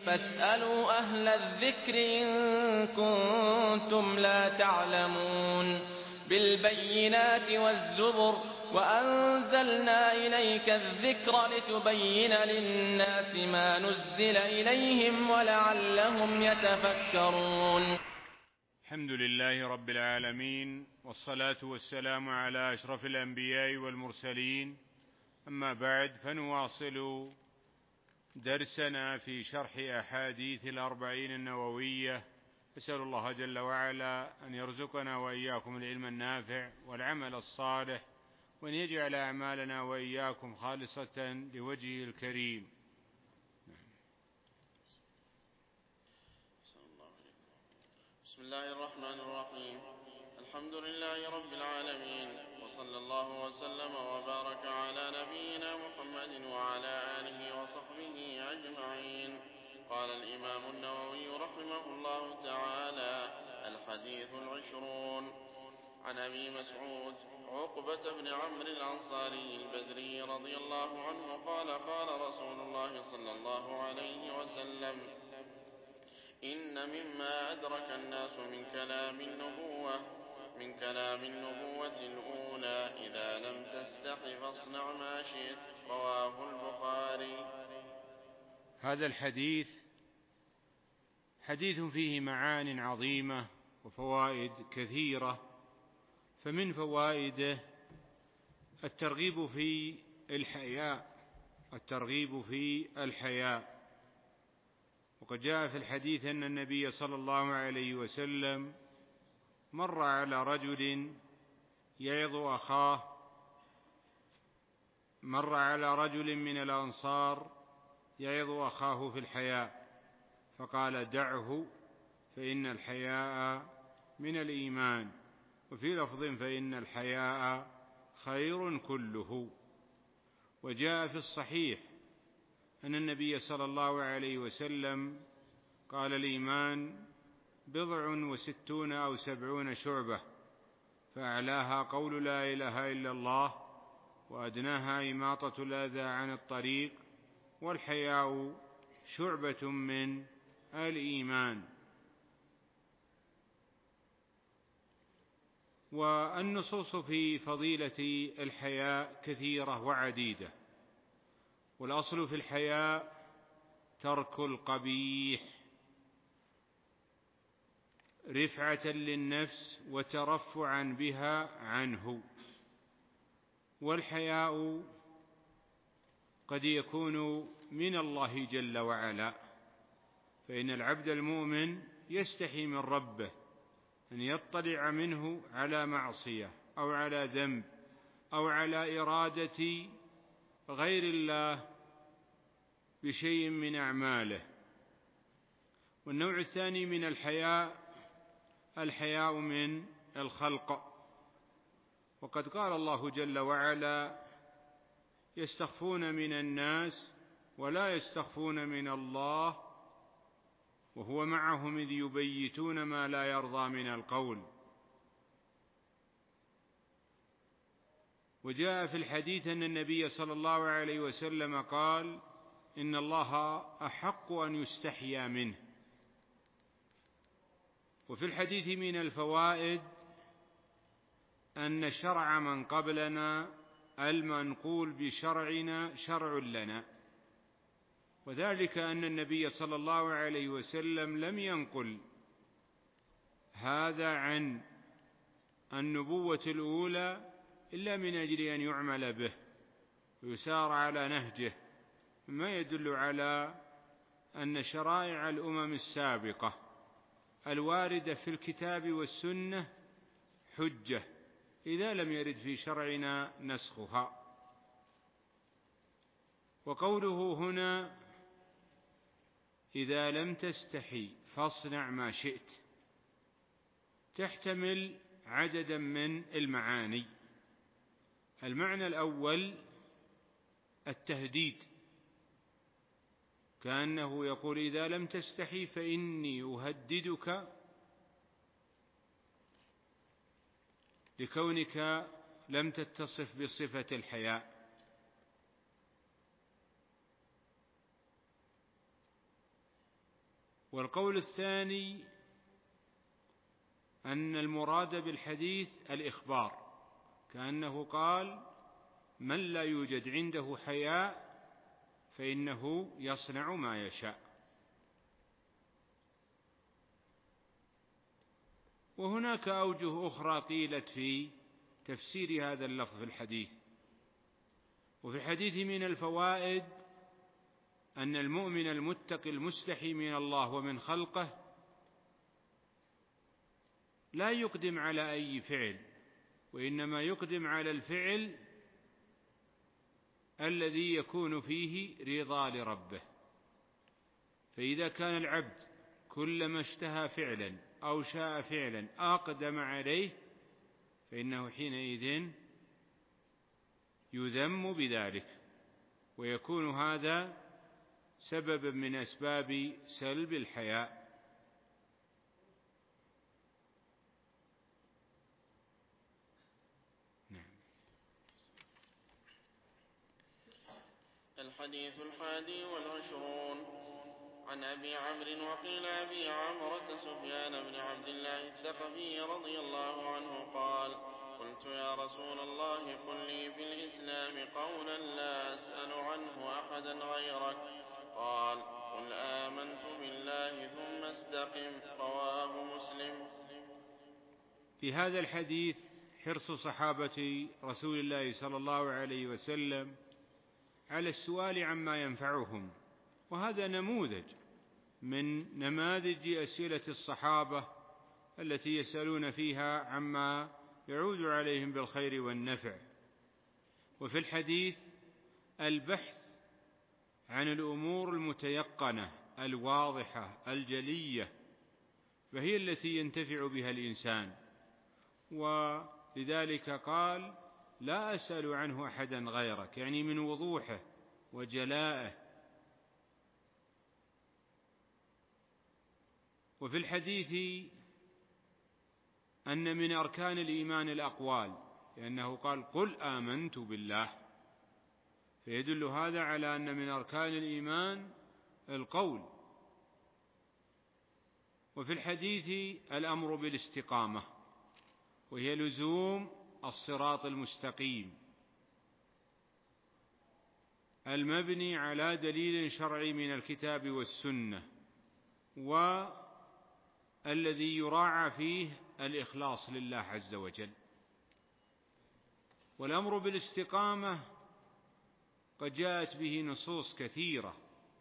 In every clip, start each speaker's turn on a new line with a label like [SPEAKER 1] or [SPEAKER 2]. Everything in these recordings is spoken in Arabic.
[SPEAKER 1] فاسألوا أهل الذكر إن كنتم لا تعلمون بالبينات والزبر وأنزلنا إليك الذكر لتبين للناس ما نزل إليهم ولعلهم يتفكرون.
[SPEAKER 2] الحمد لله رب العالمين، والصلاة والسلام على أشرف الأنبياء والمرسلين، أما بعد، فنواصل درسنا في شرح أحاديث الأربعين النووية. أسأل الله جل وعلا أن يرزقنا وإياكم العلم النافع والعمل الصالح، وأن يجعل أعمالنا وإياكم خالصة لوجهه الكريم.
[SPEAKER 3] بسم الله الرحمن الرحيم. الحمد لله رب العالمين، وصلى الله وسلم وبارك على نبينا محمد وعلى آله وصحبه أجمعين. قال الإمام النووي رحمه الله تعالى: الحديث 20 عن أبي مسعود عقبة بن عمرو الأنصاري البدري رضي الله عنه قال: قال رسول الله صلى الله عليه وسلم: إن مما أدرك الناس من كلام النبوة الأولى: إذا لم تستح فاصنع ما شئت. رواه البخاري.
[SPEAKER 2] هذا الحديث حديث فيه معان عظيمة وفوائد كثيرة، فمن فوائده الترغيب في الحياء. وقد جاء في الحديث أن النبي صلى الله عليه وسلم مر على رجل يعظ أخاه، مر على رجل من الأنصار يعظ أخاه في الحياء، فقال: دعه فإن الحياء من الإيمان، وفي لفظ: فإن الحياء خير كله. وجاء في الصحيح أن النبي صلى الله عليه وسلم قال: الإيمان 60 أو 70 شعبة، فأعلاها قول لا إله إلا الله، وأدناها إماطة الأذى عن الطريق، والحياء شعبة من الإيمان. والنصوص في فضيلة الحياء كثيرة وعديدة، والأصل في الحياء ترك القبيح رفعة للنفس وترفعا بها عنه. والحياء قد يكون من الله جل وعلا، فإن العبد المؤمن يستحي من ربه أن يطلع منه على معصية أو على ذنب أو على إرادة غير الله بشيء من أعماله. والنوع الثاني من الحياء من الخلق. وقد قال الله جل وعلا: يستخفون من الناس ولا يستخفون من الله وهو معهم إذ يبيتون ما لا يرضى من القول. وجاء في الحديث أن النبي صلى الله عليه وسلم قال: إن الله أحق أن يستحيا منه. وفي الحديث من الفوائد أن شرع من قبلنا المنقول بشرعنا شرع لنا، وذلك أن النبي صلى الله عليه وسلم لم ينقل هذا عن النبوة الأولى إلا من أجل أن يعمل به ويسار على نهجه، مما يدل على أن شرائع الأمم السابقة الواردة في الكتاب والسنة حجة إذا لم يرد في شرعنا نسخها. وقوله هنا: إذا لم تستحي فاصنع ما شئت، تحتمل عددا من المعاني. المعنى الأول التهديد، كأنه يقول: إذا لم تستحي فإني أهددك لكونك لم تتصف بصفة الحياء. والقول الثاني أن المراد بالحديث الإخبار، كأنه قال: من لا يوجد عنده حياء فإنه يصنع ما يشاء. وهناك أوجه أخرى قيلت في تفسير هذا اللفظ في الحديث. وفي الحديث من الفوائد أن المؤمن المتقي المستحي من الله ومن خلقه لا يقدم على أي فعل، وإنما يقدم على الفعل الذي يكون فيه رضا لربه. فإذا كان العبد كلما اشتهى فعلا أو شاء فعلا أقدم عليه، فإنه حينئذ يذم بذلك، ويكون هذا سببا من أسباب سلب الحياء.
[SPEAKER 3] الحديث 21 عن أبي عمرو وقيل أبي عمرة سفيان بن عبد الله الثقفي رضي الله عنه قال: قلت يا رسول الله قل لي في الإسلام قولا لا أسأل عنه أحدا غيرك. قال: قل آمنت بالله ثم استقم. رواه مسلم.
[SPEAKER 2] في هذا الحديث حرص صحابة رسول الله صلى الله عليه وسلم على السؤال عما ينفعهم، وهذا نموذج من نماذج أسئلة الصحابة التي يسألون فيها عما يعود عليهم بالخير والنفع. وفي الحديث البحث عن الأمور المتيقنة الواضحة الجلية، فهي التي ينتفع بها الإنسان، ولذلك قال: لا أسأل عنه أحدا غيرك، يعني من وضوحه وجلائه. وفي الحديث أن من أركان الإيمان الأقوال، لأنه قال: قل آمنت بالله، فيدل هذا على أن من أركان الإيمان القول. وفي الحديث الأمر بالاستقامة، وهي لزوم الصراط المستقيم المبني على دليل شرعي من الكتاب والسنة، والذي يراعى فيه الإخلاص لله عز وجل. والأمر بالاستقامة قد جاءت به نصوص كثيرة،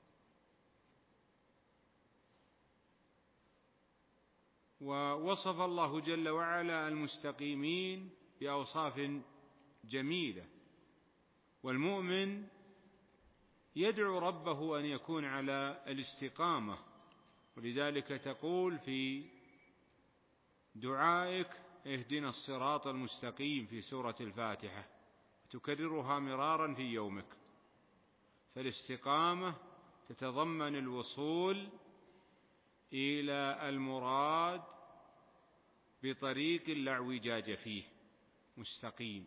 [SPEAKER 2] ووصف الله جل وعلا المستقيمين بأوصاف جميلة، والمؤمن يدعو ربه أن يكون على الاستقامة. ولذلك تقول في دعائك: اهدنا الصراط المستقيم، في سورة الفاتحة، تكررها مرارا في يومك. فالاستقامة تتضمن الوصول إلى المراد بطريق لا اعوجاج فيه، مستقيم.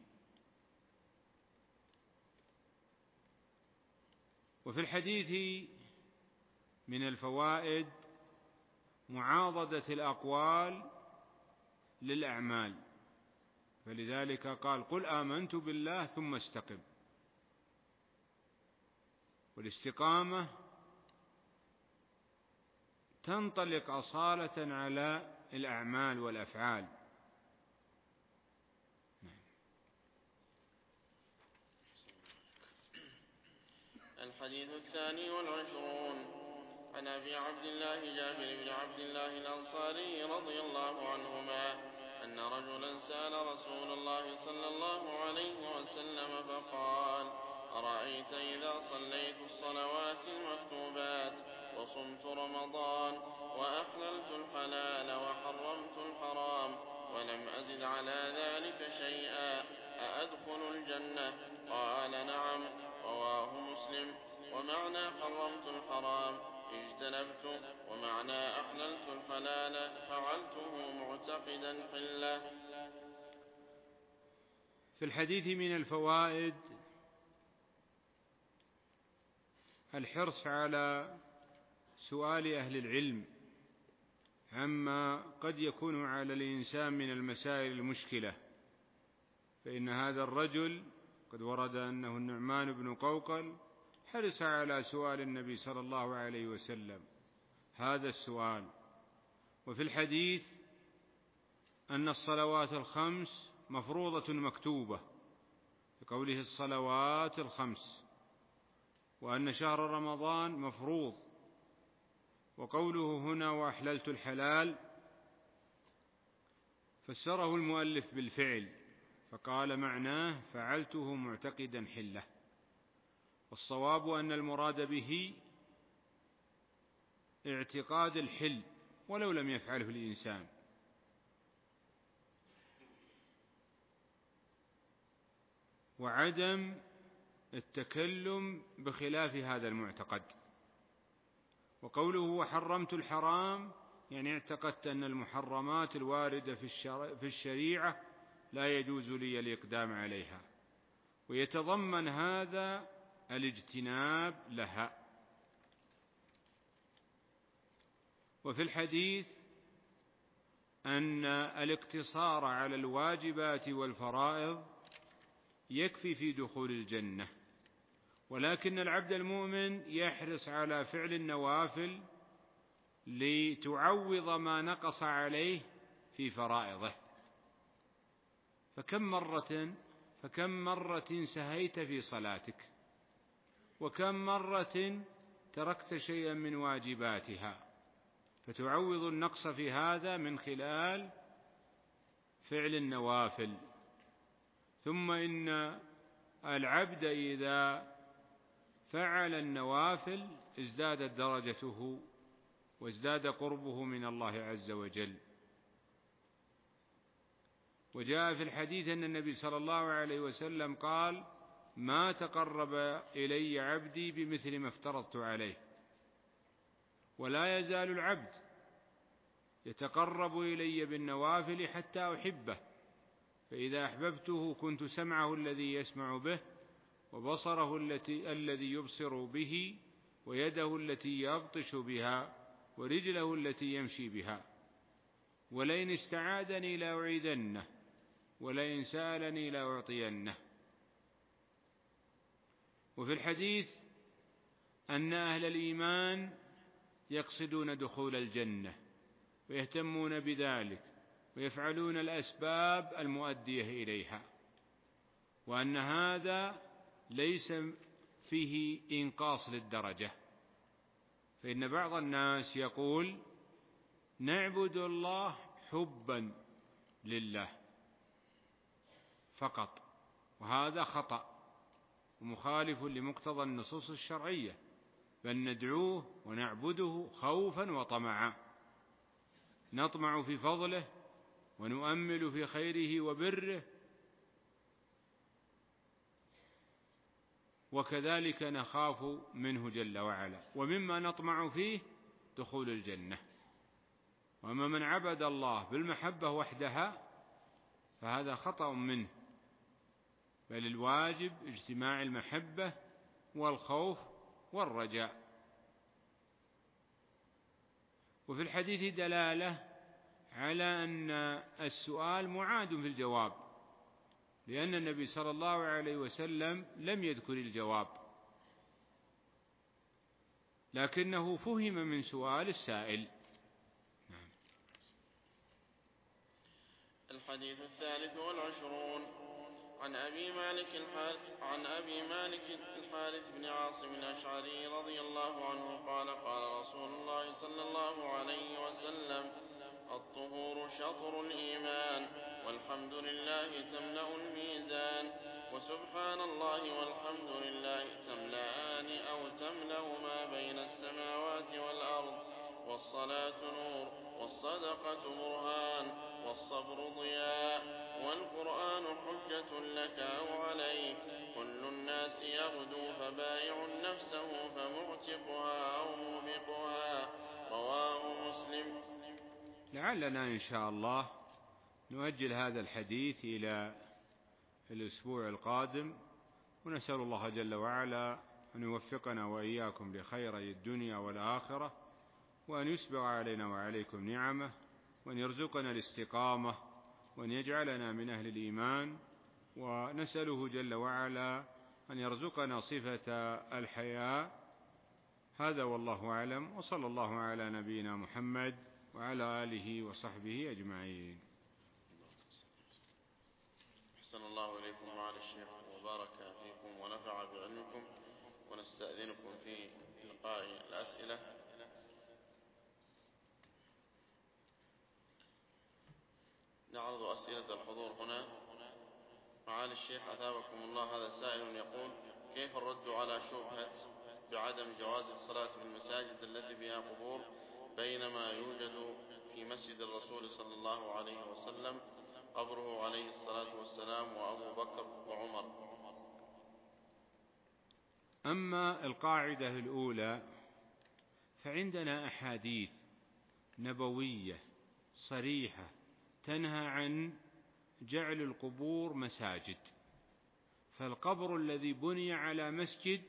[SPEAKER 2] وفي الحديث من الفوائد معاضدة الأقوال للأعمال، فلذلك قال: قل آمنت بالله ثم استقم. والاستقامة تنطلق أصالة على الأعمال والأفعال.
[SPEAKER 3] الحديث 22 عن أبي عبد الله جابر بن عبد الله الأنصاري رضي الله عنهما أن رجلا سأل رسول الله صلى الله عليه وسلم فقال: أرأيت إذا صليت الصلوات المكتوبات وصمت رمضان وأحللت الحلال وحرمت الحرام ولم أزد على ذلك شيئا أأدخل الجنة؟ قال: نعم. رواه مسلم. ومعنى حرمت الحرام اجتنبت، ومعنى أحللت الحلال فعلته معتقدا حله.
[SPEAKER 2] في الحديث من الفوائد الحرص على سؤال أهل العلم عما قد يكون على الإنسان من المسائل المشكلة. فإن هذا الرجل قد ورد أنه النعمان بن قوقل حرص على سؤال النبي صلى الله عليه وسلم هذا السؤال. وفي الحديث أن الصلوات الخمس مفروضة مكتوبة بقوله الصلوات الخمس، وأن شهر رمضان مفروض. وقوله هنا وأحللت الحلال فسره المؤلف بالفعل، فقال معناه فعلته معتقدا حله، والصواب أن المراد به اعتقاد الحل ولو لم يفعله الإنسان. وعدم التكلم بخلاف هذا المعتقد. وقوله وحرمت الحرام يعني اعتقدت أن المحرمات الواردة في الشريعة لا يجوز لي الإقدام عليها، ويتضمن هذا الاجتناب لها. وفي الحديث أن الاقتصار على الواجبات والفرائض يكفي في دخول الجنة، ولكن العبد المؤمن يحرص على فعل النوافل لتعوض ما نقص عليه في فرائضه. فكم مرة سهيت في صلاتك، وكم مرة تركت شيئا من واجباتها، فتعوض النقص في هذا من خلال فعل النوافل. ثم إن العبد إذا فعل النوافل ازدادت درجته وازداد قربه من الله عز وجل. وجاء في الحديث أن النبي صلى الله عليه وسلم قال ما تقرب إلي عبدي بمثل ما افترضت عليه، ولا يزال العبد يتقرب إلي بالنوافل حتى أحبه، فإذا أحببته كنت سمعه الذي يسمع به، وبصره الذي يبصر به، ويده التي يبطش بها، ورجله التي يمشي بها. ولئن استعاذني لأعيذنه، ولئن سألني لأعطينه. وفي الحديث أن أهل الإيمان يقصدون دخول الجنة ويهتمون بذلك ويفعلون الأسباب المؤدية إليها، وأن هذا ليس فيه إنقاص للدرجة. فإن بعض الناس يقول نعبد الله حبا لله فقط، وهذا خطأ ومخالف لمقتضى النصوص الشرعية، بل ندعوه ونعبده خوفا وطمعا، نطمع في فضله ونؤمل في خيره وبره، وكذلك نخاف منه جل وعلا. ومما نطمع فيه دخول الجنة. وأما من عبد الله بالمحبة وحدها فهذا خطأ منه، بل الواجب اجتماع المحبة والخوف والرجاء. وفي الحديث دلالة على أن السؤال معاد في الجواب، لأن النبي صلى الله عليه وسلم لم يذكر الجواب، لكنه فهم من سؤال السائل. نعم.
[SPEAKER 3] الحديث 23 عن أبي مالك الحارث بن عاصم الأشعري رضي الله عنه قال قال رسول الله صلى الله عليه وسلم الطهور شطر الإيمان، والحمد لله تملأ الميزان، وسبحان الله والحمد لله تملأان أو تملأ ما بين السماوات والأرض، والصلاة نور، والصدقة برهان، والصبر ضياء، والقرآن حجة لك أو عليك، كل الناس يغدو فبايع نفسه فمعتقها أو موبقها، رواه مسلم.
[SPEAKER 2] لعلنا إن شاء الله نؤجل هذا الحديث إلى الأسبوع القادم، ونسأل الله جل وعلا أن يوفقنا وإياكم لخيري الدنيا والآخرة، وأن يسبغ علينا وعليكم نعمه، وأن يرزقنا الاستقامة، وأن يجعلنا من أهل الإيمان، ونسأله جل وعلا أن يرزقنا صفة الحياء. هذا والله أعلم، وصلى الله على نبينا محمد وعلى آله وصحبه أجمعين.
[SPEAKER 3] أحسن الله إليكم معالي الشيخ وبارك فيكم ونفع بعلمكم، ونستأذنكم في إلقاء الأسئلة. نعرض أسئلة الحضور هنا. معالي الشيخ أثابكم الله، هذا سائل يقول: كيف الرد على شبهة بعدم جواز الصلاة في المساجد التي بها قبور، بينما يوجد في مسجد الرسول صلى الله عليه وسلم قبره عليه الصلاة والسلام وأبو بكر وعمر؟
[SPEAKER 2] أما القاعدة الأولى فعندنا أحاديث نبوية صريحة تنهى عن جعل القبور مساجد، فالقبر الذي بني على مسجد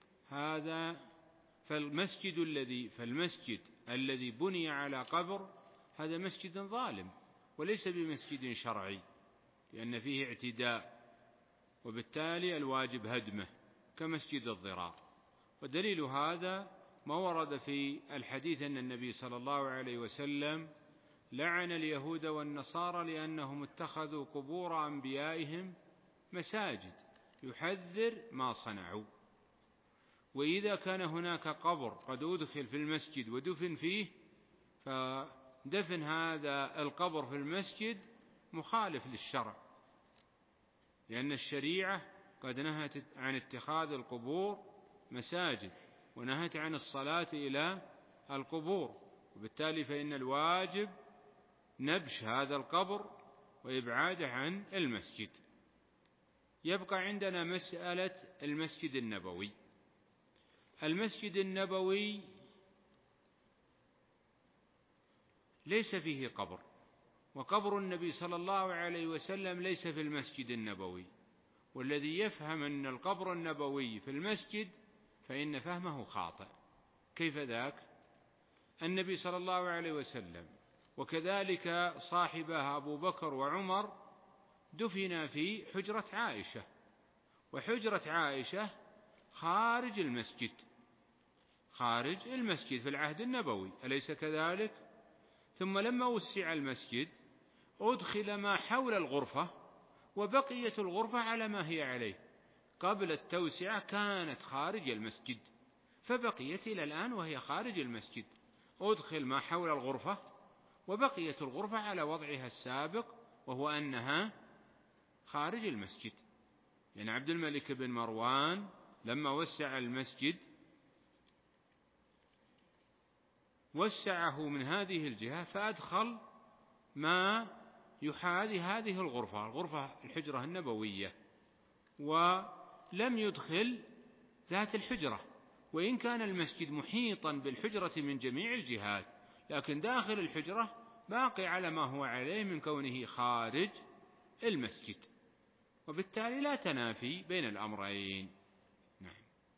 [SPEAKER 2] فالمسجد الذي بني على قبر هذا مسجد ظالم وليس بمسجد شرعي، لأن فيه اعتداء، وبالتالي الواجب هدمه كمسجد الضرار. ودليل هذا ما ورد في الحديث أن النبي صلى الله عليه وسلم لعن اليهود والنصارى لأنهم اتخذوا قبور أنبيائهم مساجد، يحذر ما صنعوا. وإذا كان هناك قبر قد أدخل في المسجد ودفن فيه، فدفن هذا القبر في المسجد مخالف للشرع، لأن الشريعة قد نهت عن اتخاذ القبور مساجد، ونهت عن الصلاة إلى القبور، وبالتالي فإن الواجب نبش هذا القبر وإبعاده عن المسجد. يبقى عندنا مسألة المسجد النبوي. المسجد النبوي ليس فيه قبر، وقبر النبي صلى الله عليه وسلم ليس في المسجد النبوي، والذي يفهم أن القبر النبوي في المسجد فإن فهمه خاطئ. كيف ذاك؟ النبي صلى الله عليه وسلم وكذلك صاحبه أبو بكر وعمر دفن في حجرة عائشة، وحجرة عائشة خارج المسجد في العهد النبوي، أليس كذلك؟ ثم لما وسع المسجد أدخل ما حول الغرفة، وبقية الغرفة على ما هي عليه. قبل التوسعة كانت خارج المسجد، فبقيت إلى الآن وهي خارج المسجد. أدخل ما حول الغرفة، وبقية الغرفة على وضعها السابق، وهو أنها خارج المسجد. يعني عبد الملك بن مروان لما وسع المسجد وسعه من هذه الجهة، فأدخل ما يحاذي هذه الغرفة الحجرة النبوية، ولم يدخل ذات الحجرة، وإن كان المسجد محيطا بالحجرة من جميع الجهات، لكن داخل الحجرة باقي على ما هو عليه من كونه خارج المسجد، وبالتالي لا تنافي بين الأمرين. نعم.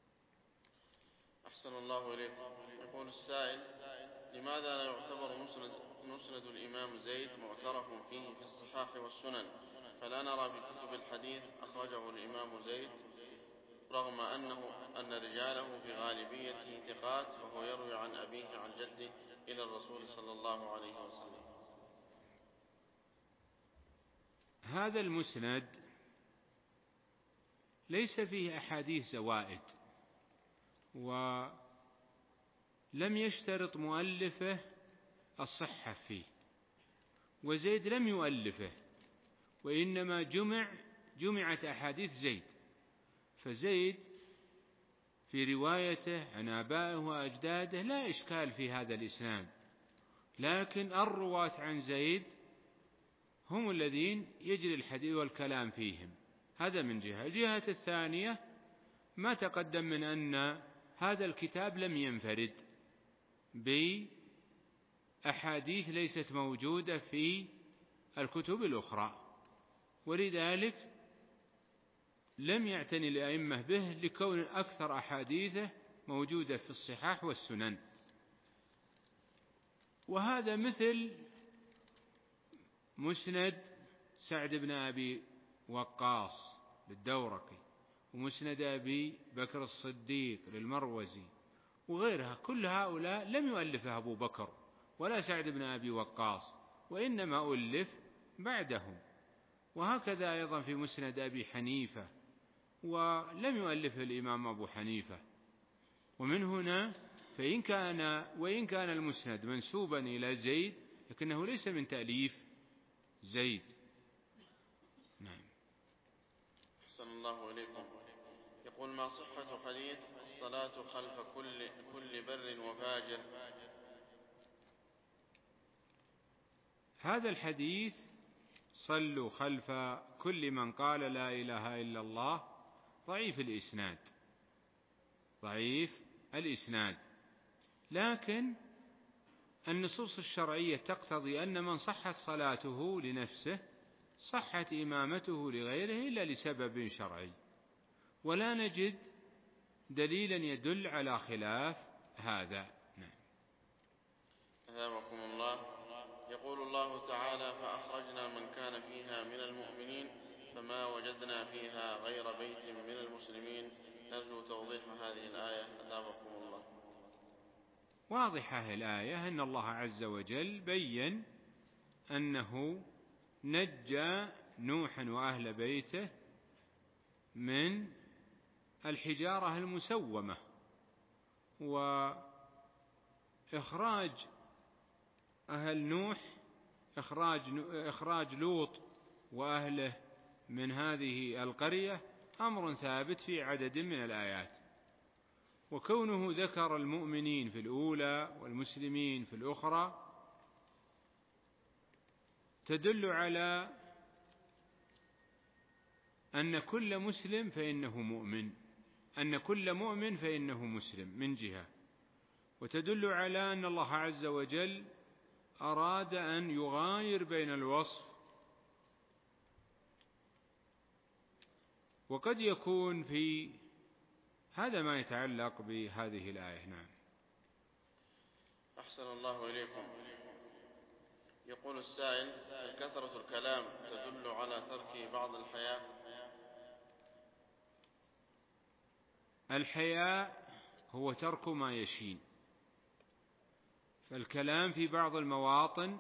[SPEAKER 3] أحسن الله إليكم. يقول السائل: لماذا لا يعتبر مسند الإمام زيد معترف فيه في الصحاح والسنن، فلا نرى في كتب الحديث أخرجه الإمام زيد، رغم أن رجاله في غالبيته ثقات، وهو يروي عن أبيه عن جده إلى الرسول صلى الله عليه وسلم؟
[SPEAKER 2] هذا المسند ليس فيه أحاديث زوائد، ولم يشترط مؤلفه الصحة فيه، وزيد لم يؤلفه، وإنما جمعت أحاديث زيد. فزيد في روايته عن آبائه وأجداده لا إشكال في هذا الإسناد، لكن الرواة عن زيد هم الذين يجري الحديث والكلام فيهم. هذا من جهة. الجهة الثانية ما تقدم من أن هذا الكتاب لم ينفرد بأحاديث ليست موجودة في الكتب الأخرى، ولذلك لم يعتني الأئمة به لكون أكثر أحاديثه موجودة في الصحاح والسنن. وهذا مثل مسند سعد بن أبي وقاص للدورقي، ومسند أبي بكر الصديق للمروزي وغيرها، كل هؤلاء لم يؤلفها أبو بكر ولا سعد بن أبي وقاص، وإنما ألف بعدهم. وهكذا أيضا في مسند أبي حنيفة، ولم يؤلفه الإمام أبو حنيفة. ومن هنا وإن كان المسند منسوبا إلى زيد، لكنه ليس من تأليف زيد. نعم.
[SPEAKER 3] أحسن الله إليكم. يقول: ما صحة حديث الصلاة خلف كل بر وفاجر؟
[SPEAKER 2] هذا الحديث صلوا خلف كل من قال لا إله إلا الله ضعيف الإسناد، لكن النصوص الشرعية تقتضي أن من صحت صلاته لنفسه صحت إمامته لغيره إلا لسبب شرعي، ولا نجد دليلا يدل على خلاف هذا. نعم.
[SPEAKER 3] أثابكم الله. يقول الله تعالى: فأخرجنا من كان فيها من المؤمنين فما وجدنا فيها غير بيت من المسلمين. نرجو توضيح هذه الآية أثابكم الله.
[SPEAKER 2] واضحة الآية، أن الله عز وجل بين أنه نجى نوحا وأهل بيته من الحجارة المسومة، وإخراج أهل نوح إخراج لوط وأهله من هذه القرية أمر ثابت في عدد من الآيات. وكونه ذكر المؤمنين في الأولى والمسلمين في الأخرى تدل على أن كل مسلم فإنه مؤمن، أن كل مؤمن فإنه مسلم من جهة، وتدل على أن الله عز وجل أراد أن يغاير بين الوصف، وقد يكون في هذا ما يتعلق بهذه الآية. نعم.
[SPEAKER 3] أحسن الله إليكم. يقول السائل: هل كثرة الكلام تدل على ترك بعض الحياء؟
[SPEAKER 2] الحياء هو ترك ما يشين، فالكلام في بعض المواطن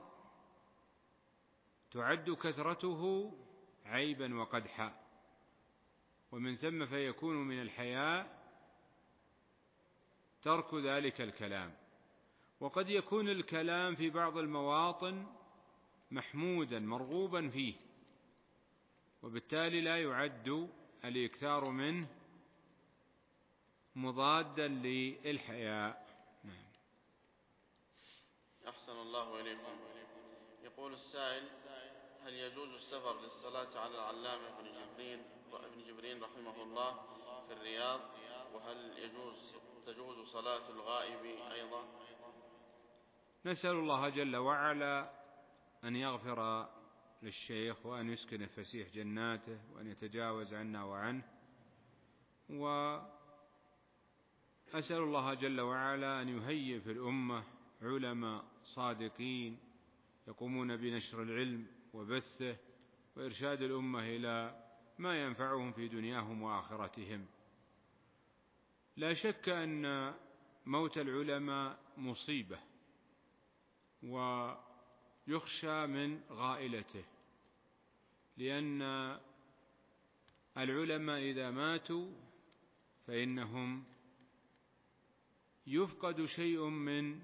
[SPEAKER 2] تعد كثرته عيبا وقدحا، ومن ثم فيكون من الحياء ترك ذلك الكلام. وقد يكون الكلام في بعض المواطن محمودا مرغوبا فيه، وبالتالي لا يعد الإكثار منه مضادا للحياء. نعم.
[SPEAKER 3] أحسن الله إليكم. يقول السائل: هل يجوز السفر للصلاة على العلامة ابن جبرين رحمه الله في الرياض؟ وهل تجوز صلاة الغائب أيضا؟
[SPEAKER 2] نسأل الله جل وعلا أن يغفر للشيخ، وأن يسكن فسيح جناته، وأن يتجاوز عنا وعنه. وأسأل الله جل وعلا أن يهيئ في الأمة علماء صادقين يقومون بنشر العلم وبثه وإرشاد الأمة إلى ما ينفعهم في دنياهم وآخرتهم. لا شك أن موت العلماء مصيبة، ويخشى من غائلته، لأن العلماء إذا ماتوا فإنهم يفقد شيء من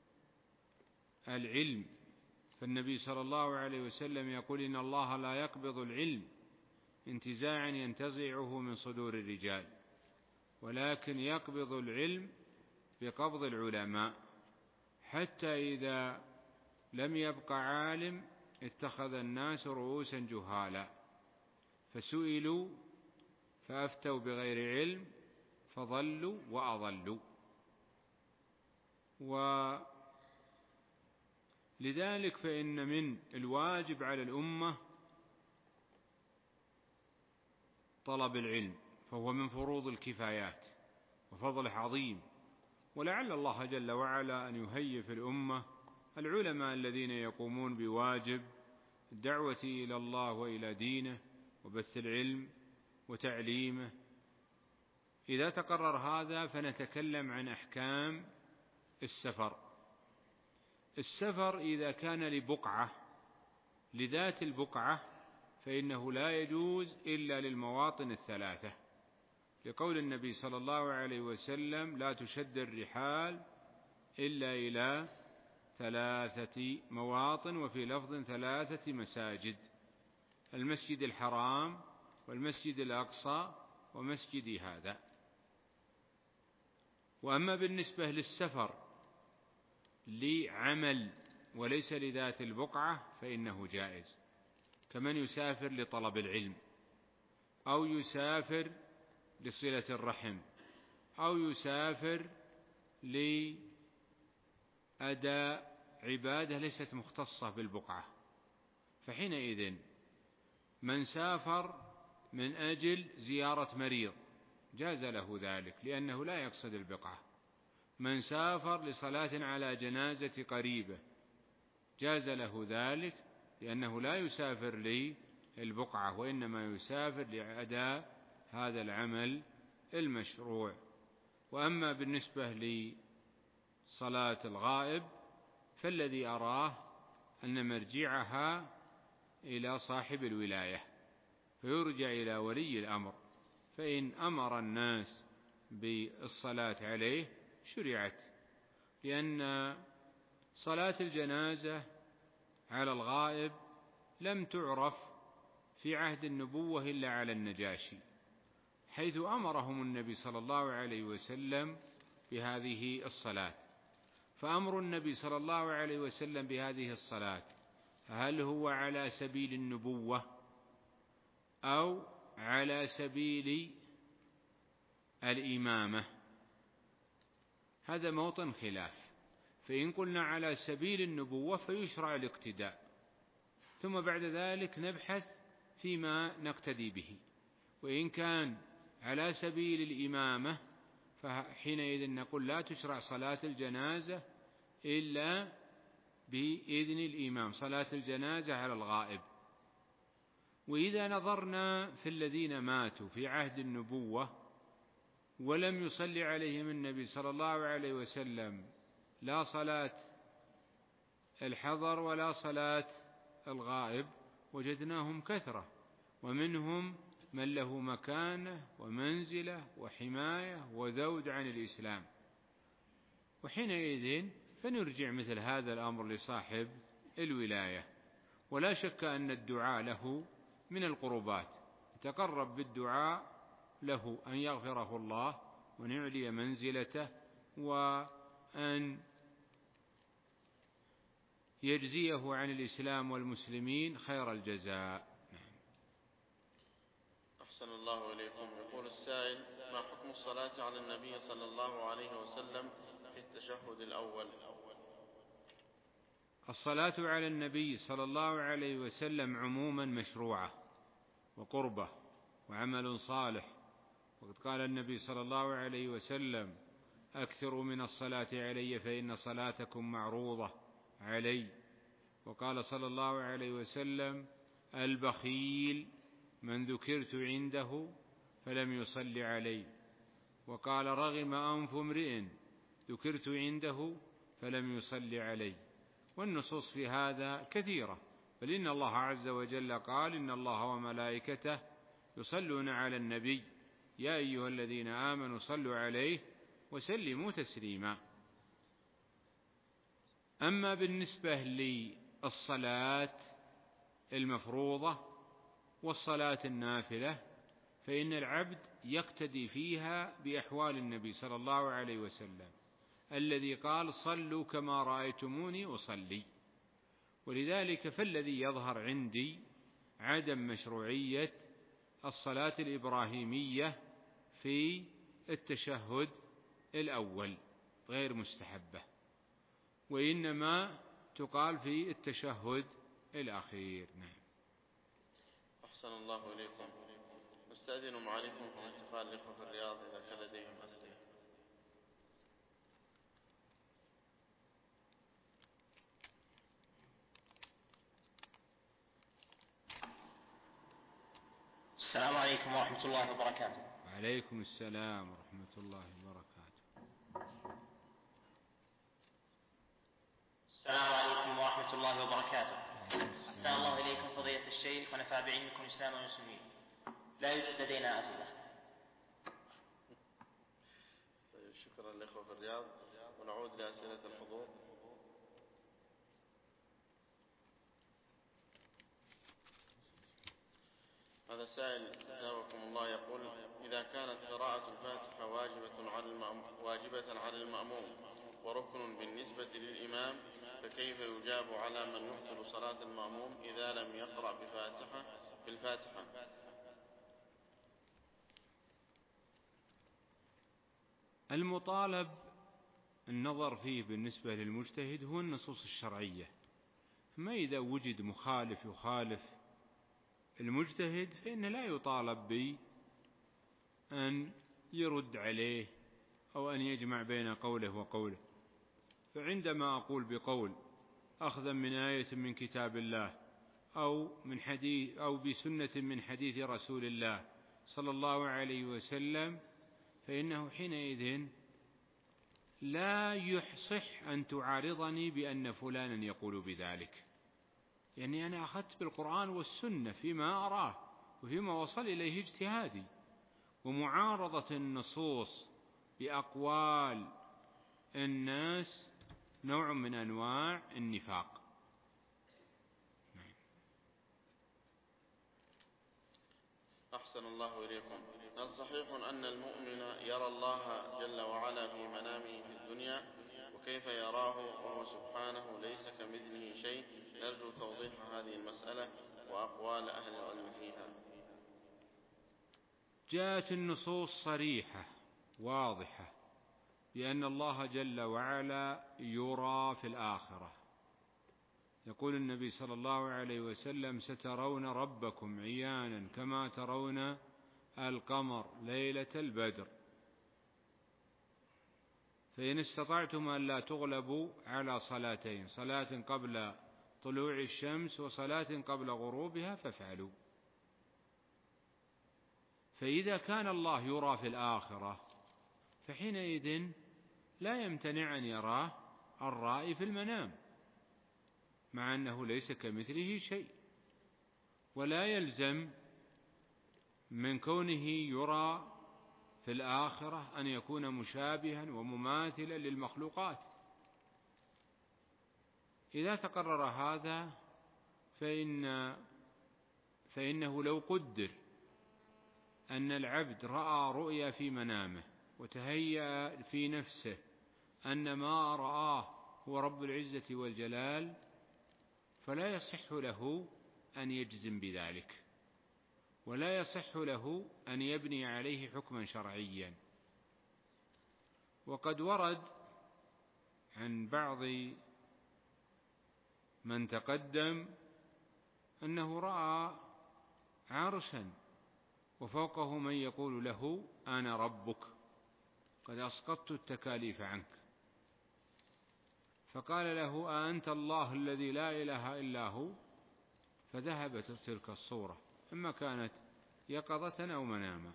[SPEAKER 2] العلم. فالنبي صلى الله عليه وسلم يقول: إن الله لا يقبض العلم انتزاعا ينتزعه من صدور الرجال، ولكن يقبض العلم بقبض العلماء، حتى إذا لم يبق عالم اتخذ الناس رؤوسا جهالا، فسئلوا فأفتوا بغير علم فضلوا وأضلوا. ولذلك فإن من الواجب على الأمة طلب العلم، فهو من فروض الكفايات وفضله عظيم. ولعل الله جل وعلا أن يهيئ في الأمة العلماء الذين يقومون بواجب الدعوة إلى الله وإلى دينه وبث العلم وتعليمه. إذا تقرر هذا فنتكلم عن أحكام السفر. السفر إذا كان لبقعة لذات البقعة فإنه لا يجوز إلا للمواطن الثلاثة، لقول النبي صلى الله عليه وسلم: لا تشد الرحال إلا إلى 3 مواطن، وفي لفظ 3 مساجد: المسجد الحرام والمسجد الأقصى ومسجدي هذا. وأما بالنسبة للسفر لعمل وليس لذات البقعة فإنه جائز، كمن يسافر لطلب العلم، أو يسافر لصلة الرحم، أو يسافر لأداء عبادة ليست مختصة بالبقعة. فحينئذ من سافر من أجل زيارة مريض جاز له ذلك لأنه لا يقصد البقعة. من سافر لصلاة على جنازة قريبة جاز له ذلك لأنه لا يسافر للبقعة وإنما يسافر لأداء هذا العمل المشروع. وأما بالنسبة لصلاة الغائب فالذي أراه أن مرجعها إلى صاحب الولاية، فيرجع إلى ولي الأمر، فإن أمر الناس بالصلاة عليه شرعت، لأن صلاة الجنازة على الغائب لم تعرف في عهد النبوة إلا على النجاشي، حيث أمرهم النبي صلى الله عليه وسلم بهذه الصلاة. فأمر النبي صلى الله عليه وسلم بهذه الصلاة هل هو على سبيل النبوة أو على سبيل الإمامة؟ هذا موطن خلاف. فإن قلنا على سبيل النبوة فيشرع الاقتداء، ثم بعد ذلك نبحث فيما نقتدي به. وإن كان على سبيل الإمامة فحينئذ نقول لا تشرع صلاة الجنازة إلا بإذن الإمام، صلاة الجنازة على الغائب. وإذا نظرنا في الذين ماتوا في عهد النبوة ولم يصلي عليهم النبي صلى الله عليه وسلم لا صلاة الحضر ولا صلاة الغائب وجدناهم كثرة، ومنهم من له مكانة ومنزلة وحماية وذود عن الإسلام. وحينئذ فنرجع مثل هذا الأمر لصاحب الولاية. ولا شك أن الدعاء له من القربات، يتقرب بالدعاء له أن يغفره الله وأن يعلي منزلته وأن يجزيه عن الإسلام والمسلمين خير الجزاء.
[SPEAKER 3] أحسن الله إليكم. يقول السائل: ما حكم الصلاة على النبي صلى الله عليه وسلم في التشهد الأول؟
[SPEAKER 2] الصلاة على النبي صلى الله عليه وسلم عموما مشروعة وقربة وعمل صالح. وقد قال النبي صلى الله عليه وسلم: أكثروا من الصلاة علي فإن صلاتكم معروضة علي. وقال صلى الله عليه وسلم: البخيل من ذكرت عنده فلم يصل علي. وقال: رغم أنف امرئ ذكرت عنده فلم يصل علي. والنصوص في هذا كثيرة، بل إن الله عز وجل قال: إن الله وملائكته يصلون على النبي يا أيها الذين آمنوا صلوا عليه وسلموا تسليما. أما بالنسبة للصلاة المفروضة والصلاة النافلة فإن العبد يقتدي فيها بأحوال النبي صلى الله عليه وسلم الذي قال: صلوا كما رأيتموني أصلي. ولذلك فالذي يظهر عندي عدم مشروعية الصلاة الإبراهيمية في التشهد الأول، غير مستحبة، وإنما تقال في التشهد الأخير. نعم.
[SPEAKER 3] أحسن الله إليكم. نستأذن معاليكم في الانتقال لإخوة في الرياض إذا كان لديهم أسئلة.
[SPEAKER 4] السلام عليكم ورحمة الله وبركاته.
[SPEAKER 2] وعليكم السلام ورحمة الله وبركاته.
[SPEAKER 4] السلام عليكم ورحمة الله وبركاته. أحسن الله إليكم فضيلة الشيخ ونفع بعلمكم الإسلام والمسلمين. لا يوجد لدينا أسئلة.
[SPEAKER 3] طيب، شكرا للإخوة في الرياض، ونعود لأسئلة الحضور. هذا سائل ثابكم الله يقول: إذا كانت قراءة الفاتحة واجبة على المأموم وركن بالنسبة للإمام، فكيف يجاب على من يبطل صلاة المأموم إذا لم يقرأ بالفاتحة؟
[SPEAKER 2] المطالب النظر فيه بالنسبة للمجتهد هو النصوص الشرعية، ما إذا وجد مخالف يخالف المجتهد فإنه لا يطالب بأن يرد عليه أو أن يجمع بين قوله وقوله. فعندما أقول بقول أخذا من آية من كتاب الله أو بسنة من حديث رسول الله صلى الله عليه وسلم، فإنه حينئذ لا يصح أن تعارضني بأن فلانا يقول بذلك، يعني أنا أخذت بالقرآن والسنة فيما أراه وفيما وصل إليه اجتهادي، ومعارضة النصوص بأقوال الناس نوع من أنواع النفاق.
[SPEAKER 3] أحسن الله إليكم. هل صحيح أن المؤمن يرى الله جل وعلا في منامه في الدنيا؟ وكيف يراه وهو سبحانه ليس كمثله شيء؟ نرجو توضيح هذه المسألة وأقوال أهل العلم فيها.
[SPEAKER 2] جاءت النصوص صريحة واضحة بأن الله جل وعلا يرى في الآخرة. يقول النبي صلى الله عليه وسلم: سترون ربكم عيانا كما ترون القمر ليلة البدر، فإن استطعتم أن لا تغلبوا على صلاتين، صلاة قبل طلوع الشمس وصلاة قبل غروبها فافعلوا. فإذا كان الله يرى في الآخرة فحينئذ لا يمتنع أن يراه الرائي في المنام، مع أنه ليس كمثله شيء، ولا يلزم من كونه يرى في الآخرة أن يكون مشابها ومماثلا للمخلوقات. إذا تقرر هذا فإنه لو قدر أن العبد رأى رؤيا في منامه وتهيأ في نفسه أن ما رآه هو رب العزة والجلال، فلا يصح له أن يجزم بذلك، ولا يصح له أن يبني عليه حكما شرعيا. وقد ورد عن بعض من تقدم أنه رأى عرشا وفوقه من يقول له: أنا ربك قد أسقطت التكاليف عنك، فقال له: أأنت الله الذي لا إله إلا هو؟ فذهبت تلك الصورة، إما كانت يقظة أو مناما،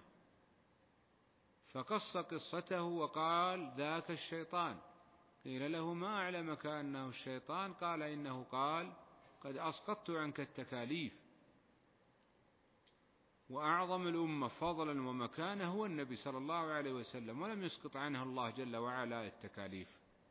[SPEAKER 2] فقص قصته وقال: ذاك الشيطان. قيل له: ما أعلمك أنه الشيطان؟ قال: إنه قال: قد أسقطت عنك التكاليف. وأعظم الأمة فضلا ومكانه هو النبي صلى الله عليه وسلم، ولم يسقط عنها الله جل وعلا التكاليف.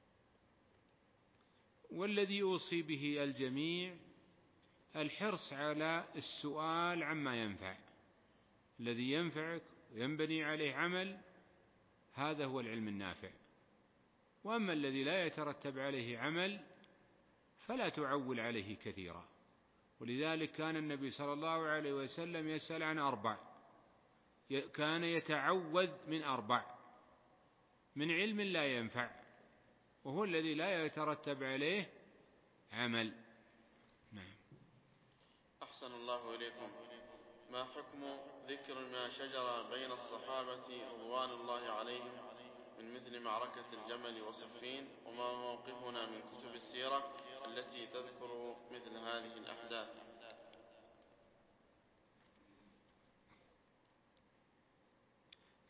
[SPEAKER 2] والذي أوصي به الجميع الحرص على السؤال عما ينفع، الذي ينفعك وينبني عليه عمل، هذا هو العلم النافع. وأما الذي لا يترتب عليه عمل فلا تعول عليه كثيرا. ولذلك كان النبي صلى الله عليه وسلم يسأل عن 4، كان يتعوذ من 4، من علم لا ينفع، وهو الذي لا يترتب عليه عمل. نعم.
[SPEAKER 3] أحسن الله إليكم. ما حكم ذكر ما شجر بين الصحابة رضوان الله عليهم من مثل معركة الجمل وصفين، وما موقفنا من كتب السيرة التي تذكر مثل هذه الأحداث؟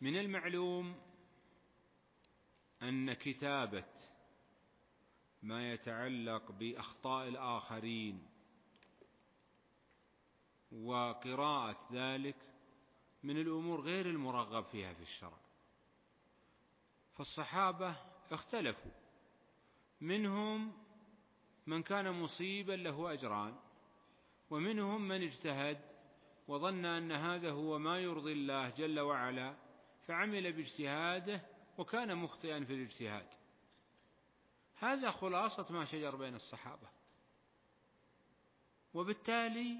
[SPEAKER 2] من المعلوم أن كتابة ما يتعلق بأخطاء الآخرين وقراءة ذلك من الأمور غير المرغب فيها في الشرع. فالصحابة اختلفوا، منهم من كان مصيبا له أجران، ومنهم من اجتهد وظن أن هذا هو ما يرضي الله جل وعلا فعمل باجتهاده وكان مخطئا في الاجتهاد. هذا خلاصة ما شجر بين الصحابة. وبالتالي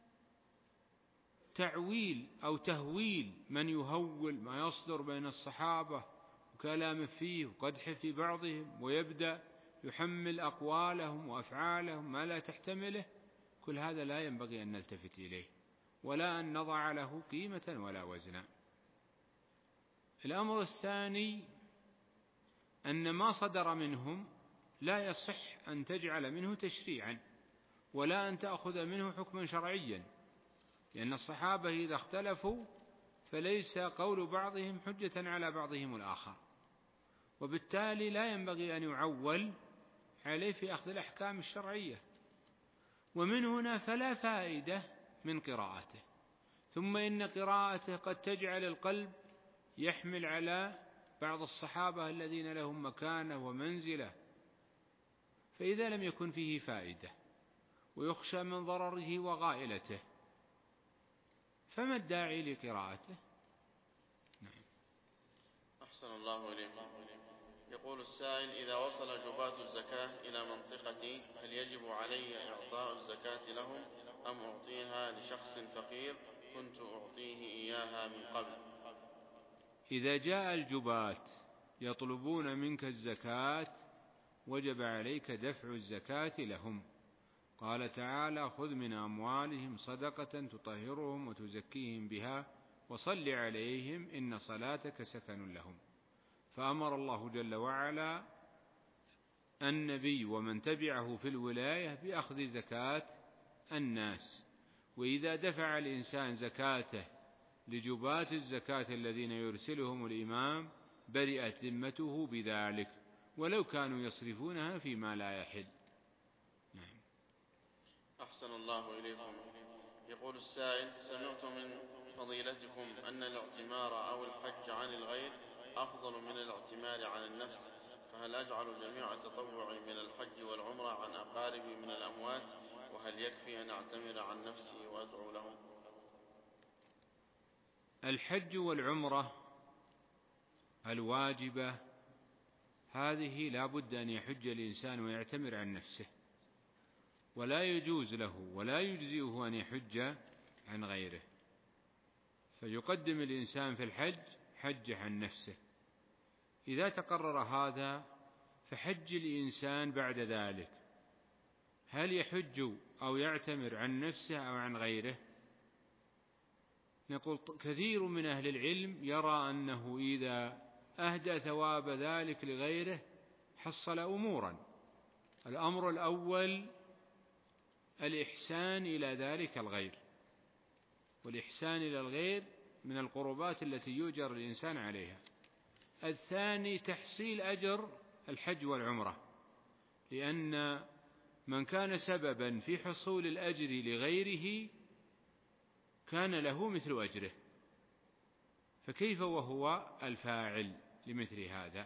[SPEAKER 2] تعويل أو تهويل من يهول ما يصدر بين الصحابة وكلام فيه وقدح في بعضهم ويبدأ يحمل أقوالهم وأفعالهم ما لا تحتمله، كل هذا لا ينبغي أن نلتفت إليه ولا أن نضع له قيمة ولا وزنا. الأمر الثاني أن ما صدر منهم لا يصح أن تجعل منه تشريعا ولا أن تأخذ منه حكما شرعيا، لأن الصحابة إذا اختلفوا فليس قول بعضهم حجة على بعضهم الآخر، وبالتالي لا ينبغي أن يعول عليه في أخذ الأحكام الشرعية. ومن هنا فلا فائدة من قراءته. ثم إن قراءته قد تجعل القلب يحمل على بعض الصحابة الذين لهم مكانة ومنزلة، فإذا لم يكن فيه فائدة ويخشى من ضرره وغائلته فما الداعي لقراءته؟ نعم.
[SPEAKER 3] أحسن الله إليكم. يقول السائل: إذا وصل جباة الزكاة إلى منطقتي هل يجب علي إعطاء الزكاة لهم أم أعطيها لشخص فقير كنت أعطيه إياها من قبل؟
[SPEAKER 2] إذا جاء الجباة يطلبون منك الزكاة وجب عليك دفع الزكاة لهم. قال تعالى: خذ من أموالهم صدقة تطهرهم وتزكيهم بها وصل عليهم إن صلاتك سكن لهم. فأمر الله جل وعلا النبي ومن تبعه في الولاية بأخذ زكاة الناس. وإذا دفع الإنسان زكاته لجباة الزكاة الذين يرسلهم الإمام برئت ذمته بذلك ولو كانوا يصرفونها فيما لا يحل. نعم.
[SPEAKER 3] أحسن الله إليكم. يقول السائل: سمعت من فضيلتكم أن الاعتمار أو الحج عن الغير أفضل من الاعتمار عن النفس، فهل أجعل جميع تطوعي من الحج والعمرة عن أقاربي من الأموات، وهل يكفي أن أعتمر عن نفسي وأدعو لهم؟
[SPEAKER 2] الحج والعمرة الواجبة هذه لا بد أن يحج الإنسان ويعتمر عن نفسه، ولا يجوز له ولا يجزئه أن يحج عن غيره، فيقدم الإنسان في الحج حج عن نفسه. إذا تقرر هذا فحج الإنسان بعد ذلك هل يحج أو يعتمر عن نفسه أو عن غيره؟ نقول كثير من أهل العلم يرى أنه إذا أهدى ثواب ذلك لغيره حصل أمورا. الأمر الأول الإحسان إلى ذلك الغير، والإحسان إلى الغير من القربات التي يؤجر الإنسان عليها. الثاني تحصيل أجر الحج والعمرة، لأن من كان سببا في حصول الأجر لغيره كان له مثل أجره، فكيف وهو الفاعل لمثل هذا؟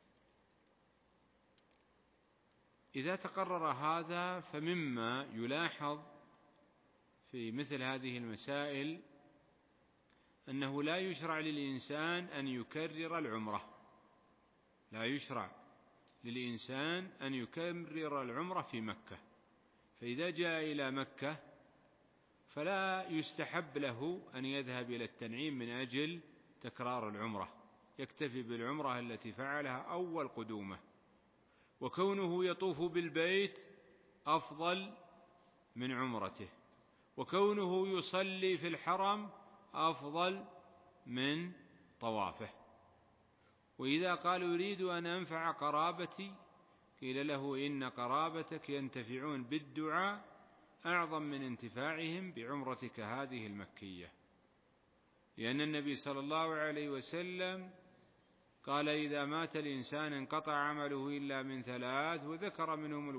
[SPEAKER 2] إذا تقرر هذا فمما يلاحظ في مثل هذه المسائل أنه لا يشرع للإنسان أن يكرر العمرة، لا يشرع للإنسان أن يكرر العمرة في مكة. فإذا جاء إلى مكة فلا يستحب له أن يذهب إلى التنعيم من أجل تكرار العمرة، يكتفي بالعمرة التي فعلها أول قدومه، وكونه يطوف بالبيت أفضل من عمرته، وكونه يصلي في الحرم أفضل من طوافه. وإذا قال يريد أن أنفع قرابتي قيل له إن قرابتك ينتفعون بالدعاء أعظم من انتفاعهم بعمرتك هذه المكية، لأن النبي صلى الله عليه وسلم قال إذا مات الإنسان انقطع عمله إلا من ثلاث، وذكر منهم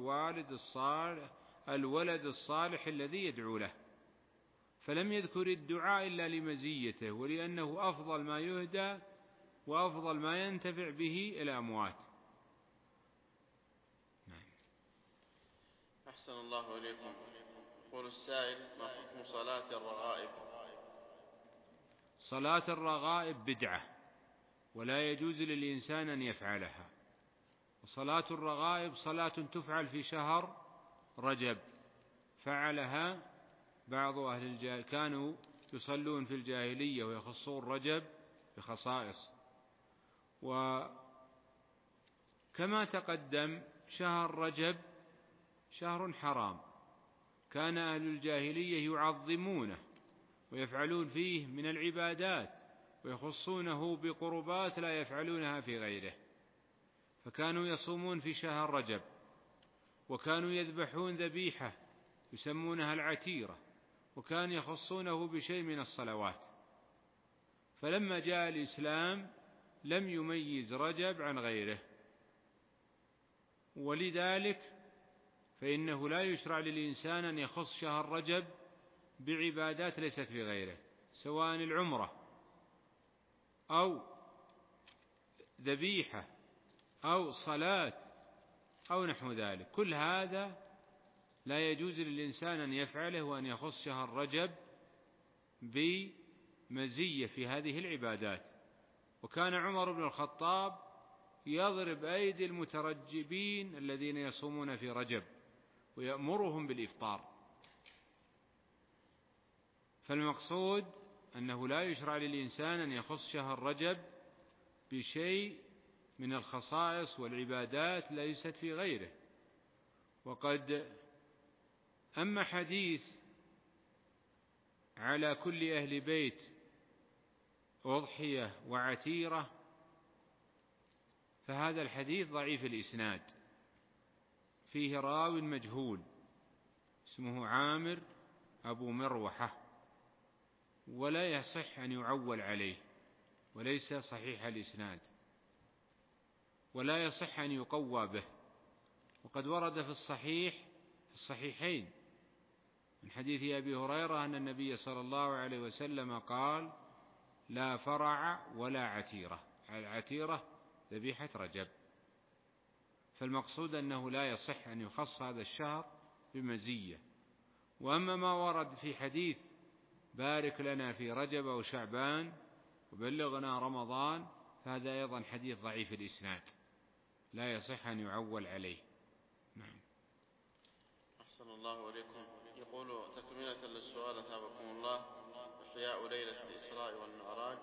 [SPEAKER 2] الولد الصالح الذي يدعو له، فلم يذكر الدعاء إلا لمزيته ولأنه أفضل ما يهدى وأفضل ما ينتفع به الأموات.
[SPEAKER 3] أحسن الله إليكم. يقول السائل: ما حكم صلاة الرغائب؟
[SPEAKER 2] صلاة الرغائب بدعة ولا يجوز للإنسان أن يفعلها. وصلاة الرغائب صلاة تفعل في شهر رجب، فعلها بعض أهل الجاهلية، كانوا يصلون في الجاهلية ويخصون رجب بخصائص. وكما تقدم شهر رجب شهر حرام، كان أهل الجاهلية يعظمونه ويفعلون فيه من العبادات ويخصونه بقربات لا يفعلونها في غيره، فكانوا يصومون في شهر رجب، وكانوا يذبحون ذبيحة يسمونها العتيرة، وكانوا يخصونه بشيء من الصلوات. فلما جاء الإسلام لم يميز رجب عن غيره، ولذلك فإنه لا يشرع للإنسان أن يخص شهر رجب بعبادات ليست في غيره، سواء العمرة أو ذبيحة أو صلاة أو نحو ذلك. كل هذا لا يجوز للإنسان أن يفعله وأن يخص شهر رجب بمزية في هذه العبادات. وكان عمر بن الخطاب يضرب أيدي المترجبين الذين يصومون في رجب ويأمرهم بالإفطار. فالمقصود أنه لا يشرع للإنسان أن يخص شهر رجب بشيء من الخصائص والعبادات ليست في غيره. وقد أما حديث على كل أهل بيت أضحية وعتيرة فهذا الحديث ضعيف الإسناد، فيه راو مجهول اسمه عامر أبو مروحة، ولا يصح أن يعول عليه، وليس صحيح الإسناد، ولا يصح أن يقوى به. وقد ورد في الصحيحين من حديث أبي هريرة أن النبي صلى الله عليه وسلم قال: لا فرع ولا عتيرة. العتيرة ذبيحة رجب. فالمقصود أنه لا يصح أن يخص هذا الشهر بمزية. وأما ما ورد في حديث بارك لنا في رجب أو شعبان وبلغنا رمضان فهذا أيضا حديث ضعيف الإسناد لا يصح أن يعول عليه. نعم.
[SPEAKER 3] أحسن الله إليكم. يقول تكملة للسؤال أثابكم الله: إحياء ليلة الإسراء والمعراج.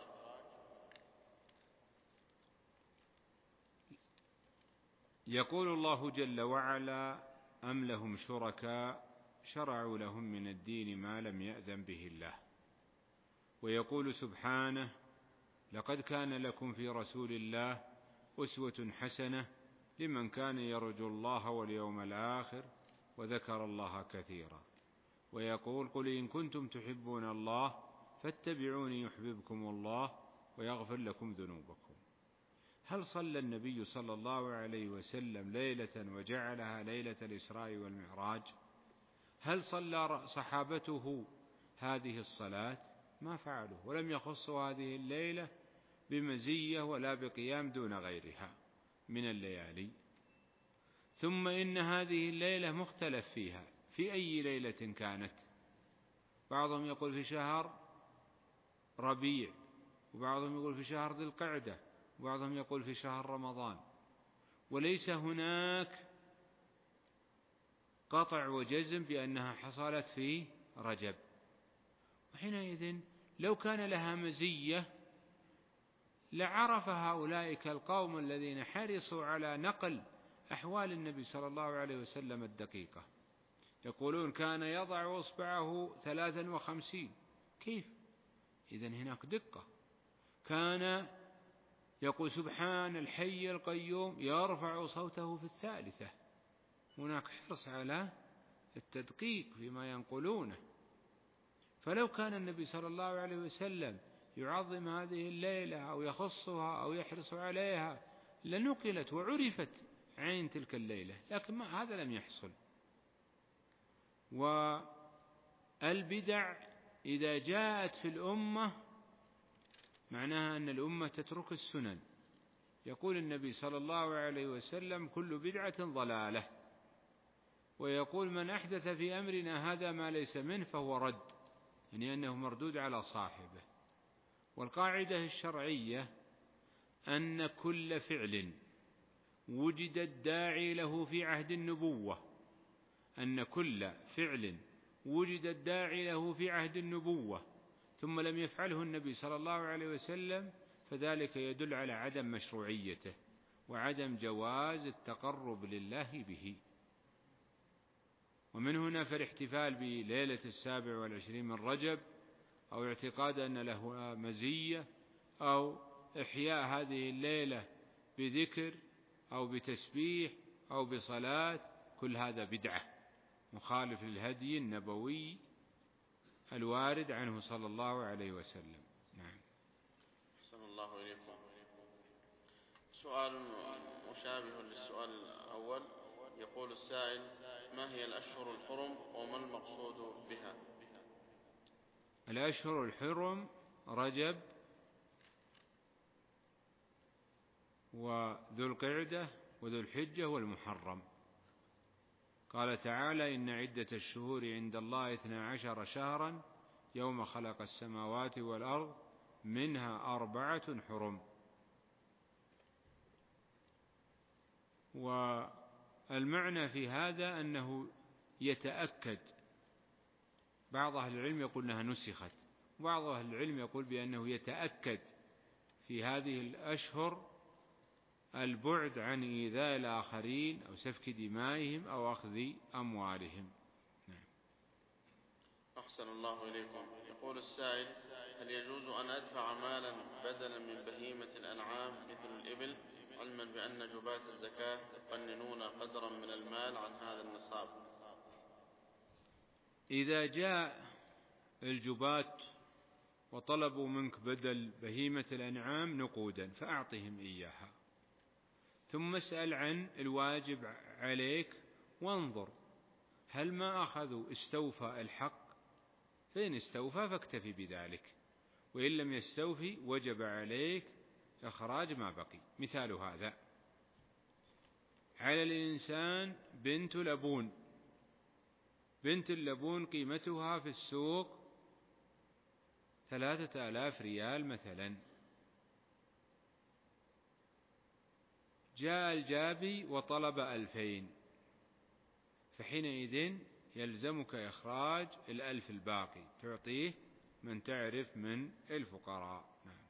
[SPEAKER 2] يقول الله جل وعلا: أم لهم شركاء شرعوا لهم من الدين ما لم يأذن به الله. ويقول سبحانه: لقد كان لكم في رسول الله أسوة حسنة لمن كان يرجو الله واليوم الآخر وذكر الله كثيرا. ويقول: قل إن كنتم تحبون الله فاتبعوني يحببكم الله ويغفر لكم ذنوبكم. هل صلى النبي صلى الله عليه وسلم ليلة وجعلها ليلة الإسراء والمعراج؟ هل صلى صحابته هذه الصلاة؟ ما فعلوا، ولم يخصوا هذه الليلة بمزية ولا بقيام دون غيرها من الليالي. ثم إن هذه الليلة مختلف فيها في أي ليلة كانت. بعضهم يقول في شهر ربيع، وبعضهم يقول في شهر ذي القعدة، وبعضهم يقول في شهر رمضان، وليس هناك قطع وجزم بأنها حصلت في رجب. وحينئذ لو كان لها مزية لعرف هؤلاء القوم الذين حرصوا على نقل أحوال النبي صلى الله عليه وسلم الدقيقة، يقولون كان يضع إصبعه 53. كيف؟ إذن هناك دقة. كان يقول سبحان الحي القيوم يرفع صوته في 3. هناك حرص على التدقيق فيما ينقلونه. فلو كان النبي صلى الله عليه وسلم يعظم هذه الليلة أو يخصها أو يحرص عليها لنقلت وعرفت عين تلك الليلة، لكن هذا لم يحصل. والبدع إذا جاءت في الأمة معناها أن الأمة تترك السنن. يقول النبي صلى الله عليه وسلم: كل بدعة ضلالة. ويقول: من أحدث في أمرنا هذا ما ليس منه فهو رد، يعني أنه مردود على صاحبه. والقاعدة الشرعية أن كل فعل وجد الداعي له في عهد النبوة، أن كل فعل وجد الداعي له في عهد النبوة ثم لم يفعله النبي صلى الله عليه وسلم فذلك يدل على عدم مشروعيته وعدم جواز التقرب لله به. ومن هنا فالاحتفال بليلة 27 من رجب أو اعتقاد أن له مزية أو إحياء هذه الليلة بذكر أو بتسبيح أو بصلاة، كل هذا بدعة مخالف للهدي النبوي الوارد عنه صلى الله عليه وسلم. نعم.
[SPEAKER 3] أحسن الله إليكم. سؤال مشابه للسؤال الأول. يقول السائل: ما هي الأشهر الحرم وما المقصود بها؟
[SPEAKER 2] الأشهر الحرم رجب وذو القعدة وذو الحجة والمحرم. قال تعالى: إن عدة الشهور عند الله 12 شهرا يوم خلق السماوات والأرض منها 4 حرم. والمعنى في هذا أنه يتأكد. بعض أهل العلم يقول أنها نسخت، وبعض أهل العلم يقول بأنه يتأكد في هذه الأشهر البعد عن إيذاء الآخرين أو سفك دمائهم أو أخذ أموالهم. نعم.
[SPEAKER 3] أحسن الله إليكم. يقول السائل: هل يجوز أن أدفع مالا بدلا من بهيمة الأنعام مثل الإبل، علما بأن جباة الزكاة يقننون قدرا من المال عن هذا النصاب؟
[SPEAKER 2] إذا جاء الجباة وطلبوا منك بدل بهيمة الأنعام نقودا فأعطهم إياها، ثم اسأل عن الواجب عليك وانظر هل ما أخذوا استوفى الحق، فإن استوفى فاكتفي بذلك، وإن لم يستوفي وجب عليك إخراج ما بقي. مثال هذا: على الإنسان بنت لبون، بنت اللبون قيمتها في السوق 3000 ريال مثلا، جاء الجابي وطلب 2000، فحينئذ يلزمك إخراج 1000 الباقي تعطيه من تعرف من الفقراء. نعم.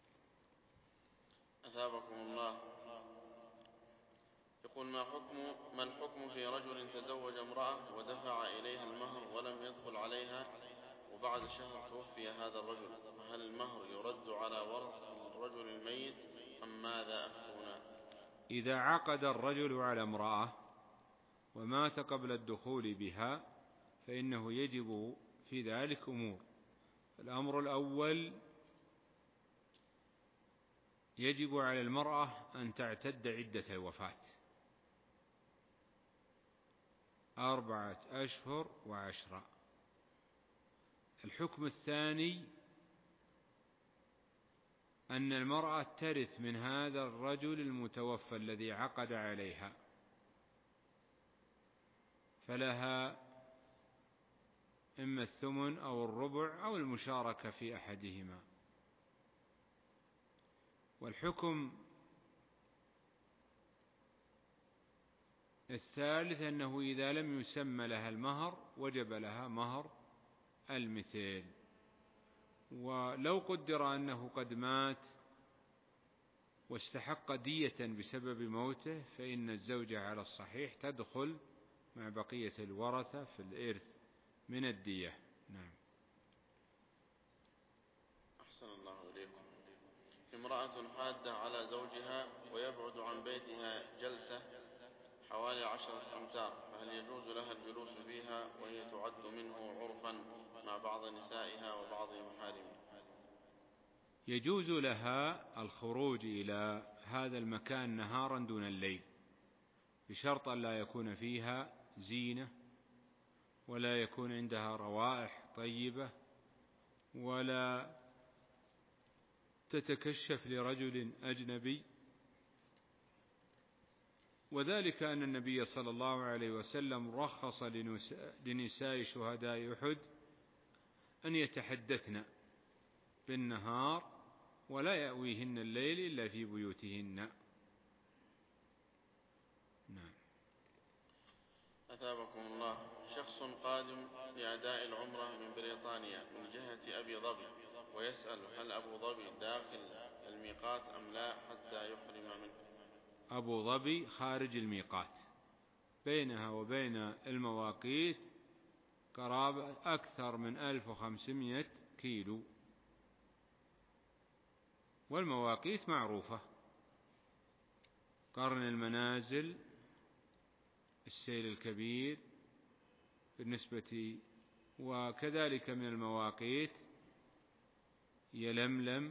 [SPEAKER 3] أثابكم الله. يقول: ما الحكم في رجل تزوج امرأة ودفع إليها المهر ولم يدخل عليها وبعد شهر توفي هذا الرجل، هل المهر يرد على ورث الرجل الميت أم ماذا أفتونا؟
[SPEAKER 2] إذا عقد الرجل على امرأة ومات قبل الدخول بها فإنه يجب في ذلك أمور. الأمر الأول: يجب على المرأة أن تعتد عدة الوفاة 4 أشهر و10. الحكم الثاني: أن المرأة ترث من هذا الرجل المتوفى الذي عقد عليها، فلها إما الثمن أو الربع أو المشاركة في أحدهما. والحكم الثالث: أنه إذا لم يسمى لها المهر وجب لها مهر المثل. ولو قدر أنه قد مات واستحق دية بسبب موته فإن الزوجة على الصحيح تدخل مع بقية الورثة في الإرث من الدية. نعم.
[SPEAKER 3] أحسن الله إليكم. امرأة حادة على زوجها ويبعد عن بيتها جلسة حوالي 10 أمتار، فهل يجوز لها الجلوس فيها وهي تعد منه عرفا مع بعض نسائها وبعض محارمها؟
[SPEAKER 2] يجوز لها الخروج إلى هذا المكان نهارا دون الليل، بشرط أن لا يكون فيها زينة، ولا يكون عندها روائح طيبة، ولا تتكشف لرجل أجنبي. وذلك أن النبي صلى الله عليه وسلم رخص لنساء شهداء أحد أن يتحدثن بالنهار ولا يأويهن الليل إلا في بيوتهن. نعم.
[SPEAKER 3] أثابكم الله. شخص قادم لأداء العمرة من بريطانيا من جهة أبي ظبي، ويسأل هل أبو ظبي داخل الميقات أم لا حتى يحرم منه.
[SPEAKER 2] أبو ظبي خارج الميقات، بينها وبين المواقيت قرابة أكثر من 1500 كيلو، والمواقيت معروفة: قرن المنازل، السيل الكبير بالنسبة، وكذلك من المواقيت يلملم،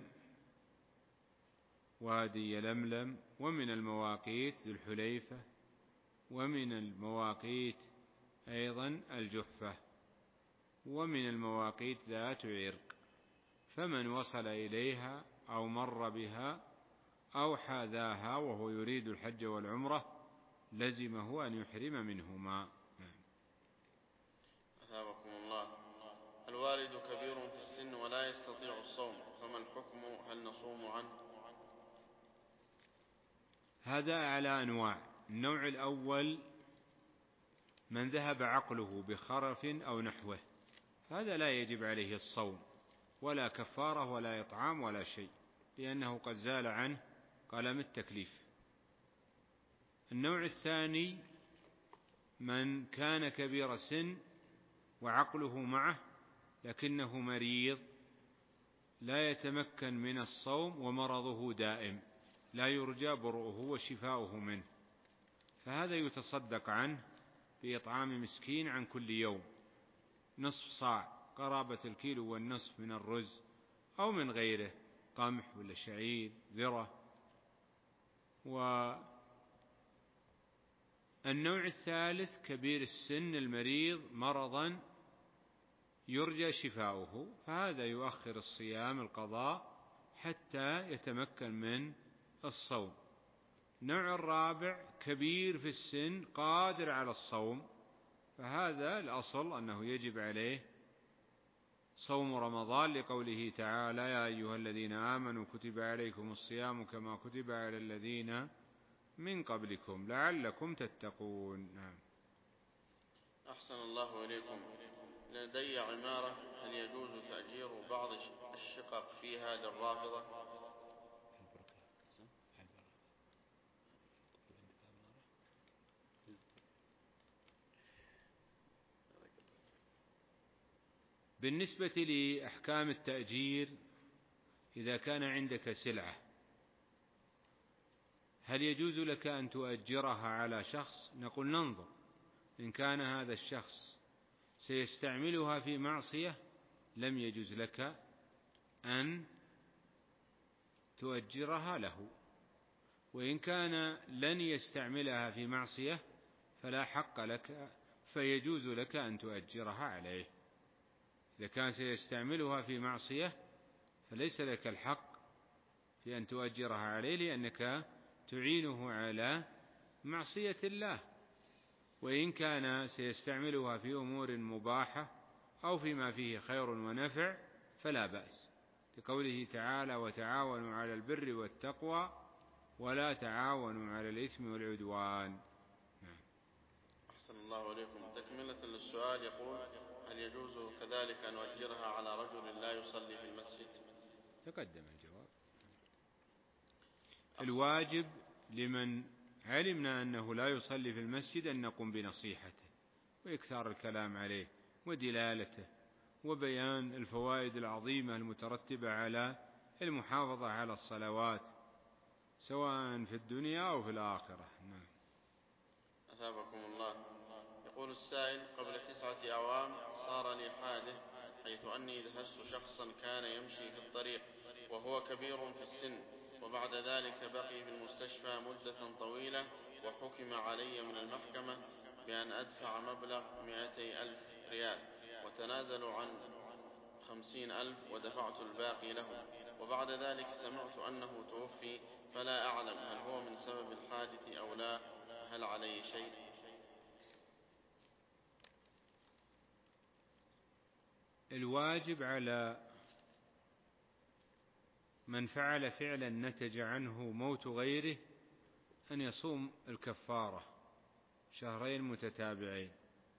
[SPEAKER 2] وادي يلملم، ومن المواقيت ذو الحليفة، ومن المواقيت أيضا الجحفة، ومن المواقيت ذات عرق. فمن وصل إليها أو مر بها أو حاذاها وهو يريد الحج والعمرة لزمه أن يحرم منهما.
[SPEAKER 3] أثابكم الله. الوالد كبير في السن ولا يستطيع الصوم، فما الحكم؟ هل نصوم عنه؟
[SPEAKER 2] هذا على أنواع. النوع الأول من ذهب عقله بخرف أو نحوه، هذا لا يجب عليه الصوم ولا كفارة ولا إطعام ولا شيء، لأنه قد زال عنه قلم التكليف. النوع الثاني من كان كبير السن وعقله معه لكنه مريض لا يتمكن من الصوم ومرضه دائم لا يرجى برؤه وشفاؤه منه، فهذا يتصدق عنه بإطعام مسكين عن كل يوم نصف صاع، قرابة الكيلو والنصف من الرز أو من غيره، قمح ولا شعير ذرة. والنوع الثالث كبير السن المريض مرضا يرجى شفاؤه، فهذا يؤخر الصيام القضاء حتى يتمكن من الصوم. النوع الرابع كبير في السن قادر على الصوم، فهذا الأصل أنه يجب عليه صوم رمضان، لقوله تعالى: يا أيها الذين آمنوا كتب عليكم الصيام كما كتب على الذين من قبلكم لعلكم تتقون. نعم.
[SPEAKER 3] أحسن الله إليكم. لدي عمارة، هل يجوز تأجير بعض الشقق فيها للرافضة؟
[SPEAKER 2] بالنسبة لأحكام التأجير، إذا كان عندك سلعة هل يجوز لك أن تؤجرها على شخص؟ نقول ننظر، إن كان هذا الشخص سيستعملها في معصية لم يجوز لك أن تؤجرها له، وإن كان لن يستعملها في معصية فلا حق لك، فيجوز لك أن تؤجرها عليه. إذا كان سيستعملها في معصية فليس لك الحق في أن تؤجرها عليه، لأنك تعينه على معصية الله. وإن كان سيستعملها في أمور مباحة أو فيما فيه خير ونفع فلا بأس، لقوله تعالى: وتعاونوا على البر والتقوى ولا تعاونوا على الإثم والعدوان.
[SPEAKER 3] أحسن الله إليكم. تكملة للسؤال يقول: هل يجوز كذلك أن أؤجرها على رجل لا يصلي في المسجد؟
[SPEAKER 2] تقدم الجواب. الواجب لمن علمنا أنه لا يصلي في المسجد أن نقوم بنصيحته وإكثار الكلام عليه ودلالته وبيان الفوائد العظيمة المترتبة على المحافظة على الصلوات سواء في الدنيا أو في الآخرة. نعم.
[SPEAKER 3] أثابكم الله. يقول السائل: قبل 9 أعوام صار لي حادث، حيث أني دهست شخصا كان يمشي في الطريق وهو كبير في السن، وبعد ذلك بقي في المستشفى مدة طويلة، وحكم علي من المحكمة بأن أدفع مبلغ 200,000 ريال، وتنازلوا عن 50,000 ودفعت الباقي لهم، وبعد ذلك سمعت أنه توفي، فلا أعلم هل هو من سبب الحادث أو لا، هل علي شيء؟
[SPEAKER 2] الواجب على من فعل فعلا نتج عنه موت غيره أن يصوم الكفارة 2 متتابعين،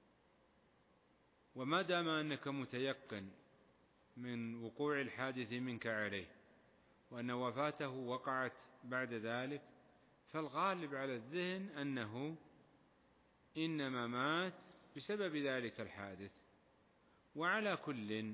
[SPEAKER 2] وما دام أنك متيقن من وقوع الحادث منك عليه وأن وفاته وقعت بعد ذلك، فالغالب على الذهن أنه إنما مات بسبب ذلك الحادث. وعلى كل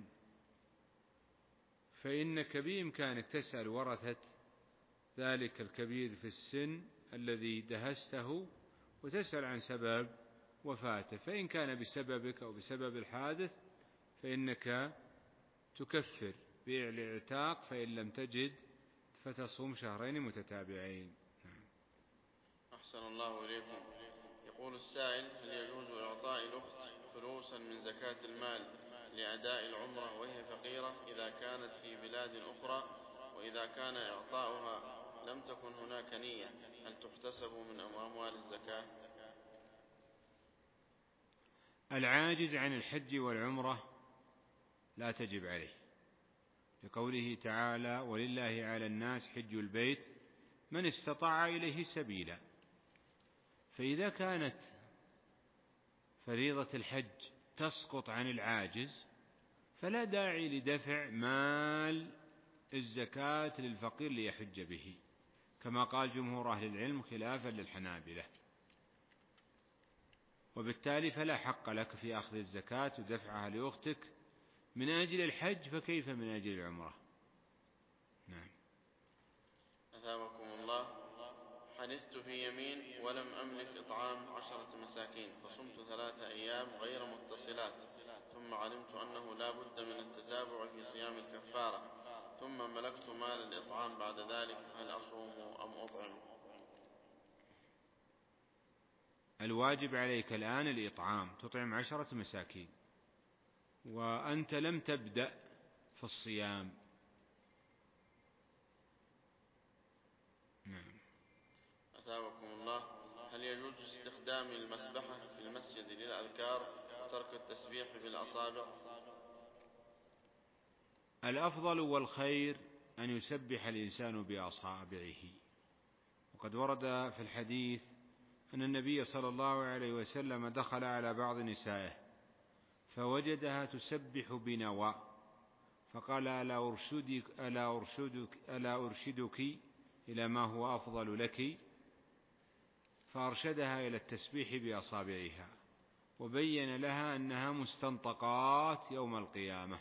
[SPEAKER 2] فإنك بإمكانك تسأل ورثة ذلك الكبير في السن الذي دهسته وتسأل عن سبب وفاته، فإن كان بسببك أو بسبب الحادث فإنك تكفر بالاعتاق، فإن لم تجد فتصوم 2 متتابعين.
[SPEAKER 3] أحسن الله إليكم. يقول السائل: هل يجوز إعطاء الأخت فلوسا من زكاة المال لأداء العمرة وهي فقيرة إذا كانت في بلاد أخرى، وإذا كان إعطاؤها لم تكن هناك نية، هل تحتسب من أموال الزكاة؟
[SPEAKER 2] العاجز عن الحج والعمرة لا تجب عليه، لقوله تعالى: ولله على الناس حج البيت من استطاع إليه سبيلا. فإذا كانت فريضة الحج تسقط عن العاجز فلا داعي لدفع مال الزكاة للفقير ليحج به، كما قال جمهور أهل العلم خلافا للحنابلة، وبالتالي فلا حق لك في أخذ الزكاة ودفعها لأختك من أجل الحج، فكيف من أجل العمرة؟ نعم.
[SPEAKER 3] أثابكم الله. حنثت في يمين ولم أملك إطعام 10 مساكين، فصمت 3 أيام غير متصلات، ثم علمت أنه لا بد من التتابع في صيام الكفارة، ثم ملكت مال الإطعام بعد ذلك، هل أصوم أم أطعم؟
[SPEAKER 2] الواجب عليك الآن الإطعام، تطعم 10 مساكين، وأنت لم تبدأ في الصيام. نعم.
[SPEAKER 3] أثابكم الله. هل يجوز استخدام المسبحة في المسجد للأذكار وترك التسبيح بالأصابع؟
[SPEAKER 2] الأفضل والخير أن يسبح الإنسان بأصابعه، وقد ورد في الحديث أن النبي صلى الله عليه وسلم دخل على بعض نسائه فوجدها تسبح بنوى، فقال: ألا أرشدك إلى ما هو أفضل لك؟ فأرشدها إلى التسبيح بأصابعها، وبين لها أنها مستنطقات يوم القيامة.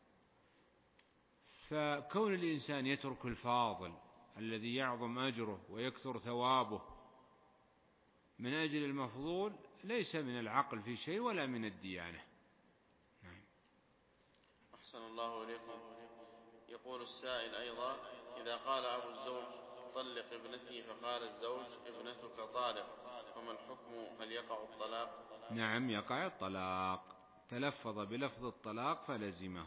[SPEAKER 2] فكون الإنسان يترك الفاضل الذي يعظم أجره ويكثر ثوابه من أجل المفضول ليس من العقل في شيء ولا من الديانة. نعم.
[SPEAKER 3] أحسن الله إليكم. يقول السائل أيضا: إذا قال أبو الزوج طلق ابنتي، فقال الزوج ابنتك طالق، فما الحكم؟ هل يقع الطلاق؟
[SPEAKER 2] نعم، يقع الطلاق، تلفظ بلفظ الطلاق فلزمه.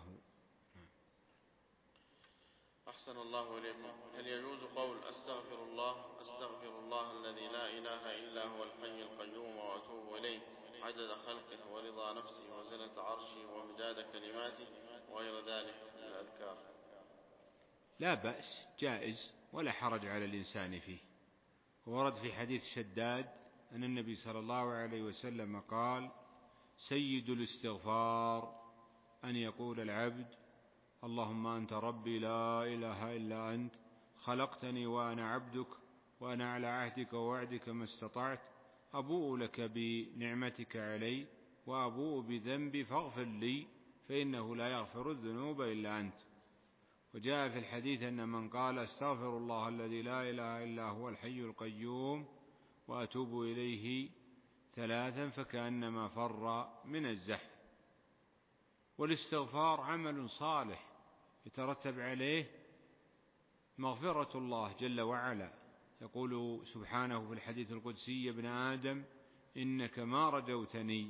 [SPEAKER 3] أحسن الله إليكم. هل يجوز قول أستغفر الله الذي لا إله إلا هو الحي القيوم وأتوب إليه عدد خلقه ورضا نفسه وزنة عرشه ومداد كلماته وغير ذلك من الأذكار؟
[SPEAKER 2] لا بأس، جائز ولا حرج على الإنسان فيه. ورد في حديث شداد أن النبي صلى الله عليه وسلم قال: سيد الاستغفار أن يقول العبد: اللهم أنت ربي لا إله إلا أنت، خلقتني وأنا عبدك، وأنا على عهدك ووعدك ما استطعت، أبوء لك بنعمتك علي وأبوء بذنبي فاغفر لي، فإنه لا يغفر الذنوب إلا أنت. وجاء في الحديث أن من قال استغفر الله الذي لا إله إلا هو الحي القيوم وأتوب إليه 3 فكأنما فر من الزحف. والاستغفار عمل صالح يترتب عليه مغفرة الله جل وعلا. يقول سبحانه في الحديث القدسي: يا ابن آدم إنك ما رجوتني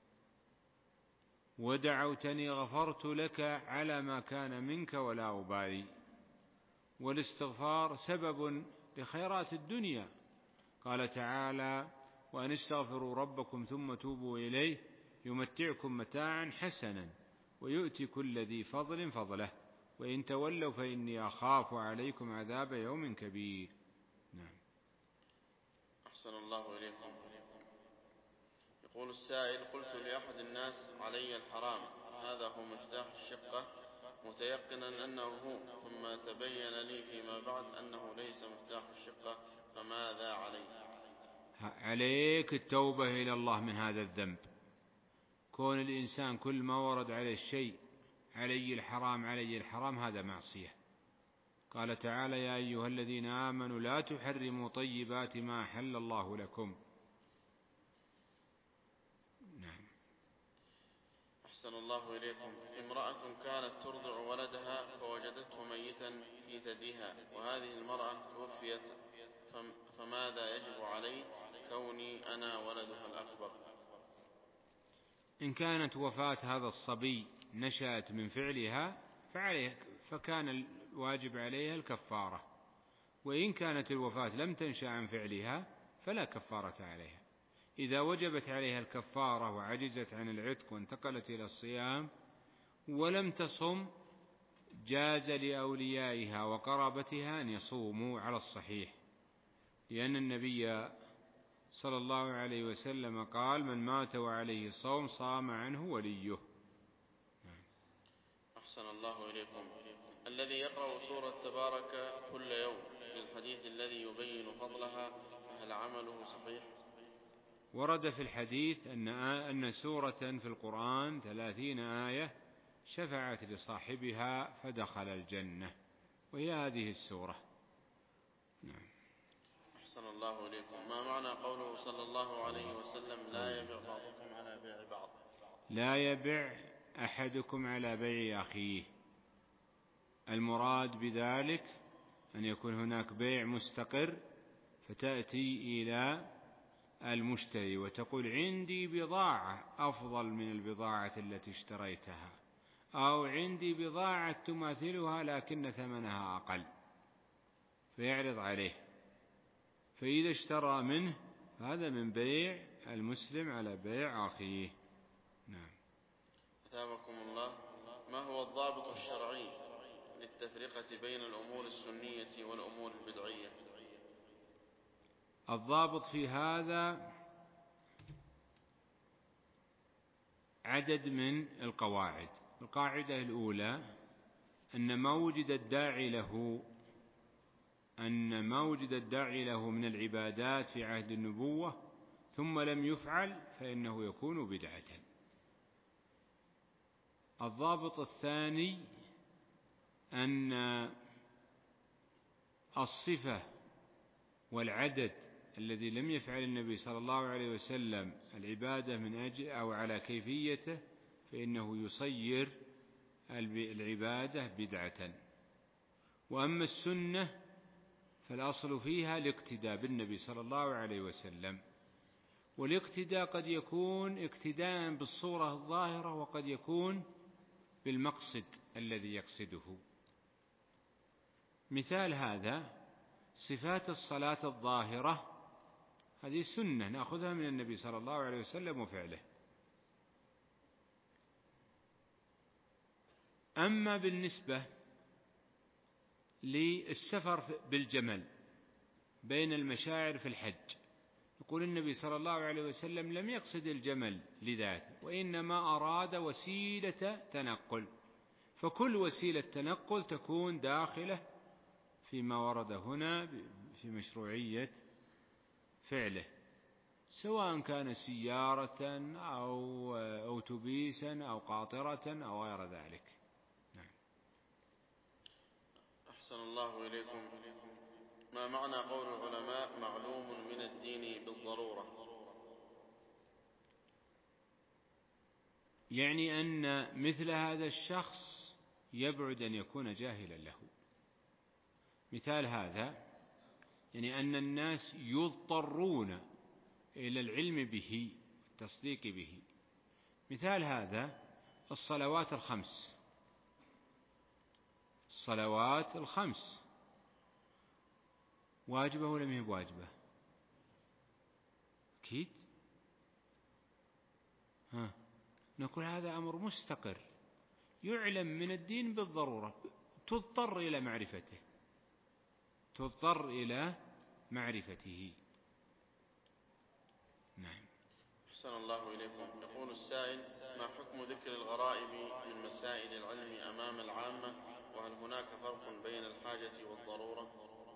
[SPEAKER 2] ودعوتني غفرت لك على ما كان منك ولا أبالي. والاستغفار سبب لخيرات الدنيا. قال تعالى: وأن استغفروا ربكم ثم توبوا إليه يمتعكم متاعا حسنا ويؤتي كل ذي فضل فضله وإن تولوا فإني أخاف عليكم عذاب يوم كبير. نعم.
[SPEAKER 3] أحسن الله إليكم. يقول السائل: قلت لأحد الناس علي الحرام، هذا هو مفتاح الشقة، متيقنا أنه هو، ثم تبين لي فيما بعد أنه ليس مفتاح الشقة، فماذا علي؟
[SPEAKER 2] عليك التوبة إلى الله من هذا الذنب. كون الإنسان كل ما ورد عليه الشيء علي الحرام علي الحرام، هذا معصية. قال تعالى: يا أيها الذين آمنوا لا تحرموا طيبات ما أحل الله لكم. نعم.
[SPEAKER 3] أحسن الله إليكم. امرأة كانت ترضع ولدها فوجدته ميتا في ثديها، وهذه المرأة توفيت، فماذا يجب علي كوني أنا ولدها الأكبر؟
[SPEAKER 2] إن كانت وفاة هذا الصبي نشأت من فعلها فكان الواجب عليها الكفارة، وإن كانت الوفاة لم تنشأ عن فعلها فلا كفارة عليها. إذا وجبت عليها الكفارة وعجزت عن العتق وانتقلت إلى الصيام ولم تصم، جاز لأوليائها وقرابتها أن يصوموا على الصحيح، لأن النبي صلى الله عليه وسلم قال: من مات وعليه الصوم صام عنه وليه.
[SPEAKER 3] أحسن الله إليكم. الذي يقرأ سورة تبارك كل يوم بالحديث الذي يبين فضلها، فهل عمله صحيح؟
[SPEAKER 2] ورد في الحديث أن سورة في القرآن 30 آية شفعت لصاحبها فدخل الجنة، وهي هذه السورة. نعم.
[SPEAKER 3] أحسن الله إليكم. ما معنى قوله صلى الله عليه وسلم: لا يبيع بعضكم على بيع بعض؟
[SPEAKER 2] لا يبيع أحدكم على بيع أخيه. المراد بذلك أن يكون هناك بيع مستقر، فتأتي إلى المشتري وتقول: عندي بضاعة أفضل من البضاعة التي اشتريتها، أو عندي بضاعة تماثلها لكن ثمنها أقل، فيعرض عليه، فإذا اشترى منه هذا من بيع المسلم على بيع أخيه. نعم.
[SPEAKER 3] أثابكم الله. ما هو الضابط الشرعي للتفرقة بين الأمور السنية والأمور البدعية؟
[SPEAKER 2] الضابط في هذا عدد من القواعد. القاعدة الأولى أن ما وجد الداعي له من العبادات في عهد النبوة ثم لم يفعل فإنه يكون بدعة. الضابط الثاني أن الصفة والعدد الذي لم يفعل النبي صلى الله عليه وسلم العبادة من أجل أو على كيفيته فإنه يصير العبادة بدعة. وأما السنة فالأصل فيها الاقتداء بالنبي صلى الله عليه وسلم، والاقتداء قد يكون اقتداء بالصورة الظاهرة وقد يكون بالمقصد الذي يقصده. مثال هذا صفات الصلاة الظاهرة، هذه سنة نأخذها من النبي صلى الله عليه وسلم وفعله. أما بالنسبة للسفر بالجمل بين المشاعر في الحج، يقول النبي صلى الله عليه وسلم لم يقصد الجمل لذاته، وإنما أراد وسيلة تنقل، فكل وسيلة تنقل تكون داخلة فيما ورد هنا في مشروعية فعله، سواء كان سيارة أو أوتوبيسا أو قاطرة أو غير ذلك. نعم.
[SPEAKER 3] أحسن الله إليكم. ما معنى قول العلماء: معلوم من الدين بالضرورة؟
[SPEAKER 2] يعني أن مثل هذا الشخص يبعد أن يكون جاهلا له، مثال هذا يعني أن الناس يضطرون إلى العلم به والتصديق به. مثال هذا الصلوات الخمس. الصلوات الخمس واجبة ولا ما هي بواجبة؟ أكيد. نقول هذا أمر مستقر يعلم من الدين بالضرورة، تضطر إلى معرفته، تضطر إلى معرفته. نعم.
[SPEAKER 3] أحسن الله إليكم. يقول السائل: ما حكم ذكر الغرائب من مسائل العلم أمام العامة، وهل هناك فرق بين الحاجة والضرورة؟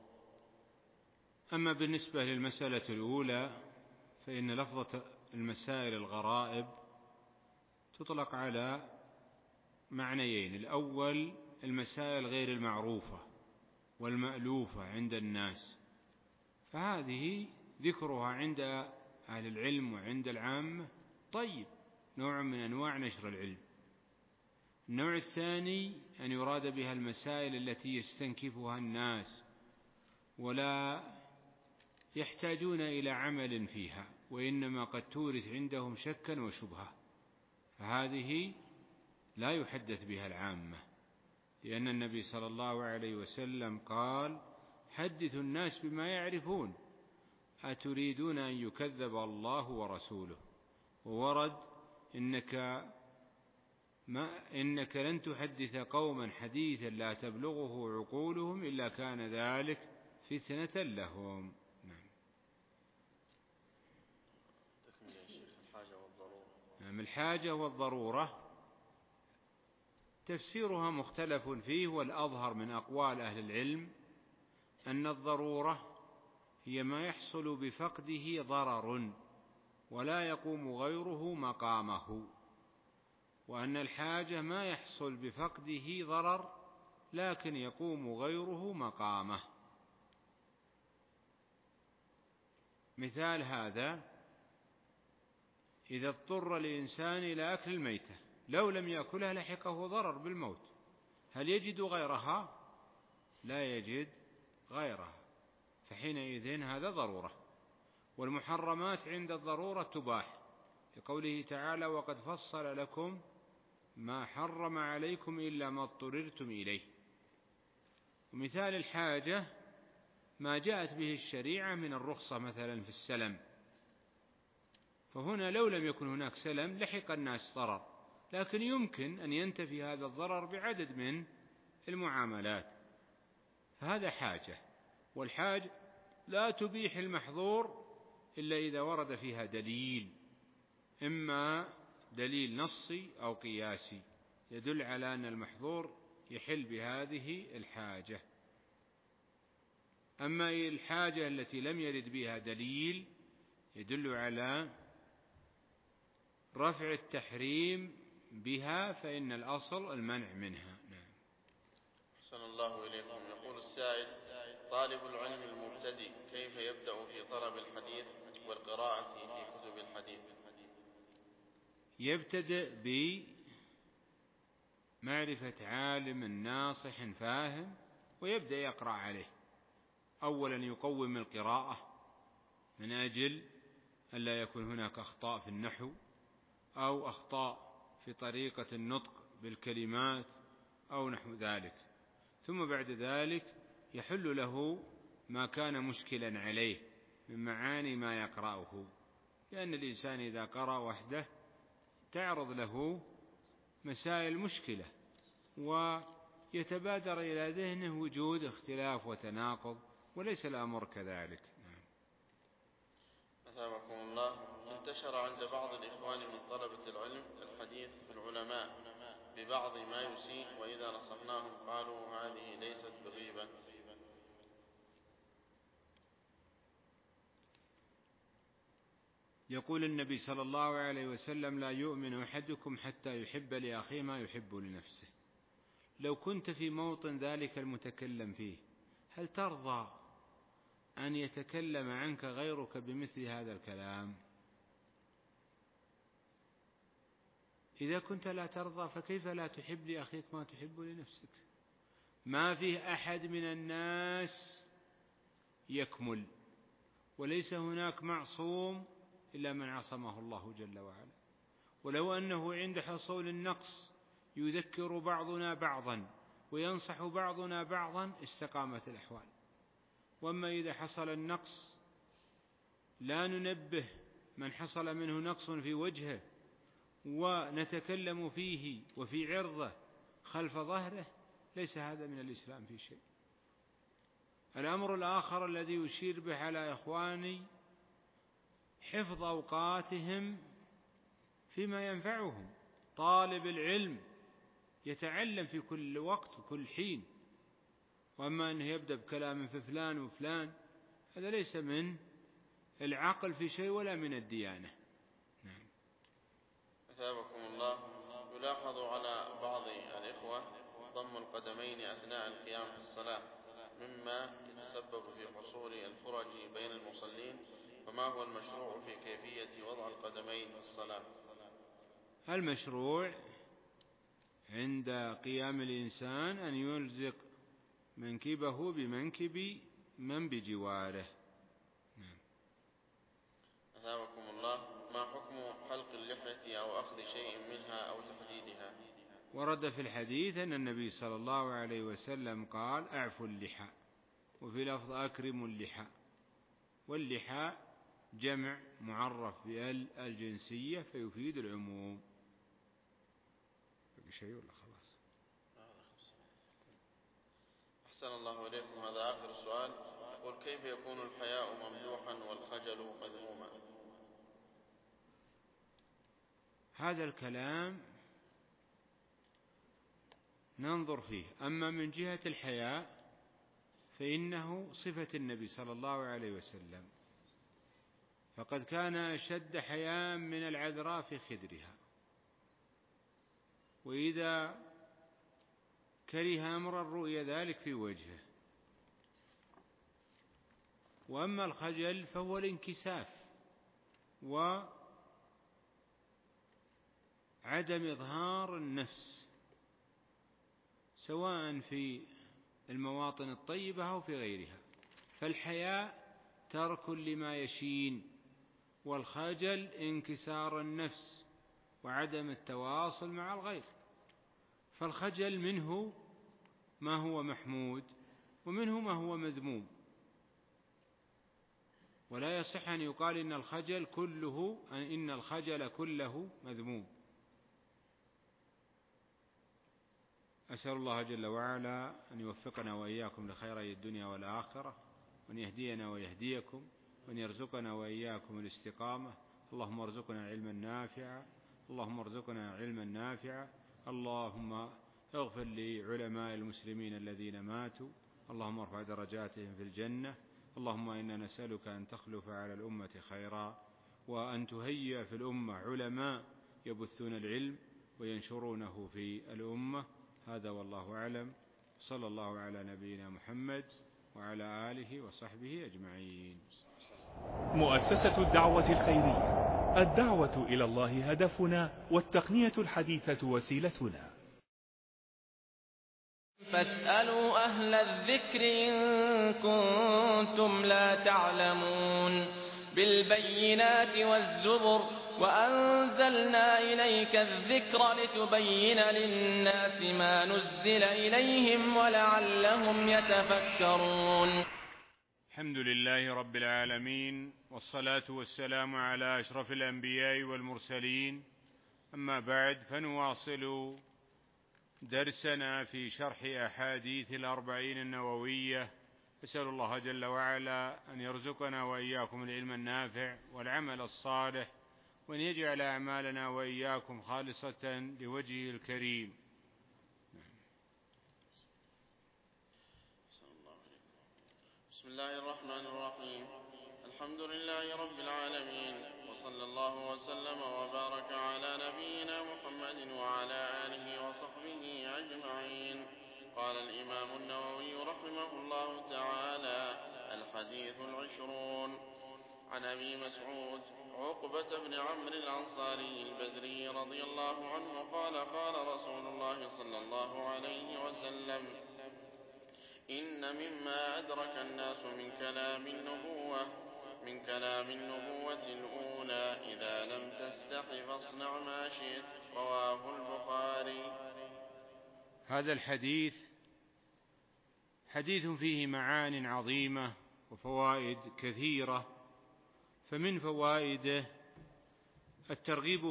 [SPEAKER 2] أما بالنسبة للمسألة الأولى فإن لفظة المسائل الغرائب تطلق على معنيين: الأول المسائل غير المعروفة والمألوفة عند الناس، فهذه ذكرها عند أهل العلم وعند العامة طيب، نوع من أنواع نشر العلم. النوع الثاني أن يراد بها المسائل التي يستنكفها الناس ولا يحتاجون إلى عمل فيها، وإنما قد تورث عندهم شكا وشبهة، فهذه لا يحدث بها العامة، لأن النبي صلى الله عليه وسلم قال: حدثوا الناس بما يعرفون، أتريدون أن يكذب الله ورسوله. وورد: إنك لن تحدث قوما حديثا لا تبلغه عقولهم إلا كان ذلك فتنة لهم. نعم. الحاجة والضرورة تفسيرها مختلف فيه، والأظهر من أقوال أهل العلم أن الضرورة هي ما يحصل بفقده ضرر ولا يقوم غيره مقامه، وأن الحاجة ما يحصل بفقده ضرر لكن يقوم غيره مقامه. مثال هذا: إذا اضطر الإنسان إلى أكل الميتة لو لم يأكلها لحقه ضرر بالموت، هل يجد غيرها؟ لا يجد غيرها، فحينئذ هذا ضرورة. والمحرمات عند الضرورة تباح، لقوله تعالى: وقد فصل لكم ما حرم عليكم إلا ما اضطررتم إليه. ومثال الحاجة ما جاءت به الشريعة من الرخصة مثلا في السلم، فهنا لو لم يكن هناك سلم لحق الناس ضرر، لكن يمكن أن ينتفي هذا الضرر بعدد من المعاملات، فهذا حاجة. والحاجة لا تبيح المحظور إلا إذا ورد فيها دليل، إما دليل نصي أو قياسي يدل على أن المحظور يحل بهذه الحاجة. أما الحاجة التي لم يرد بها دليل يدل على رفع التحريم بها فإن الأصل المنع منها. نعم.
[SPEAKER 3] أحسن الله إليكم. يقول السائل: طالب العلم المبتدئ كيف يبدأ في طلب الحديث والقراءة في كتب الحديث؟
[SPEAKER 2] يبتدئ بمعرفة عالم ناصح فاهم ويبدأ يقرأ عليه. أولا يقوم القراءة من أجل ألا يكون هناك أخطاء في النحو أو أخطاء في طريقة النطق بالكلمات أو نحو ذلك، ثم بعد ذلك يحل له ما كان مشكلا عليه من معاني ما يقرأه، لأن الإنسان إذا قرأ وحده تعرض له مسائل مشكلة ويتبادر إلى ذهنه وجود اختلاف وتناقض، وليس الأمر كذلك.
[SPEAKER 3] أثابكم الله. انتشر عند بعض الإخوان من طلبة العلم الحديث بالعلماء ببعض ما يسيء، وإذا نصحناهم قالوا هذه ليست بغيبة.
[SPEAKER 2] يقول النبي صلى الله عليه وسلم: لا يؤمن أحدكم حتى يحب لأخيه ما يحب لنفسه. لو كنت في موطن ذلك المتكلم فيه هل ترضى أن يتكلم عنك غيرك بمثل هذا الكلام؟ إذا كنت لا ترضى فكيف لا تحب لأخيك ما تحب لنفسك؟ ما فيه أحد من الناس يكمل، وليس هناك معصوم إلا من عصمه الله جل وعلا. ولو أنه عند حصول النقص يذكر بعضنا بعضا وينصح بعضنا بعضا استقامت الأحوال. وأما إذا حصل النقص لا ننبه من حصل منه نقص في وجهه ونتكلم فيه وفي عرضه خلف ظهره، ليس هذا من الإسلام في شيء. الأمر الآخر الذي يشير به على إخواني حفظ أوقاتهم فيما ينفعهم. طالب العلم يتعلم في كل وقت وكل حين، وأما أنه يبدأ بكلام في فلان وفلان هذا ليس من العقل في شيء ولا من الديانة. نعم.
[SPEAKER 3] أثابكم الله. يلاحظ على بعض الإخوة ضم القدمين أثناء القيام في الصلاة مما يتسبب في حصول الفرج بين المصلين، فما هو المشروع في كيفية وضع القدمين في الصلاة؟
[SPEAKER 2] المشروع عند قيام الإنسان أن يلزق منكبه بمنكب من بجواره. نعم.
[SPEAKER 3] أثابكم الله. ما حكم حلق اللحية أو أخذ شيء منها أو تحديدها؟
[SPEAKER 2] ورد في الحديث أن النبي صلى الله عليه وسلم قال أعفوا اللحى، وفي لفظ أكرموا اللحى. واللحى جمع معرف بال الجنسية فيفيد العموم. شيء ولا خلاص؟
[SPEAKER 3] أحسن الله إليكم. هذا آخر سؤال. يقول: كيف يكون الحياء ممدوحا والخجل مذموما؟
[SPEAKER 2] هذا الكلام ننظر فيه. أما من جهة الحياء فإنه صفة النبي صلى الله عليه وسلم، فقد كان أشد حياء من العذراء في خدرها، وإذا كره أمرا رؤي ذلك في وجهه. وأما الخجل فهو الانكساف وعدم إظهار النفس، سواء في المواطن الطيبة أو في غيرها. فالحياء ترك لما يشين، والخجل انكسار النفس وعدم التواصل مع الغير. فالخجل منه ما هو محمود ومنه ما هو مذموم، ولا يصح أن يقال إن الخجل كله مذموم. أسأل الله جل وعلا أن يوفقنا وإياكم لخيري الدنيا والآخرة، وأن يهدينا ويهديكم، وأن يرزقنا وإياكم الاستقامة. اللهم ارزقنا علما نافعا، اللهم ارزقنا علما نافعا. اللهم اغفر لعلماء المسلمين الذين ماتوا، اللهم ارفع درجاتهم في الجنة. اللهم إنا نسألك أن تخلف على الأمة خيرا، وأن تهيئ في الأمة علماء يبثون العلم وينشرونه في الأمة. هذا والله أعلم. صلى الله على نبينا محمد وعلى آله وصحبه أجمعين.
[SPEAKER 5] مؤسسة الدعوة الخيرية، الدعوة إلى الله هدفنا، والتقنية الحديثة وسيلتنا.
[SPEAKER 1] فاسألوا أهل الذكر إن كنتم لا تعلمون. بالبينات والزبر وأنزلنا إليك الذكر لتبين للناس ما نزل إليهم ولعلهم يتفكرون.
[SPEAKER 2] الحمد لله رب العالمين، والصلاة والسلام على أشرف الأنبياء والمرسلين. أما بعد، فنواصل درسنا في شرح أحاديث الأربعين النووية. أسأل الله جل وعلا أن يرزقنا وإياكم العلم النافع والعمل الصالح، وأن يجعل أعمالنا وإياكم خالصة لوجهه الكريم.
[SPEAKER 3] بسم الله الرحمن الرحيم. الحمد لله رب العالمين، وصلى الله وسلم وبارك على نبينا محمد وعلى آله وصحبه أجمعين. قال الإمام النووي رحمه الله تعالى: الحديث 20 عن أبي مسعود عقبة بن عمرو الأنصاري البدري رضي الله عنه قال: قال رسول الله صلى الله عليه وسلم: إن مما أدرك الناس من كلام النبوة الأولى إذا لم تستح فاصنع ما شئت. رواه البخاري.
[SPEAKER 2] هذا الحديث حديث فيه معان عظيمة وفوائد كثيرة، فمن فوائده الترغيب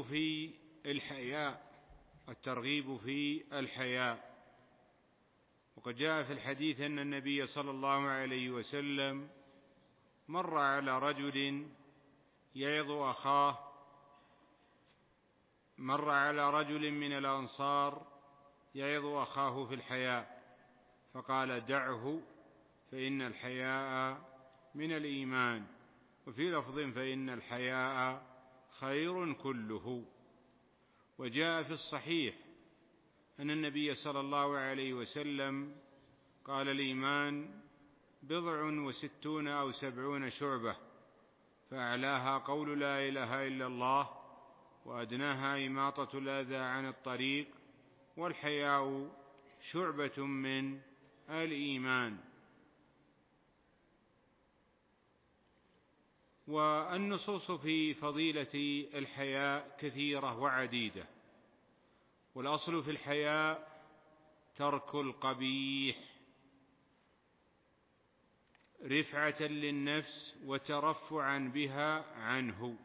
[SPEAKER 2] في الحياء. وقد جاء في الحديث أن النبي صلى الله عليه وسلم مر على رجل من الأنصار يعظ أخاه في الحياء، فقال: دعه فإن الحياء من الإيمان، وفي لفظ: فإن الحياء خير كله. وجاء في الصحيح أن النبي صلى الله عليه وسلم قال: الإيمان 60 أو 70 شعبة، فأعلاها قول لا إله إلا الله، وأدناها إماطة الأذى عن الطريق، والحياء شعبة من الإيمان. والنصوص في فضيلة الحياء كثيرة وعديدة، والأصل في الحياء ترك القبيح رفعة للنفس وترفعا بها عنه.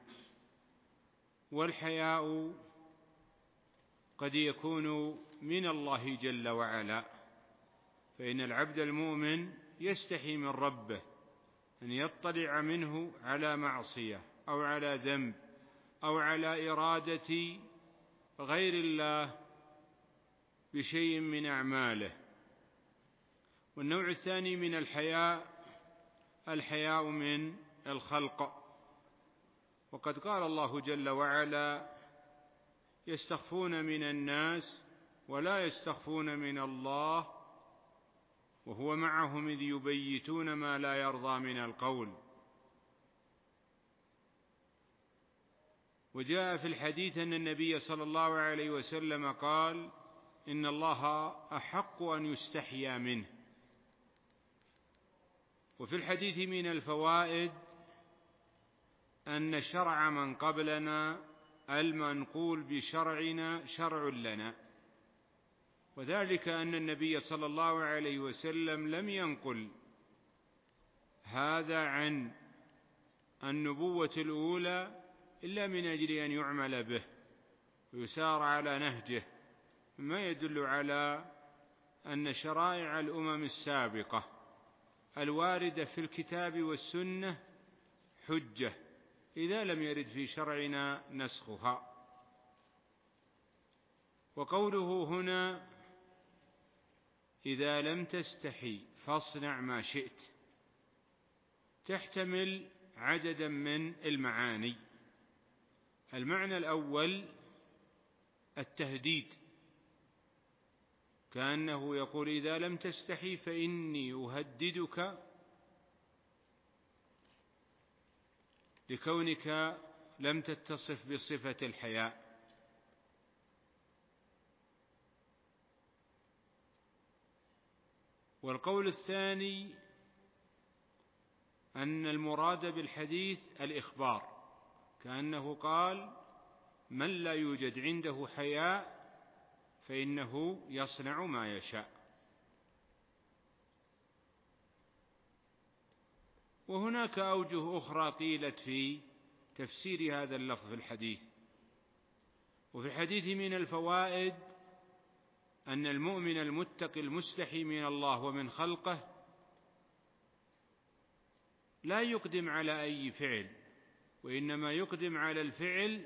[SPEAKER 2] والحياء قد يكون من الله جل وعلا، فإن العبد المؤمن يستحي من ربه أن يطلع منه على معصية أو على ذنب أو على إرادة غير الله بشيء من أعماله. والنوع الثاني من الحياء من الخلق. وقد قال الله جل وعلا: يستخفون من الناس ولا يستخفون من الله وهو معهم إذ يبيتون ما لا يرضى من القول. وجاء في الحديث أن النبي صلى الله عليه وسلم قال: إن الله أحق أن يستحيا منه. وفي الحديث من الفوائد أن شرع من قبلنا المنقول بشرعنا شرع لنا، وذلك أن النبي صلى الله عليه وسلم لم ينقل هذا عن النبوة الأولى إلا من أجل أن يعمل به ويسار على نهجه، مما يدل على أن شرائع الأمم السابقة الواردة في الكتاب والسنة حجة إذا لم يرد في شرعنا نسخها. وقوله هنا: إذا لم تستحي فاصنع ما شئت، تحتمل عددا من المعاني. المعنى الأول التهديد، كأنه يقول: إذا لم تستحي فإني أهددك لكونك لم تتصف بصفة الحياء. والقول الثاني أن المراد بالحديث الإخبار، كأنه قال: من لا يوجد عنده حياء فإنه يصنع ما يشاء. وهناك أوجه أخرى قيلت في تفسير هذا اللفظ في الحديث. وفي الحديث من الفوائد أن المؤمن المتقي المستحي من الله ومن خلقه لا يقدم على أي فعل، وإنما يقدم على الفعل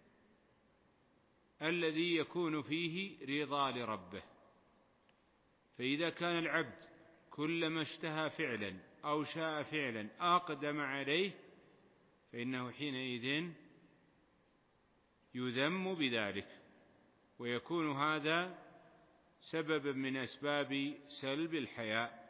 [SPEAKER 2] الذي يكون فيه رضا لربه. فإذا كان العبد كلما اشتهى فعلا أو شاء فعلا أقدم عليه، فإنه حينئذ يذم بذلك، ويكون هذا سببا من أسباب سلب الحياء.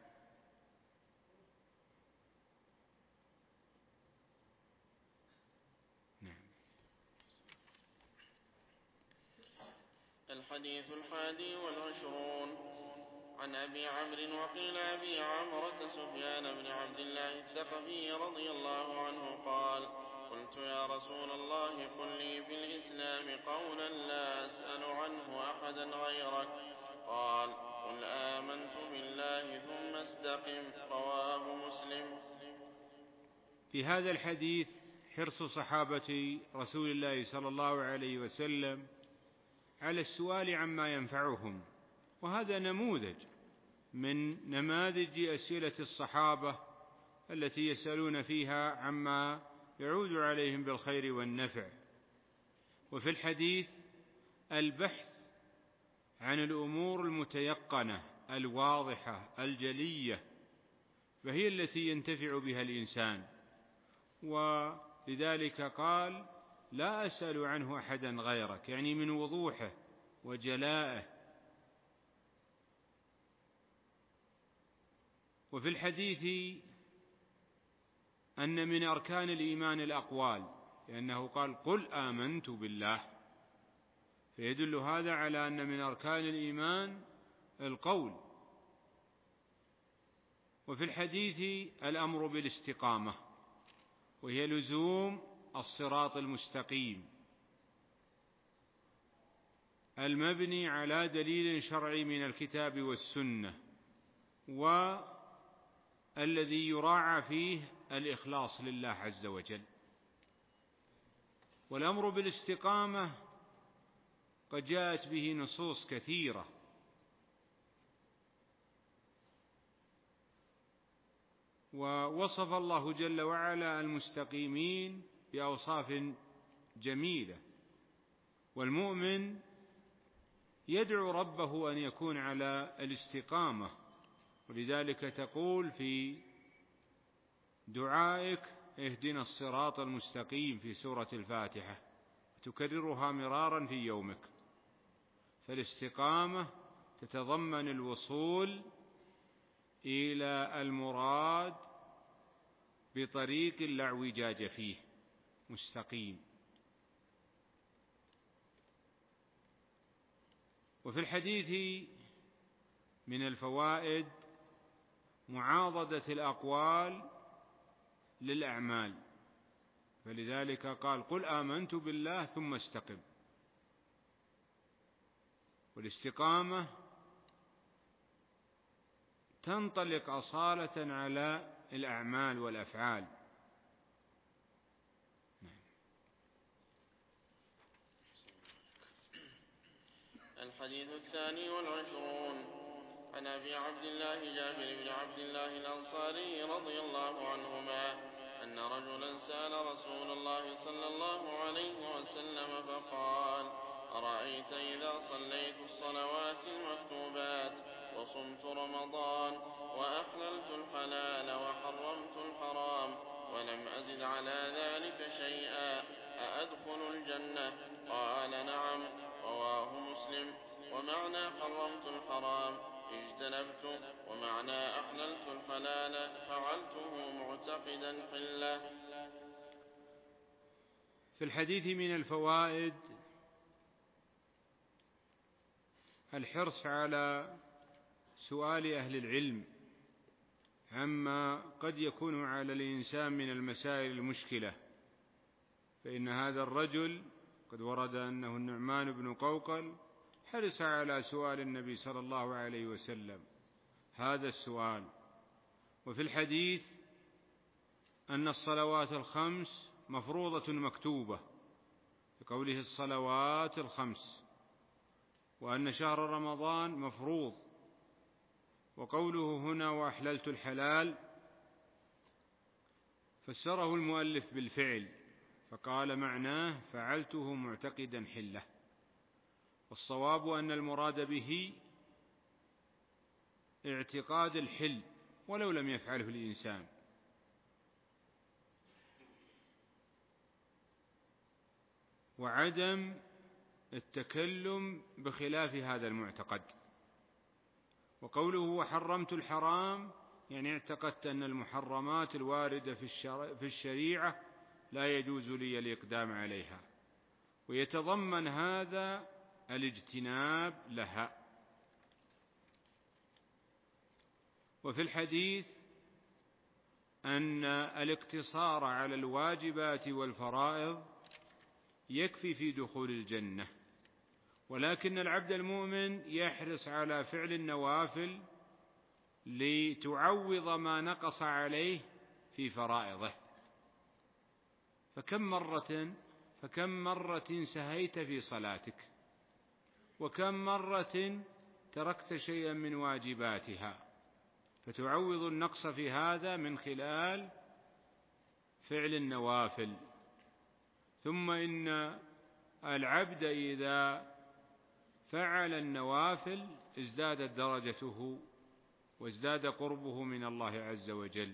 [SPEAKER 3] الحديث 21. عن أبي عمرو وقيل أبي عمرة سفيان بن عبد الله الثقفي رضي الله عنه قال: قلت يا رسول الله قل لي في الإسلام قولا لا أسأل عنه أحدا غيرك. قال: قل آمنت بالله ثم استقم. رواه مسلم.
[SPEAKER 2] في هذا الحديث حرص صحابة رسول الله صلى الله عليه وسلم على السؤال عما ينفعهم، وهذا نموذج من نماذج أسئلة الصحابة التي يسألون فيها عما يعود عليهم بالخير والنفع. وفي الحديث البحث عن الأمور المتيقنة الواضحة الجلية، فهي التي ينتفع بها الإنسان، ولذلك قال: لا أسأل عنه أحدا غيرك، يعني من وضوحه وجلائه. وفي الحديث أن من أركان الإيمان الأقوال، لأنه قال: قل آمنت بالله، فيدل هذا على أن من أركان الإيمان القول. وفي الحديث الأمر بالاستقامة، وهي لزوم الصراط المستقيم المبني على دليل شرعي من الكتاب والسنة، والذي يراعى فيه الإخلاص لله عز وجل. والأمر بالاستقامة قد جاءت به نصوص كثيرة، ووصف الله جل وعلا المستقيمين بأوصاف جميلة، والمؤمن يدعو ربه أن يكون على الاستقامة. ولذلك تقول في دعائك: اهدنا الصراط المستقيم، في سورة الفاتحة، تكررها مرارا في يومك. فالاستقامة تتضمن الوصول إلى المراد بطريق لا اعوجاج فيه، مستقيم. وفي الحديث من الفوائد معاضدة الأقوال للأعمال، فلذلك قال: قل آمنت بالله ثم استقم. والاستقامة تنطلق أصالة على الأعمال والأفعال.
[SPEAKER 3] الحديث 22 عن أبي عبد الله جابر بن عبد الله الأنصاري رضي الله عنهما أن رجلا سأل رسول الله صلى الله عليه وسلم فقال: أرأيت إذا صليت الصلوات المكتوبات وصمت رمضان وأحللت الحلال وحرمت الحرام ولم أزد على ذلك شيئا أأدخل الجنة؟ قال: نعم. رواه مسلم. ومعنى حرمت الحرام اجتنبت، ومعنى أحللت الحلال فعلته معتقدا حله.
[SPEAKER 2] في الحديث من الفوائد الحرص على سؤال أهل العلم عما قد يكون على الإنسان من المسائل المشكلة، فإن هذا الرجل قد ورد أنه النعمان بن قوقل حرص على سؤال النبي صلى الله عليه وسلم هذا السؤال. وفي الحديث أن الصلوات الخمس مفروضة مكتوبة، بقوله الصلوات الخمس، وأن شهر رمضان مفروض، وقوله هنا وأحللت الحلال فسره المؤلف بالفعل، فقال معناه فعلته معتقدا حله. والصواب أن المراد به اعتقاد الحل ولو لم يفعله الإنسان. وعدم التكلم بخلاف هذا المعتقد. وقوله وحرمت الحرام يعني اعتقدت أن المحرمات الواردة في الشريعة لا يجوز لي الإقدام عليها، ويتضمن هذا الاجتناب لها. وفي الحديث أن الاقتصار على الواجبات والفرائض يكفي في دخول الجنة، ولكن العبد المؤمن يحرص على فعل النوافل لتعوض ما نقص عليه في فرائضه. فكم مرة سهيت في صلاتك، وكم مرة تركت شيئا من واجباتها، فتعوض النقص في هذا من خلال فعل النوافل. ثم إن العبد إذا فعل النوافل ازدادت درجته وازداد قربه من الله عز وجل.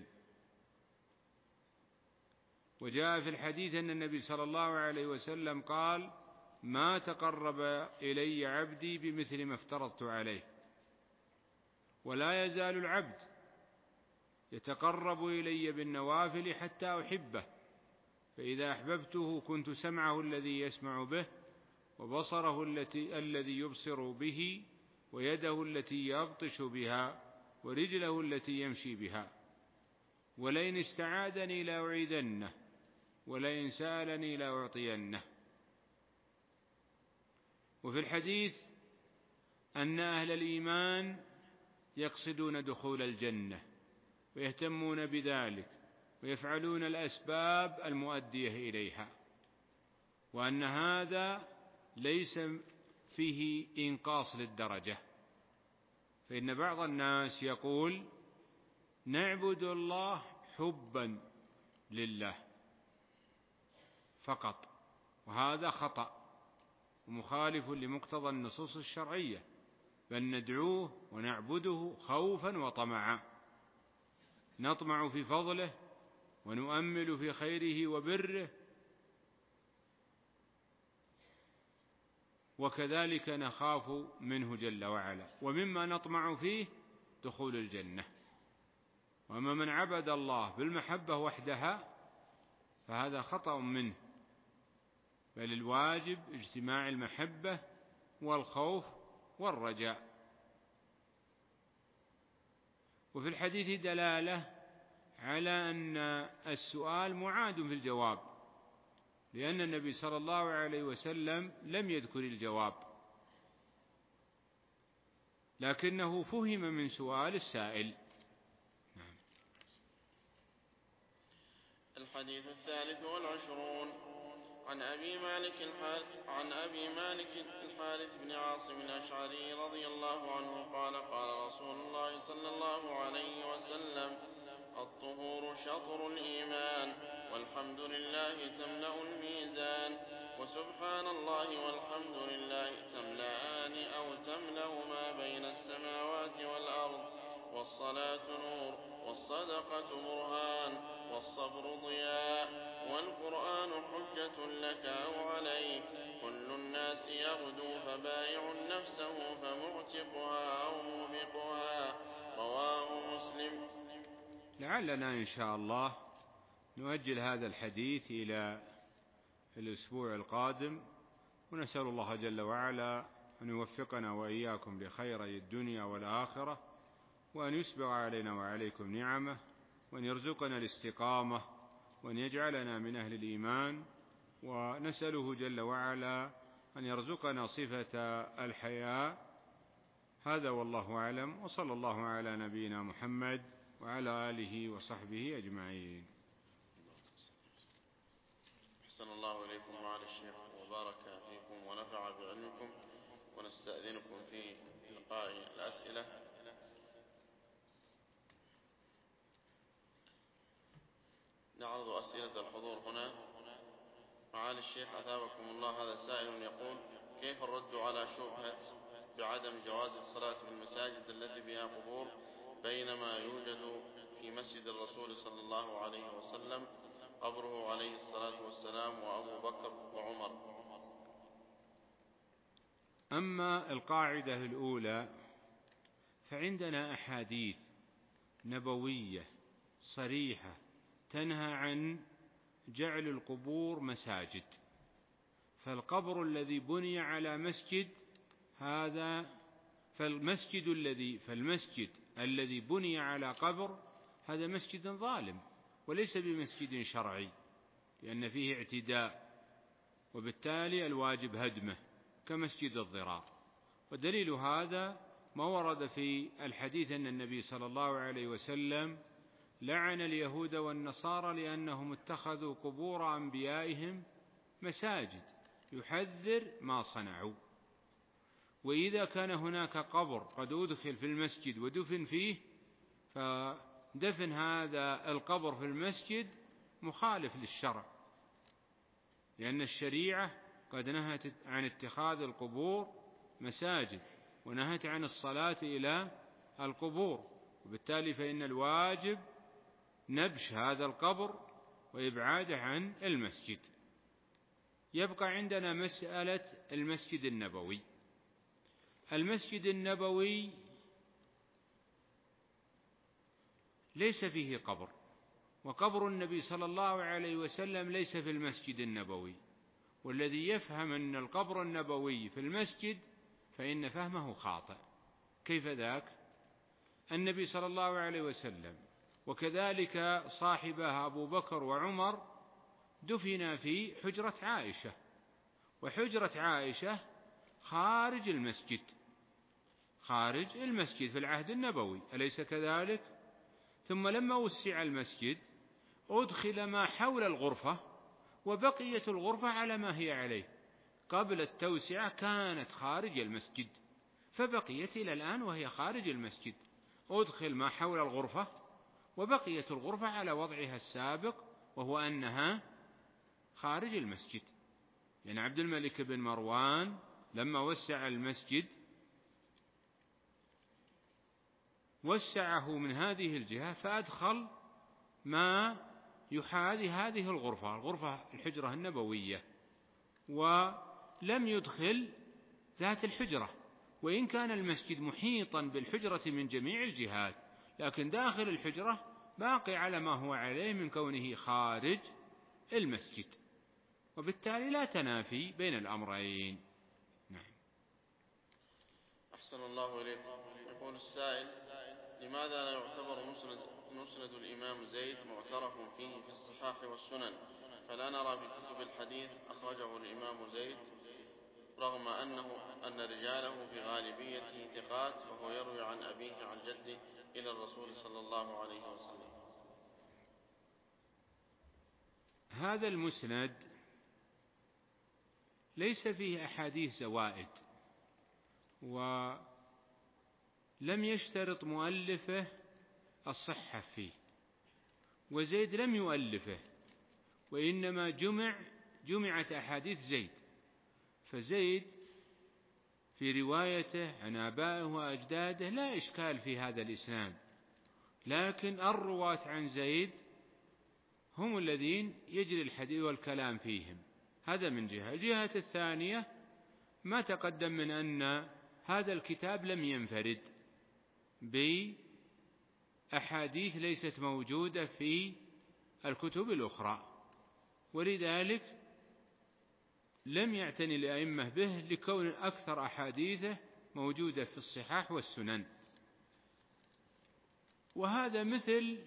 [SPEAKER 2] وجاء في الحديث أن النبي صلى الله عليه وسلم قال: ما تقرب إلي عبدي بمثل ما افترضت عليه، ولا يزال العبد يتقرب إلي بالنوافل حتى أحبه، فإذا أحببته كنت سمعه الذي يسمع به، وبصره الذي يبصر به، ويده التي يبطش بها، ورجله التي يمشي بها. ولئن استعاذني لأعيذنه، ولئن سألني لأعطينه. وفي الحديث أن أهل الإيمان يقصدون دخول الجنة ويهتمون بذلك ويفعلون الأسباب المؤدية إليها، وأن هذا ليس فيه إنقاص للدرجة. فإن بعض الناس يقول: نعبد الله حبا لله فقط، وهذا خطأ ومخالف لمقتضى النصوص الشرعية، بل ندعوه ونعبده خوفا وطمعا، نطمع في فضله ونؤمل في خيره وبره، وكذلك نخاف منه جل وعلا. ومما نطمع فيه دخول الجنة. وأما من عبد الله بالمحبة وحدها فهذا خطأ منه، بل الواجب اجتماع المحبة والخوف والرجاء. وفي الحديث دلالة على أن السؤال معاد في الجواب، لأن النبي صلى الله عليه وسلم لم يذكر الجواب، لكنه فهم من سؤال السائل. نعم.
[SPEAKER 3] الحديث 23 عن أبي مالك الحارث بن عاصم الأشعري رضي الله عنه قال: قال رسول الله صلى الله عليه وسلم: الطهور شطر الإيمان، والحمد لله تملأ الميزان، وسبحان الله والحمد لله تملأان أو تملأ ما بين السماوات والأرض، والصلاة نور، والصدقة برهان، والصبر ضياء، والقرآن حجة لك أو عليك، كل الناس يغدو فبائع نفسه فمعتقها أو موبقها. رواه مسلم.
[SPEAKER 2] لعلنا إن شاء الله نؤجل هذا الحديث إلى الأسبوع القادم، ونسأل الله جل وعلا أن يوفقنا وإياكم لخيري الدنيا والآخرة، وأن يسبغ علينا وعليكم نعمه، وأن يرزقنا الاستقامة، وأن يجعلنا من أهل الإيمان، ونسأله جل وعلا أن يرزقنا صفة الحياء. هذا والله أعلم، وصلى الله على نبينا محمد وعلى آله وصحبه أجمعين.
[SPEAKER 3] أحسن الله إليكم معالي الشيخ وبارك فيكم ونفع بعلمكم، ونستأذنكم في إلقاء الأسئلة. نعرض أسئلة الحضور هنا. معالي الشيخ أثابكم الله، هذا سائل يقول: كيف الرد على شبهة بعدم جواز الصلاة في المساجد التي بها قبور، بينما يوجد في مسجد الرسول صلى الله عليه وسلم قبره عليه الصلاة والسلام وأبو بكر وعمر؟
[SPEAKER 2] أما القاعدة الأولى فعندنا أحاديث نبوية صريحة تنهى عن جعل القبور مساجد، فالقبر الذي بني على مسجد هذا فالمسجد الذي بني على قبر هذا مسجد ظالم وليس بمسجد شرعي، لأن فيه اعتداء، وبالتالي الواجب هدمه كمسجد الضرار. ودليل هذا ما ورد في الحديث أن النبي صلى الله عليه وسلم لعن اليهود والنصارى لأنهم اتخذوا قبور أنبيائهم مساجد، يحذر ما صنعوا. وإذا كان هناك قبر قد أدخل في المسجد ودفن فيه، فدفن هذا القبر في المسجد مخالف للشرع، لأن الشريعة قد نهت عن اتخاذ القبور مساجد ونهت عن الصلاة إلى القبور، وبالتالي فإن الواجب نبش هذا القبر وإبعاده عن المسجد. يبقى عندنا مسألة المسجد النبوي. المسجد النبوي ليس فيه قبر، وقبر النبي صلى الله عليه وسلم ليس في المسجد النبوي، والذي يفهم أن القبر النبوي في المسجد فإن فهمه خاطئ. كيف ذاك؟ النبي صلى الله عليه وسلم وكذلك صاحبه أبو بكر وعمر دفن في حجرة عائشة، وحجرة عائشة خارج المسجد، خارج المسجد في العهد النبوي، أليس كذلك؟ ثم لما وسع المسجد أدخل ما حول الغرفة، وبقية الغرفة على ما هي عليه. قبل التوسعة كانت خارج المسجد، فبقيت إلى الآن وهي خارج المسجد. أدخل ما حول الغرفة وبقية الغرفة على وضعها السابق، وهو أنها خارج المسجد. يعني عبد الملك بن مروان لما وسع المسجد وسعه من هذه الجهة، فأدخل ما يحاذي هذه الغرفة الحجرة النبوية، ولم يدخل ذات الحجرة، وإن كان المسجد محيطا بالحجرة من جميع الجهات، لكن داخل الحجرة باقي على ما هو عليه من كونه خارج المسجد، وبالتالي لا تنافي بين الأمرين. نعم.
[SPEAKER 3] أحسن الله إليكم. يقول السائل: لماذا لا يعتبر مسند الإمام زيد معترف فيه في الصحاح والسنن، فلا نرى في كتب الحديث أخرجه الإمام زيد، رغم أن رجاله في غالبيته ثقات، وهو يروي عن أبيه عن جده إلى الرسول صلى الله عليه وسلم؟
[SPEAKER 2] هذا المسند ليس فيه أحاديث زوائد، ولم يشترط مؤلفه الصحة فيه، وزيد لم يؤلفه، وإنما جمعت أحاديث زيد. فزيد في روايته عن آبائه وأجداده لا إشكال في هذا الإسناد، لكن الرواة عن زيد هم الذين يجري الحديث والكلام فيهم. هذا من جهة. الجهة الثانية ما تقدم من أن هذا الكتاب لم ينفرد بأحاديث ليست موجودة في الكتب الأخرى، ولذلك لم يعتني الأئمة به لكون أكثر أحاديثه موجودة في الصحاح والسنن. وهذا مثل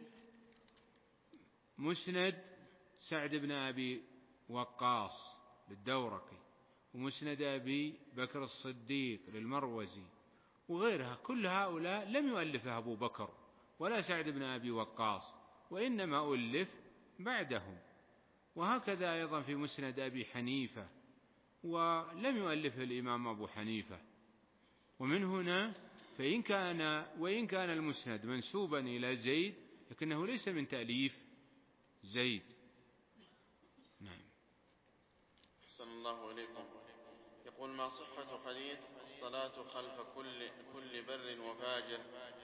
[SPEAKER 2] مسند سعد بن أبي وقاص للدورقي، ومسند أبي بكر الصديق للمروزي وغيرها، كل هؤلاء لم يؤلفها أبو بكر ولا سعد بن أبي وقاص، وإنما ألف بعدهم. وهكذا أيضا في مسند أبي حنيفة، ولم يؤلفه الإمام أبو حنيفة. ومن هنا وإن كان المسند منسوبا إلى زيد، لكنه ليس من تأليف زيد. نعم.
[SPEAKER 3] أحسن الله إليكم. يقول: ما صحة حديث الصلاة خلف كل بر وفاجر؟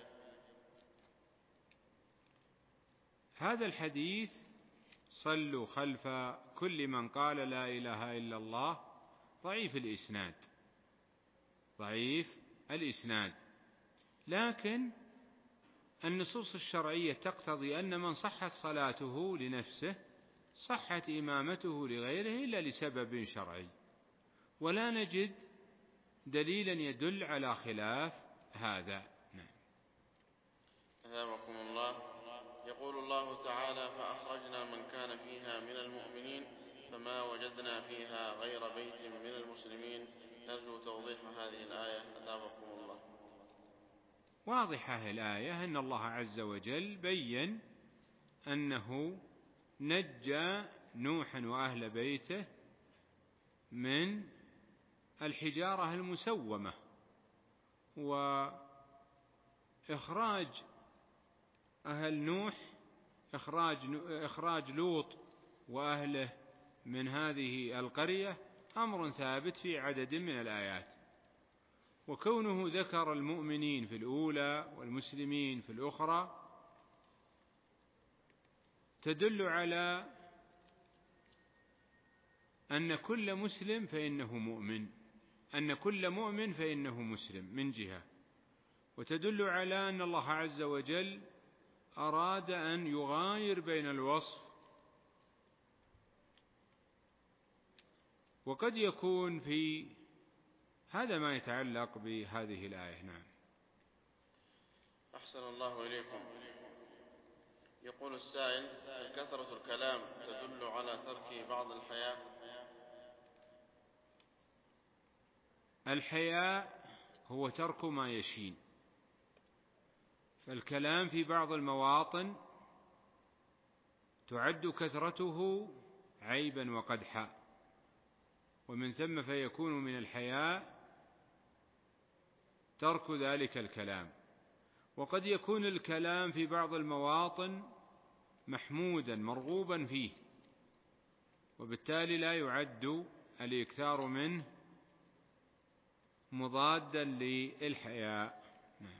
[SPEAKER 2] هذا الحديث صلوا خلف كل من قال لا إله إلا الله ضعيف الإسناد، لكن النصوص الشرعية تقتضي أن من صحت صلاته لنفسه صحت إمامته لغيره إلا لسبب شرعي، ولا نجد دليلا يدل على خلاف هذا. نعم.
[SPEAKER 3] أثابكم الله. يقول الله تعالى: فأخرجنا من كان فيها من المؤمنين فما وجدنا فيها غير بيت من المسلمين. نرجو توضيح هذه الآية أثابكم الله.
[SPEAKER 2] واضحة الآية أن الله عز وجل بين أنه نجى نوحا وأهل بيته من الحجارة المسومة، وإخراج أهل نوح إخراج لوط وأهله من هذه القرية أمر ثابت في عدد من الآيات، وكونه ذكر المؤمنين في الأولى والمسلمين في الأخرى تدل على أن كل مسلم فإنه مؤمن، أن كل مؤمن فإنه مسلم من جهة، وتدل على أن الله عز وجل أراد أن يغاير بين الوصف، وقد يكون في هذا ما يتعلق بهذه الآية. نعم.
[SPEAKER 3] أحسن الله إليكم. يقول السائل: كثرة الكلام تدل على ترك بعض الحياء؟
[SPEAKER 2] الحياء هو ترك ما يشين، فالكلام في بعض المواطن تعد كثرته عيبا وقدحا، ومن ثم فيكون من الحياء ترك ذلك الكلام. وقد يكون الكلام في بعض المواطن محمودا مرغوبا فيه، وبالتالي لا يعد الإكثار منه مضادا للحياء. نعم.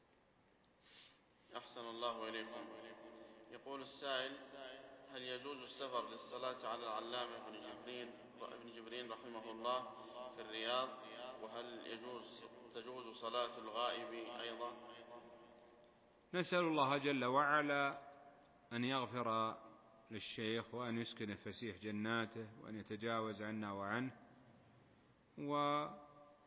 [SPEAKER 3] أحسن الله إليكم. يقول السائل: هل يجوز السفر للصلاة على العلامة ابن جبرين رحمه الله في الرياض؟ وهل تجوز صلاة الغائب أيضا؟
[SPEAKER 2] نسأل الله جل وعلا أن يغفر للشيخ وأن يسكن فسيح جناته وأن يتجاوز عنا وعنه، وأسأل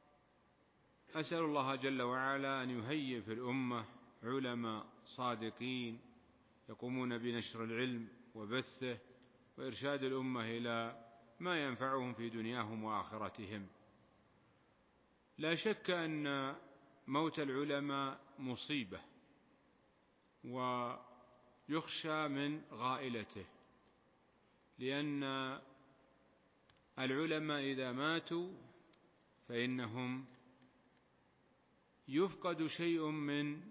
[SPEAKER 2] الله جل وعلا أن يهيئ في الأمة علماء صادقين يقومون بنشر العلم وبثه وإرشاد الأمة إلى ما ينفعهم في دنياهم وآخرتهم. لا شك أن موت العلماء مصيبة، ويخشى من غائلته، لأن العلماء إذا ماتوا فإنهم يفقد شيء من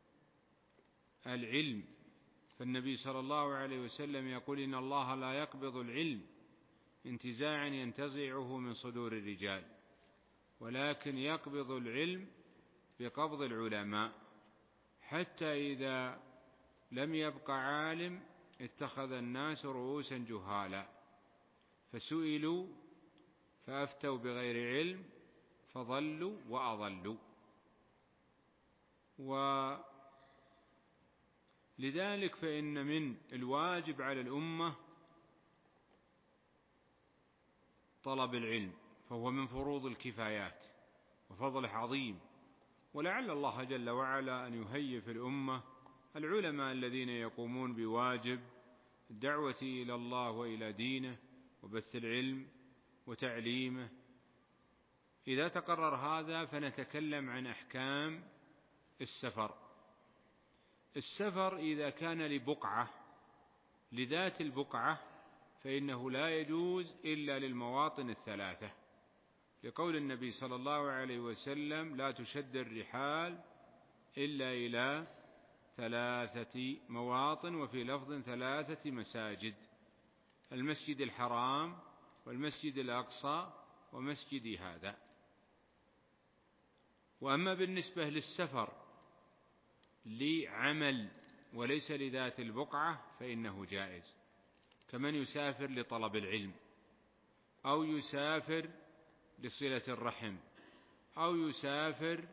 [SPEAKER 2] العلم، فالنبي صلى الله عليه وسلم يقول: إن الله لا يقبض العلم انتزاعا ينتزعه من صدور الرجال، ولكن يقبض العلم بقبض العلماء، حتى إذا لم يبق عالم اتخذ الناس رؤوسا جهالا، فسئلوا فأفتوا بغير علم فضلوا وأضلوا. ولذلك فإن من الواجب على الأمة طلب العلم، فهو من فروض الكفايات وفضله عظيم، ولعل الله جل وعلا أن يهيئ في الأمة العلماء الذين يقومون بواجب الدعوة إلى الله وإلى دينه وبث العلم وتعليمه. إذا تقرر هذا فنتكلم عن أحكام السفر. السفر إذا كان لبقعة لذات البقعة فإنه لا يجوز إلا للمواطن الثلاثة، لقول النبي صلى الله عليه وسلم: لا تشد الرحال إلا إلى 3 مواطن، وفي لفظ 3 مساجد: المسجد الحرام والمسجد الأقصى ومسجد هذا. وأما بالنسبة للسفر لعمل وليس لذات البقعة فإنه جائز، كمن يسافر لطلب العلم، أو يسافر لصلة الرحم، أو يسافر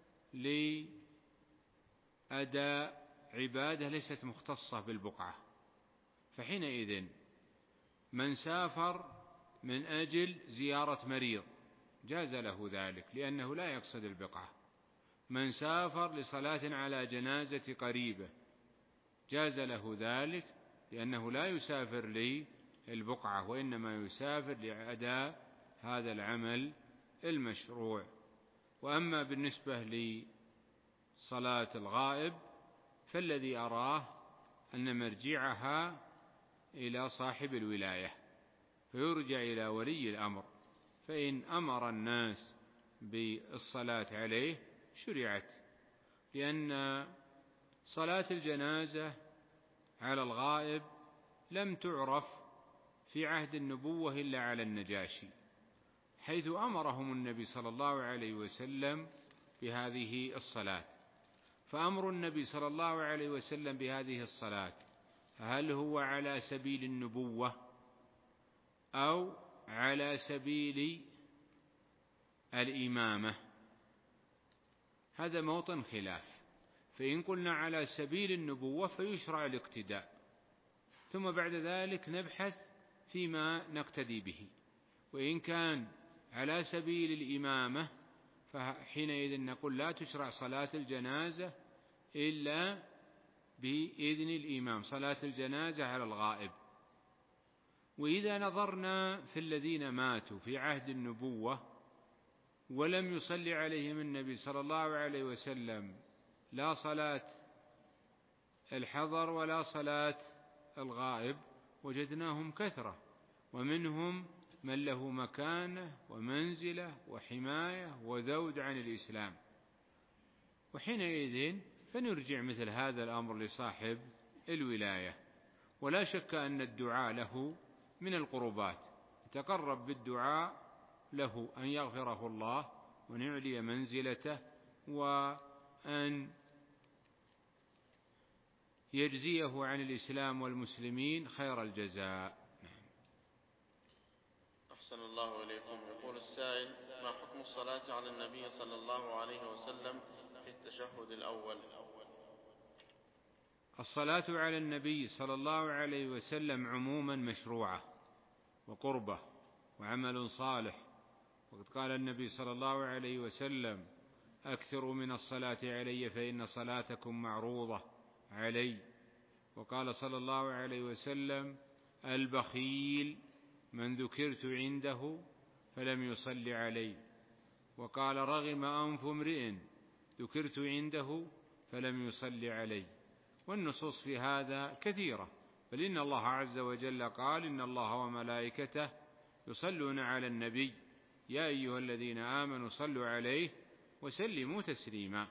[SPEAKER 2] لأداء عبادة ليست مختصة بالبقعة، فحينئذ من سافر من أجل زيارة مريض جاز له ذلك لأنه لا يقصد البقعة. من سافر لصلاة على جنازة قريبه جاز له ذلك، لأنه لا يسافر للبقعة وإنما يسافر لأداء هذا العمل المشروع. وأما بالنسبة لصلاة الغائب فالذي أراه أن مرجعها إلى صاحب الولاية، فيرجع إلى ولي الأمر، فإن أمر الناس بالصلاة عليه شرعت، لأن صلاة الجنازة على الغائب لم تعرف في عهد النبوة إلا على النجاشي، حيث أمرهم النبي صلى الله عليه وسلم بهذه الصلاة. فأمر النبي صلى الله عليه وسلم بهذه الصلاة هل هو على سبيل النبوة أو على سبيل الإمامة؟ هذا موطن خلاف. فإن قلنا على سبيل النبوة فيشرع الاقتداء، ثم بعد ذلك نبحث فيما نقتدي به. وإن كان على سبيل الإمامة فحينئذ نقول لا تشرع صلاة الجنازة إلا بإذن الإمام، صلاة الجنازة على الغائب. وإذا نظرنا في الذين ماتوا في عهد النبوة ولم يصلي عليهم النبي صلى الله عليه وسلم لا صلاة الحضر ولا صلاة الغائب وجدناهم كثرة، ومنهم من له مكانة ومنزلة وحماية وذود عن الإسلام، وحينئذ فنرجع مثل هذا الأمر لصاحب الولاية. ولا شك أن الدعاء له من القربات، يتقرب بالدعاء له أن يغفره الله وأن يعلي منزلته وأن يجزيه عن الإسلام والمسلمين خير الجزاء.
[SPEAKER 3] أحسن الله إليكم. يقول السائل: ما حكم الصلاة على النبي صلى الله عليه وسلم في التشهد الأول؟
[SPEAKER 2] الصلاة على النبي صلى الله عليه وسلم عموما مشروعة وقربة وعمل صالح، وقد قال النبي صلى الله عليه وسلم: أكثروا من الصلاة علي فإن صلاتكم معروضة علي. وقال صلى الله عليه وسلم: البخيل من ذكرت عنده فلم يصل علي. وقال: رغم أنف امرئ ذكرت عنده فلم يصل علي. والنصوص في هذا كثيرة، بل إن الله عز وجل قال: إن الله وملائكته يصلون على النبي يا أيها الذين آمنوا صلوا عليه وسلموا تسليما.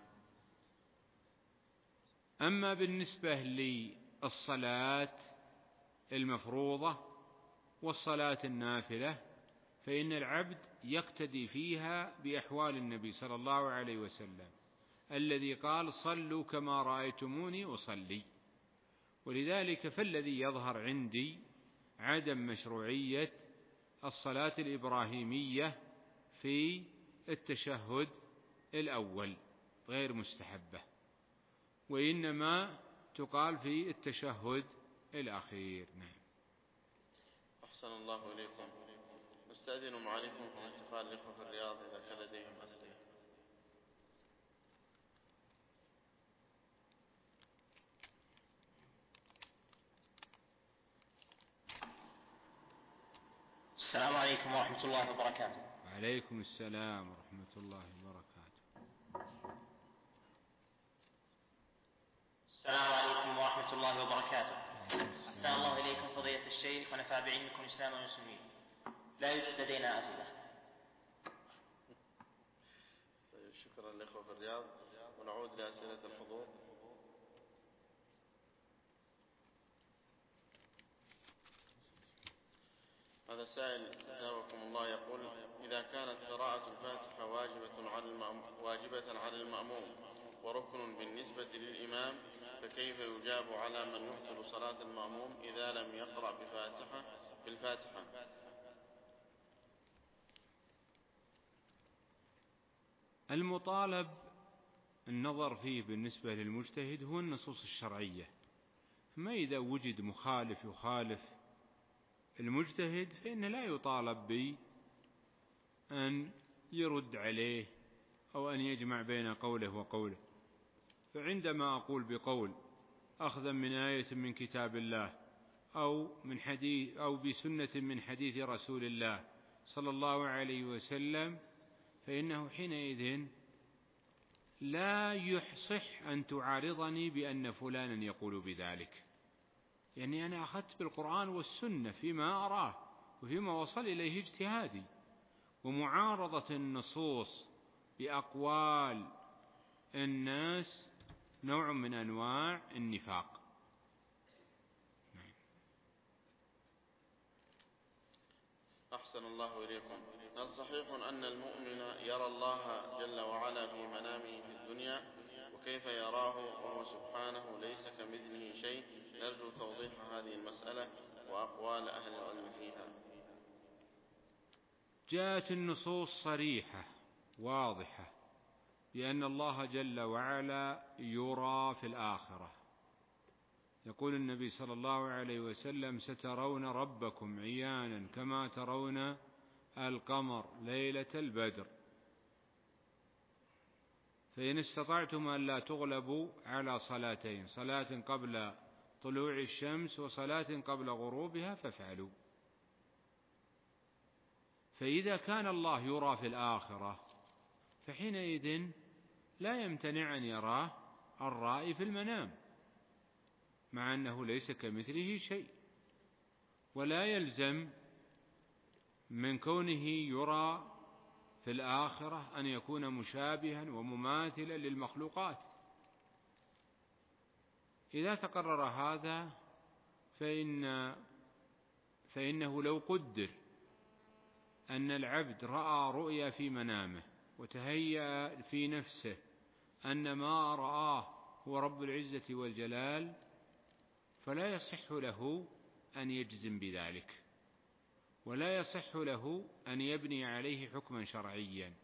[SPEAKER 2] أما بالنسبة للصلاة المفروضة والصلاة النافلة فإن العبد يقتدي فيها بأحوال النبي صلى الله عليه وسلم الذي قال: صلوا كما رأيتموني أصلي. ولذلك فالذي يظهر عندي عدم مشروعية الصلاة الإبراهيمية في التشهد الأول، غير مستحبة، وإنما تقال في التشهد الأخير. نعم.
[SPEAKER 3] أحسن الله إليكم. نستأذن معاليكم في الاحتفال الإخوة في الرياض إذا كان لديهم أسئلة.
[SPEAKER 4] السلام عليكم ورحمة الله وبركاته.
[SPEAKER 2] وعليكم السلام ورحمة الله وبركاته.
[SPEAKER 4] السلام عليكم ورحمة الله وبركاته. أحسن الله إليكم فضيلة الشيخ ونفع بعلمكم الإسلام والمسلمين. لا يوجد لدينا أسئلة.
[SPEAKER 3] طيب، شكرا للإخوة في الرياض، ونعود لأسئلة الحضور. هذا سائل أجابكم الله يقول: إذا كانت قراءة الفاتحة واجبة على المأموم وركن بالنسبة للإمام، فكيف يجاب على من يبطل صلاة المأموم إذا لم يقرأ بالفاتحة؟
[SPEAKER 2] المطالب النظر فيه بالنسبة للمجتهد هو النصوص الشرعية، ما إذا وجد مخالف يخالف المجتهد فإنه لا يطالب بأن يرد عليه أو أن يجمع بين قوله وقوله. فعندما أقول بقول أخذا من آية من كتاب الله أو من حديث أو بسنة من حديث رسول الله صلى الله عليه وسلم، فإنه حينئذ لا يصح أن تعارضني بأن فلانا يقول بذلك، يعني أنا أخذت بالقرآن والسنة فيما أراه وفيما وصل إليه اجتهادي، ومعارضة النصوص بأقوال الناس نوع من أنواع النفاق.
[SPEAKER 3] أحسن الله إليكم. هل صحيح أن المؤمن يرى الله جل وعلا في منامه في الدنيا؟ وكيف يراه وهو سبحانه ليس كمثله شيء؟ نرجو توضيح هذه المسألة وأقوال أهل العلم فيها.
[SPEAKER 2] جاءت النصوص صريحة واضحة بأن الله جل وعلا يرى في الآخرة. يقول النبي صلى الله عليه وسلم: سترون ربكم عيانا كما ترون القمر ليلة البدر، فإن استطعتم أن لا تغلبوا على صلاتين، صلاة قبل طلوع الشمس وصلاة قبل غروبها، فافعلوا. فإذا كان الله يرى في الآخرة فحينئذ لا يمتنع أن يراه الرائي في المنام، مع أنه ليس كمثله شيء، ولا يلزم من كونه يرى في الآخرة أن يكون مشابها ومماثلا للمخلوقات. إذا تقرر هذا فإنه لو قدر أن العبد رأى رؤيا في منامه وتهيأ في نفسه أن ما رآه هو رب العزة والجلال، فلا يصح له أن يجزم بذلك، ولا يصح له أن يبني عليه حكما شرعيا.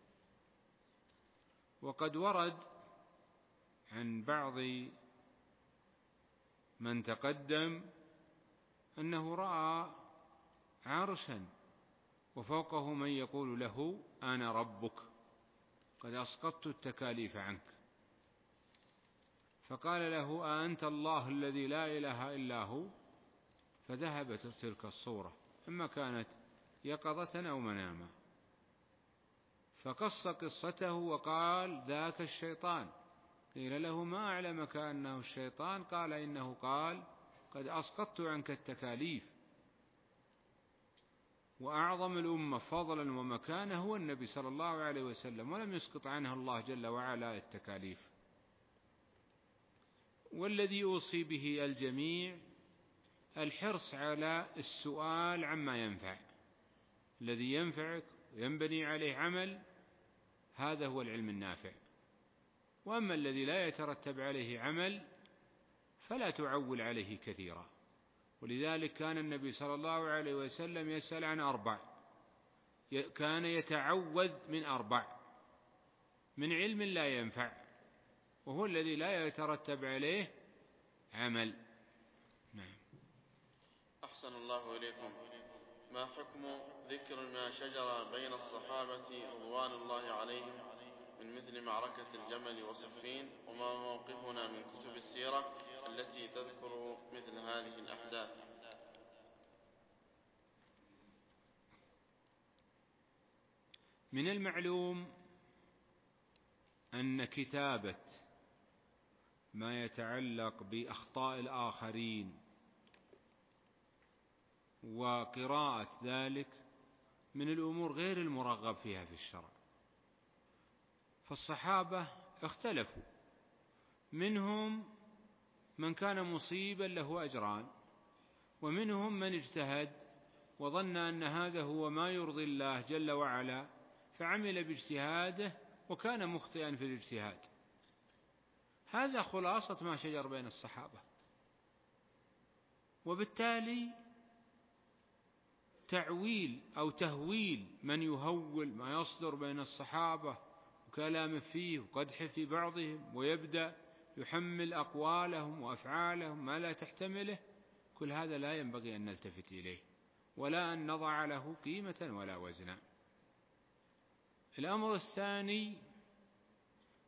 [SPEAKER 2] وقد ورد عن بعض من تقدم أنه رأى عرشا وفوقه من يقول له: أنا ربك قد أسقطت التكاليف عنك، فقال له: أأنت الله الذي لا إله إلا هو؟ فذهبت تلك الصورة، إما كانت يقظة أو مناما. فقص قصته وقال: ذاك الشيطان. قيل له: ما أعلمك أنه الشيطان؟ قال: إنه قال: قد أسقطت عنك التكاليف. وأعظم الأمة فضلا ومكانة هو النبي صلى الله عليه وسلم، ولم يسقط عنها الله جل وعلا التكاليف. والذي أوصي به الجميع الحرص على السؤال عما ينفع، الذي ينفعك وينبني عليه عمل، هذا هو العلم النافع. وأما الذي لا يترتب عليه عمل فلا تعول عليه كثيرا. ولذلك كان النبي صلى الله عليه وسلم يسأل عن 4، كان يتعوذ من 4: من علم لا ينفع، وهو الذي لا يترتب عليه عمل. نعم.
[SPEAKER 3] أحسن الله إليكم. ما حكم ذكر ما شجر بين الصحابة رضوان الله عليهم من مثل معركة الجمل وصفين، وما موقفنا من كتب السيرة التي تذكر مثل هذه الأحداث؟
[SPEAKER 2] من المعلوم أن كتابة ما يتعلق بأخطاء الآخرين وقراءة ذلك من الأمور غير المرغب فيها في الشرع. فالصحابة اختلفوا، منهم من كان مصيبا له أجران، ومنهم من اجتهد وظن أن هذا هو ما يرضي الله جل وعلا فعمل باجتهاده وكان مخطئا في الاجتهاد. هذا خلاصة ما شجر بين الصحابة. وبالتالي تعويل أو تهويل من يهول ما يصدر بين الصحابة وكلام فيه وقدح في بعضهم ويبدأ يحمل أقوالهم وأفعالهم ما لا تحتمله، كل هذا لا ينبغي أن نلتفت إليه ولا أن نضع له قيمة ولا وزنا. الأمر الثاني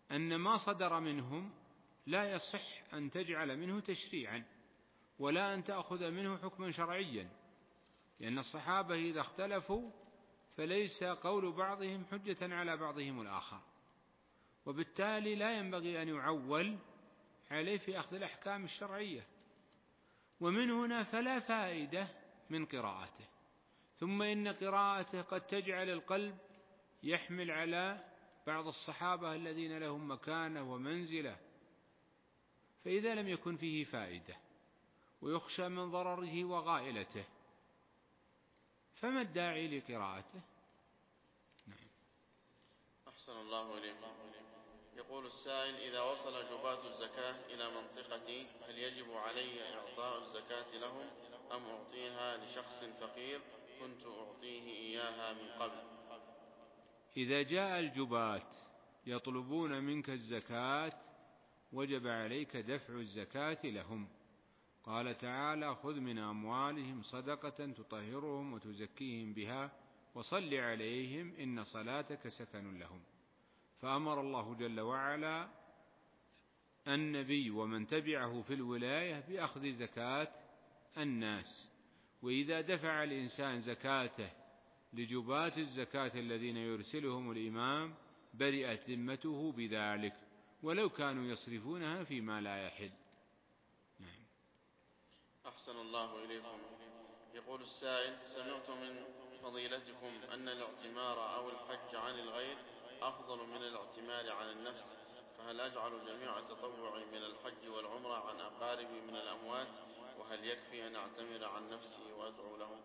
[SPEAKER 2] أن ما صدر منهم لا يصح أن تجعل منه تشريعا ولا أن تأخذ منه حكما شرعيا، لأن الصحابة إذا اختلفوا فليس قول بعضهم حجة على بعضهم الآخر، وبالتالي لا ينبغي أن يعول عليه في أخذ الأحكام الشرعية. ومن هنا فلا فائدة من قراءته. ثم إن قراءته قد تجعل القلب يحمل على بعض الصحابة الذين لهم مكانة ومنزلة، فإذا لم يكن فيه فائدة ويخشى من ضرره وغائلته فما الداعي لقراءته؟ نعم.
[SPEAKER 3] أحسن الله إليكم. يقول السائل: إذا وصل جباة الزكاة إلى منطقتي هل يجب علي إعطاء الزكاة لهم أم أعطيها لشخص فقير كنت أعطيه إياها من قبل؟
[SPEAKER 2] إذا جاء الجباة يطلبون منك الزكاة وجب عليك دفع الزكاة لهم. قال تعالى: خذ من أموالهم صدقة تطهرهم وتزكيهم بها وصل عليهم إن صلاتك سكن لهم. فأمر الله جل وعلا النبي ومن تبعه في الولاية بأخذ زكاة الناس. وإذا دفع الإنسان زكاته لجباة الزكاة الذين يرسلهم الإمام برئت ذمته بذلك ولو كانوا يصرفونها فيما لا يحل. نعم.
[SPEAKER 3] أحسن الله إليكم. يقول السائل: سمعت من فضيلتكم أن الاعتمار أو الحج عن الغير أفضل من الاعتمار عن النفس، فهل أجعل جميع تطوعي من الحج والعمرة عن أقاربي من الأموات، وهل يكفي أن أعتمر عن نفسي وأدعو لهم؟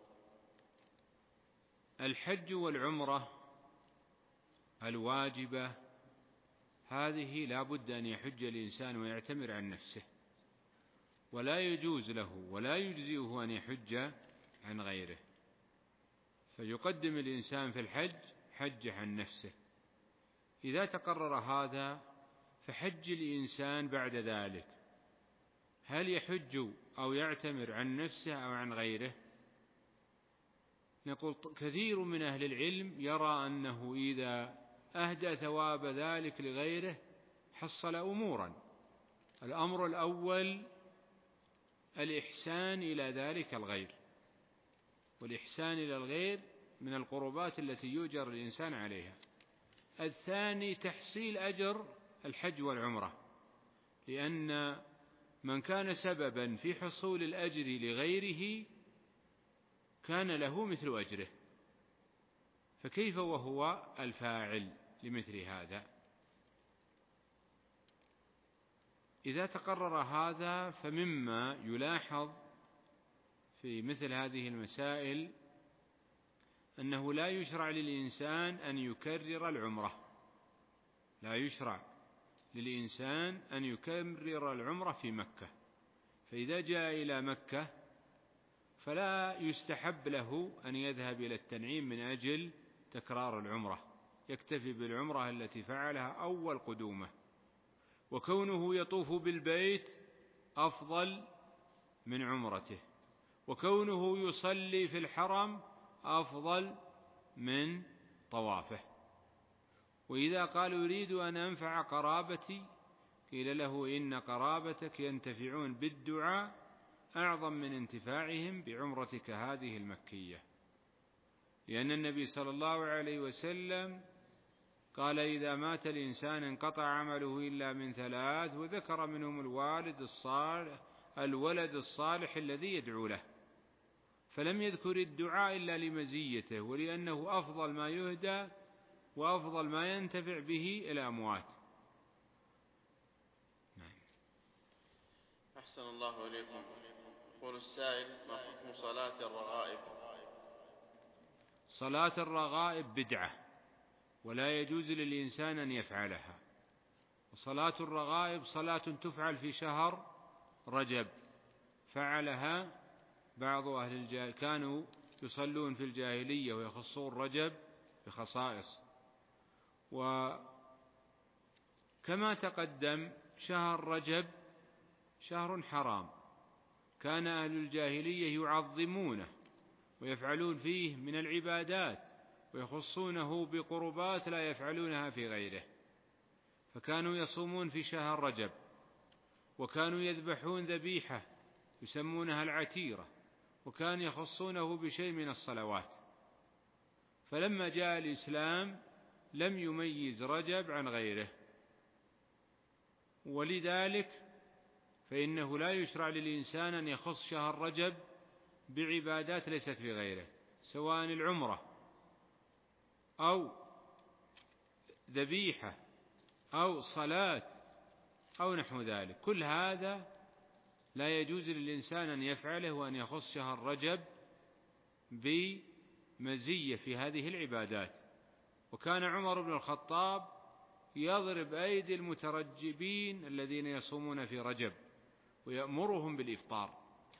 [SPEAKER 2] الحج والعمرة الواجبة هذه لا بد أن يحج الإنسان ويعتمر عن نفسه، ولا يجوز له ولا يجزئه أن يحج عن غيره، فيقدم الإنسان في الحج حج عن نفسه. إذا تقرر هذا فحج الإنسان بعد ذلك هل يحج أو يعتمر عن نفسه أو عن غيره؟ نقول كثير من أهل العلم يرى أنه إذا أهدى ثواب ذلك لغيره حصل أمورا. الأمر الأول الإحسان إلى ذلك الغير، والإحسان إلى الغير من القربات التي يؤجر الإنسان عليها. الثاني تحصيل أجر الحج والعمرة، لأن من كان سببا في حصول الأجر لغيره كان له مثل أجره، فكيف وهو الفاعل لمثل هذا؟ إذا تقرر هذا فمما يلاحظ في مثل هذه المسائل أنه لا يشرع للإنسان أن يكرر العمرة، لا يشرع للإنسان أن يكرر العمرة في مكة. فإذا جاء إلى مكة فلا يستحب له أن يذهب إلى التنعيم من أجل تكرار العمرة، يكتفي بالعمرة التي فعلها أول قدومه. وكونه يطوف بالبيت أفضل من عمرته، وكونه يصلي في الحرم أفضل من طوافه. وإذا قال يريد أن أنفع قرابتي قيل له إن قرابتك ينتفعون بالدعاء أعظم من انتفاعهم بعمرتك هذه المكية، لأن النبي صلى الله عليه وسلم قال إذا مات الإنسان انقطع عمله إلا من ثلاث، وذكر منهم الولد الصالح الذي يدعو له، فلم يذكر الدعاء إلا لمزيته ولأنه أفضل ما يهدى وأفضل ما ينتفع به الأموات. نعم.
[SPEAKER 3] أحسن الله إليكم. يقول السائل: ما حكم صلاة الرغائب؟
[SPEAKER 2] صلاة الرغائب بدعة ولا يجوز للإنسان أن يفعلها. وصلاة الرغائب صلاة تفعل في شهر رجب، فعلها بعض أهل الجاهلية، كانوا يصلون في الجاهلية ويخصون رجب بخصائص. وكما تقدم شهر رجب شهر حرام، كان أهل الجاهلية يعظمونه ويفعلون فيه من العبادات ويخصونه بقربات لا يفعلونها في غيره، فكانوا يصومون في شهر رجب، وكانوا يذبحون ذبيحة يسمونها العتيرة، وكانوا يخصونه بشيء من الصلوات. فلما جاء الإسلام لم يميز رجب عن غيره، ولذلك فإنه لا يشرع للإنسان أن يخص شهر رجب بعبادات ليست في غيره، سواء العمرة أو ذبيحة أو صلاة أو نحو ذلك. كل هذا لا يجوز للإنسان أن يفعله، وأن يخص شهر رجب بمزية في هذه العبادات. وكان عمر بن الخطاب يضرب أيدي المترجبين الذين يصومون في رجب ويأمرهم بالإفطار.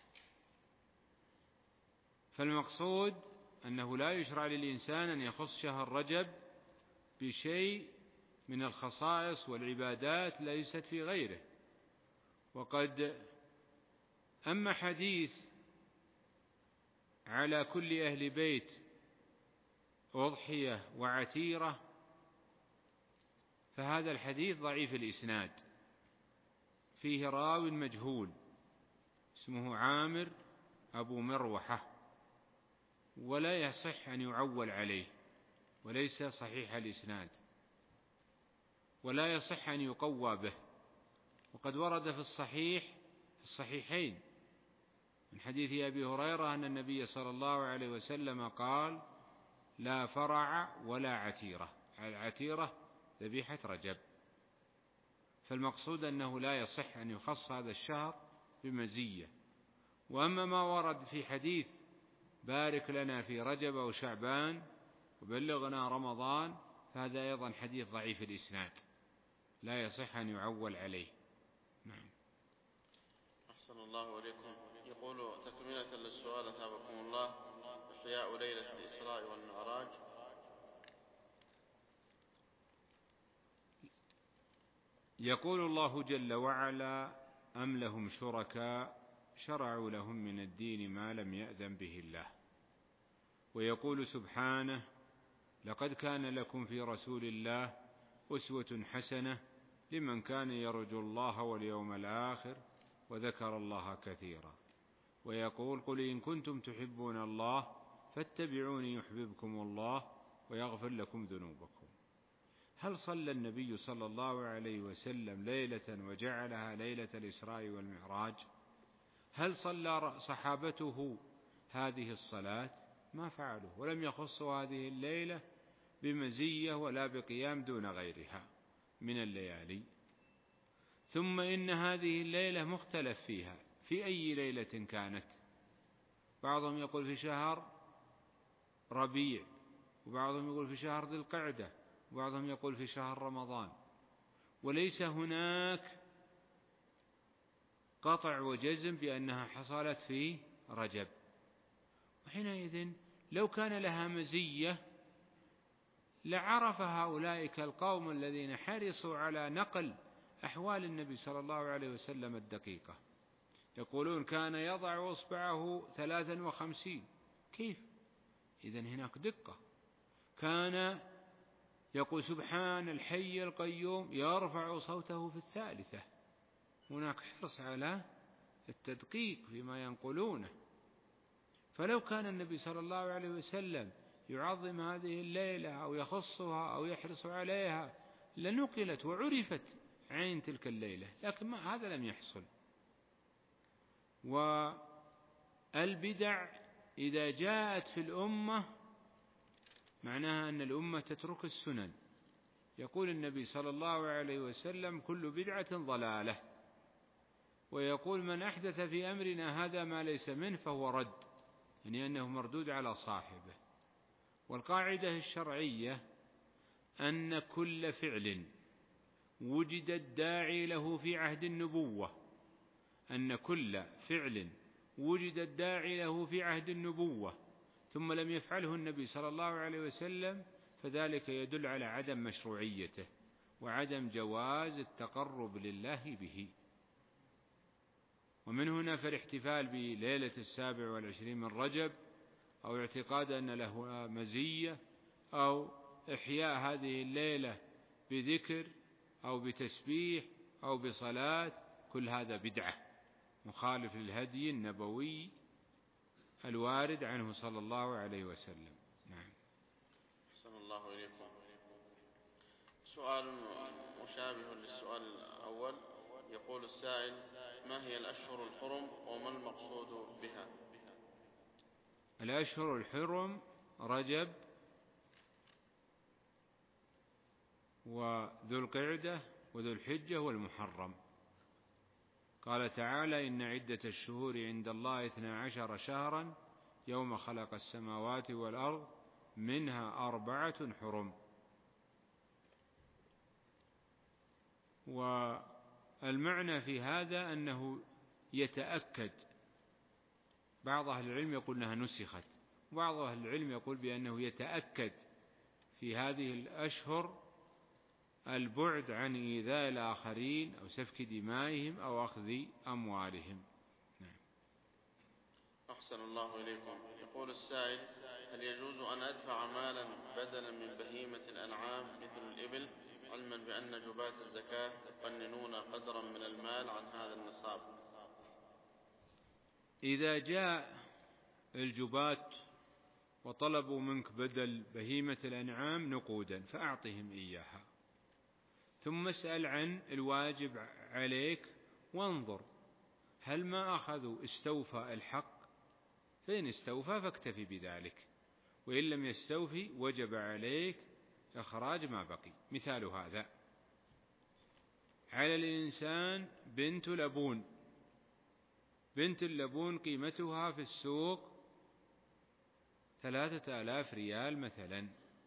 [SPEAKER 2] فالمقصود أنه لا يشرع للإنسان أن يخص شهر رجب بشيء من الخصائص والعبادات ليست في غيره. وقد أما حديث على كل أهل بيت أضحية وعتيرة فهذا الحديث ضعيف الإسناد، فيه راو مجهول اسمه عامر أبو مروحة، ولا يصح أن يعول عليه، وليس صحيح الإسناد، ولا يصح أن يقوى به. وقد ورد في الصحيحين من حديث أبي هريرة أن النبي صلى الله عليه وسلم قال: لا فرع ولا عتيرة. العتيرة ذبيحة رجب. فالمقصود أنه لا يصح أن يخص هذا الشهر بمزية. وأما ما ورد في حديث بارك لنا في رجب أو شعبان وبلغنا رمضان فهذا أيضا حديث ضعيف الإسناد، لا يصح أن يعول عليه. نعم.
[SPEAKER 3] أحسن الله إليكم. يقول تكملة للسؤال أثابكم الله: إحياء ليلة الإسراء والمعراج.
[SPEAKER 2] يقول الله جل وعلا: أم لهم شركاء شرعوا لهم من الدين ما لم يأذن به الله. ويقول سبحانه: لقد كان لكم في رسول الله أسوة حسنة لمن كان يرجو الله واليوم الآخر وذكر الله كثيرا. ويقول: قل إن كنتم تحبون الله فاتبعوني يحببكم الله ويغفر لكم ذنوبكم. هل صلى النبي صلى الله عليه وسلم ليلة وجعلها ليلة الإسراء والمعراج؟ هل صلى صحابته هذه الصلاة؟ ما فعلوا، ولم يخصوا هذه الليلة بمزية ولا بقيام دون غيرها من الليالي. ثم إن هذه الليلة مختلف فيها، في أي ليلة كانت. بعضهم يقول في شهر ربيع، وبعضهم يقول في شهر ذي القعدة، وبعضهم يقول في شهر رمضان، وليس هناك قطع وجزم بأنها حصلت في رجب. وحينئذ لو كان لها مزية لعرف هؤلاء القوم الذين حرصوا على نقل أحوال النبي صلى الله عليه وسلم الدقيقة، يقولون كان يضع إصبعه 53. كيف؟ إذن هناك دقة. كان يقول سبحان الحي القيوم يرفع صوته في 3. هناك حرص على التدقيق فيما ينقلونه. فلو كان النبي صلى الله عليه وسلم يعظم هذه الليلة أو يخصها أو يحرص عليها لنقلت وعرفت عين تلك الليلة، لكن هذا لم يحصل. والبدع إذا جاءت في الأمة معناها أن الأمة تترك السنن. يقول النبي صلى الله عليه وسلم: كل بدعة ضلالة. ويقول: من أحدث في أمرنا هذا ما ليس منه فهو رد، يعني أنه مردود على صاحبه. والقاعدة الشرعية أن كل فعل وجد الداعي له في عهد النبوة، أن كل فعل وجد الداعي له في عهد النبوة ثم لم يفعله النبي صلى الله عليه وسلم فذلك يدل على عدم مشروعيته وعدم جواز التقرب لله به. ومن هنا فالاحتفال بليلة 27 من رجب أو اعتقاد أن له مزية أو إحياء هذه الليلة بذكر أو بتسبيح أو بصلاة، كل هذا بدعة مخالف للهدي النبوي الوارد عنه صلى الله عليه وسلم. نعم.
[SPEAKER 3] أحسن الله إليكم. سؤال مشابه للسؤال الأول، يقول السائل: ما هي الأشهر الحرم وما المقصود بها؟
[SPEAKER 2] الأشهر الحرم رجب وذو القعدة وذو الحجة والمحرم. قال تعالى: إن عدة الشهور عند الله 12 شهرا يوم خلق السماوات والأرض منها 4 حرم. والمعنى في هذا أنه يتأكد، بعض أهل العلم يقول أنها نسخت، وبعض أهل العلم يقول بأنه يتأكد في هذه الأشهر البعد عن إيذاء الآخرين أو سفك دمائهم أو أخذ أموالهم. نعم.
[SPEAKER 3] أحسن الله إليكم. يقول السائل: هل يجوز أن أدفع مالا بدلا من بهيمة الأنعام مثل الإبل، علما بأن جباة الزكاة يقننون قدرا من المال عن هذا النصاب؟
[SPEAKER 2] إذا جاء الجباة وطلبوا منك بدل بهيمة الأنعام نقودا فأعطهم إياها، ثم اسأل عن الواجب عليك وانظر هل ما أخذوا استوفى الحق، فإن استوفى فاكتفي بذلك، وإن لم يستوفي وجب عليك إخراج ما بقي. مثال هذا: على الإنسان بنت لبون، بنت اللبون قيمتها في السوق 3000 ريال مثلا،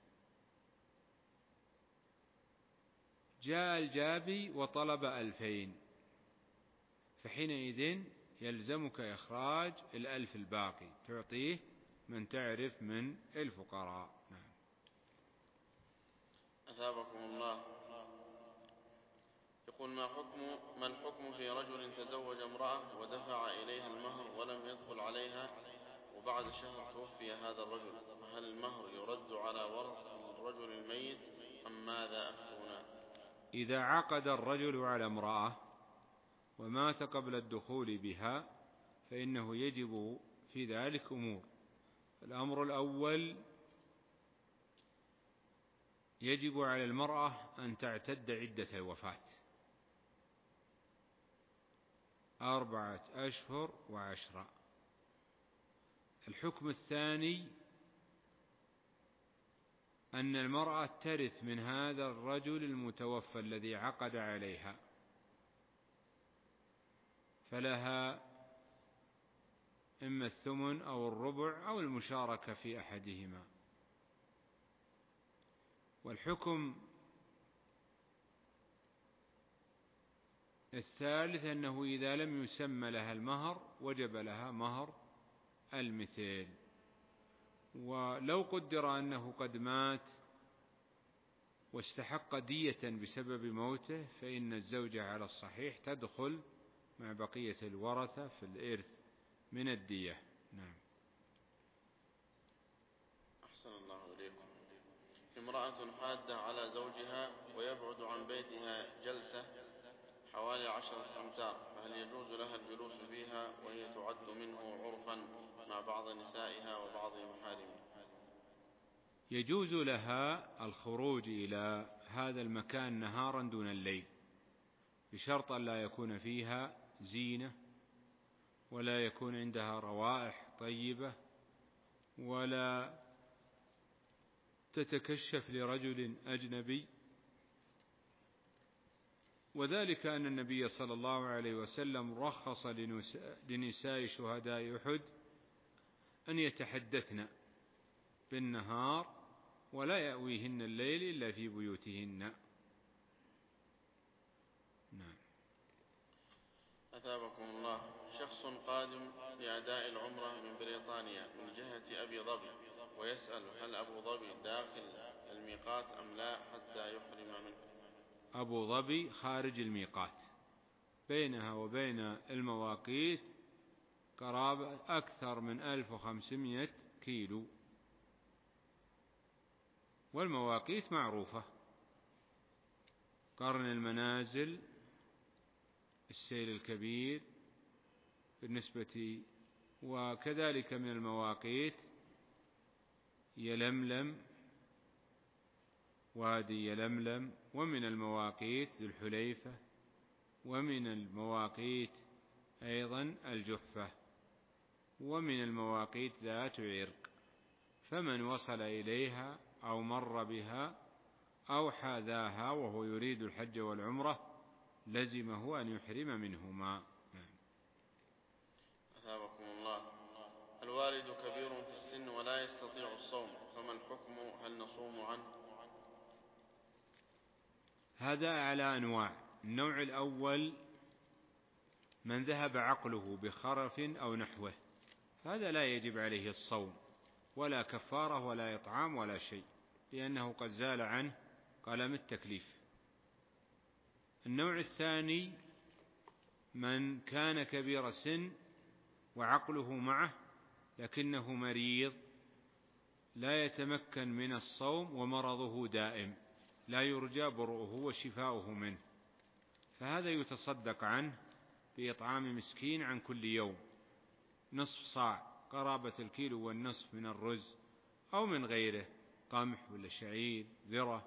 [SPEAKER 2] جاء الجابي وطلب 2000، فحينئذ يلزمك إخراج 1000 الباقي، تعطيه من تعرف من الفقراء. نعم.
[SPEAKER 3] أثابكم الله. يقول: ما الحكم في رجل تزوج امرأة ودفع إليها المهر ولم يدخل عليها، وبعد شهر توفي هذا الرجل، هل المهر يرد على ورث الرجل الميت أم ماذا أفتون؟
[SPEAKER 2] إذا عقد الرجل على امرأة ومات قبل الدخول بها فإنه يجب في ذلك أمور. الأمر الأول: يجب على المرأة أن تعتد عدة الوفاة 4 أشهر و10. الحكم الثاني: أن المرأة ترث من هذا الرجل المتوفى الذي عقد عليها، فلها إما الثمن أو الربع أو المشاركة في أحدهما. والحكم الثالث: أنه إذا لم يسمى لها المهر وجب لها مهر المثل. ولو قدر أنه قد مات واستحق دية بسبب موته فإن الزوجة على الصحيح تدخل مع بقية الورثة في الإرث من الدية. نعم.
[SPEAKER 3] أحسن الله إليكم. امرأة حادة على زوجها ويبعد عن بيتها جلسة حوالي 10 أمتار، فهل يجوز لها الجلوس فيها وهي تعد منه عرفا مع بعض نسائها وبعض محارمها؟
[SPEAKER 2] يجوز لها الخروج إلى هذا المكان نهارا دون الليل، بشرط أن لا يكون فيها زينة، ولا يكون عندها روائح طيبة، ولا تتكشف لرجل أجنبي. وذلك أن النبي صلى الله عليه وسلم رخص لنساء شهداء أحد أن يتحدثن بالنهار ولا يأويهن الليل إلا في بيوتهن. نعم.
[SPEAKER 3] أثابكم الله. شخص قادم لأداء العمرة من بريطانيا من جهة أبي ظبي، ويسأل هل أبو ظبي داخل الميقات أم لا حتى يحرم منه.
[SPEAKER 2] أبو ظبي خارج الميقات، بينها وبين المواقيت قرابة أكثر من 1500 كيلو، والمواقيت معروفة. قرن المنازل السيل الكبير بالنسبة، وكذلك من المواقيت يلملم، وادي يلملم، ومن المواقيت ذو الحليفة، ومن المواقيت أيضا الجحفة، ومن المواقيت ذات عرق، فمن وصل إليها أو مر بها أو حاذاها وهو يريد الحج والعمرة لزمه أن يحرم منهما.
[SPEAKER 3] أثابكم الله. الوالد كبير في السن ولا يستطيع الصوم، فما الحكم؟ هل نصوم عنه؟
[SPEAKER 2] هذا على أنواع. النوع الأول من ذهب عقله بخرف أو نحوه، فهذا لا يجب عليه الصوم ولا كفارة ولا إطعام ولا شيء، لأنه قد زال عنه قلم التكليف. النوع الثاني من كان كبير سن وعقله معه لكنه مريض لا يتمكن من الصوم ومرضه دائم لا يرجى برؤه وشفاؤه منه، فهذا يتصدق عنه بإطعام مسكين عن كل يوم نصف صاع قرابة الكيلو والنصف من الرز أو من غيره، قمح ولا شعير ذرة.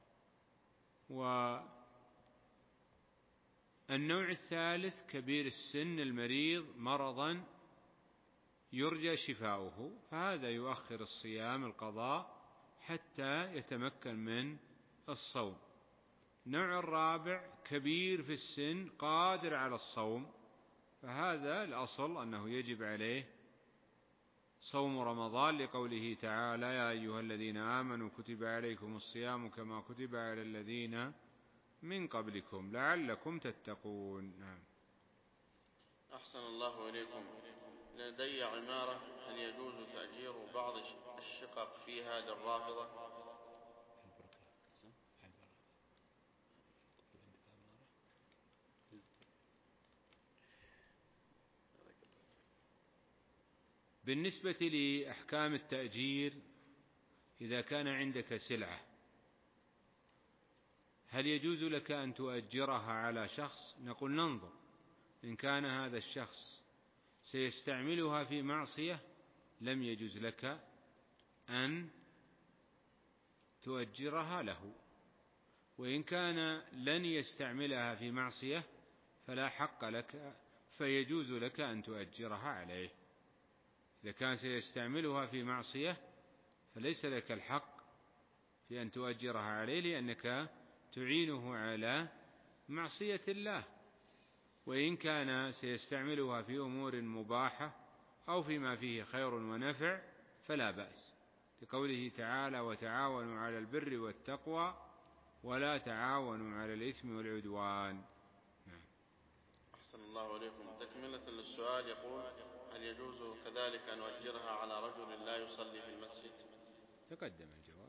[SPEAKER 2] والنوع الثالث كبير السن المريض مرضا يرجى شفاؤه، فهذا يؤخر الصيام القضاء حتى يتمكن من الصوم. النوع الرابع كبير في السن قادر على الصوم، فهذا الأصل أنه يجب عليه صوم رمضان لقوله تعالى: يا أيها الذين آمنوا كتب عليكم الصيام كما كتب على الذين من قبلكم لعلكم تتقون. نعم.
[SPEAKER 3] أحسن الله إليكم. لدي عمارة، هل يجوز تأجير بعض الشقق فيها للرافضة؟
[SPEAKER 2] بالنسبة لأحكام التأجير، إذا كان عندك سلعة هل يجوز لك أن تؤجرها على شخص؟ نقول ننظر، إن كان هذا الشخص سيستعملها في معصية لم يجوز لك أن تؤجرها له، وإن كان لن يستعملها في معصية فلا حق لك، فيجوز لك أن تؤجرها عليه. إذا كان سيستعملها في معصية فليس لك الحق في أن تؤجرها عليه، لأنك تعينه على معصية الله. وإن كان سيستعملها في أمور مباحة أو فيما فيه خير ونفع فلا بأس، لقوله تعالى: وتعاونوا على البر والتقوى ولا تعاونوا على الإثم والعدوان.
[SPEAKER 3] أحسن الله إليكم. تكملة للسؤال يقول: هل يجوز كذلك أن أؤجرها على رجل لا يصلي في المسجد؟
[SPEAKER 2] تقدم الجواب.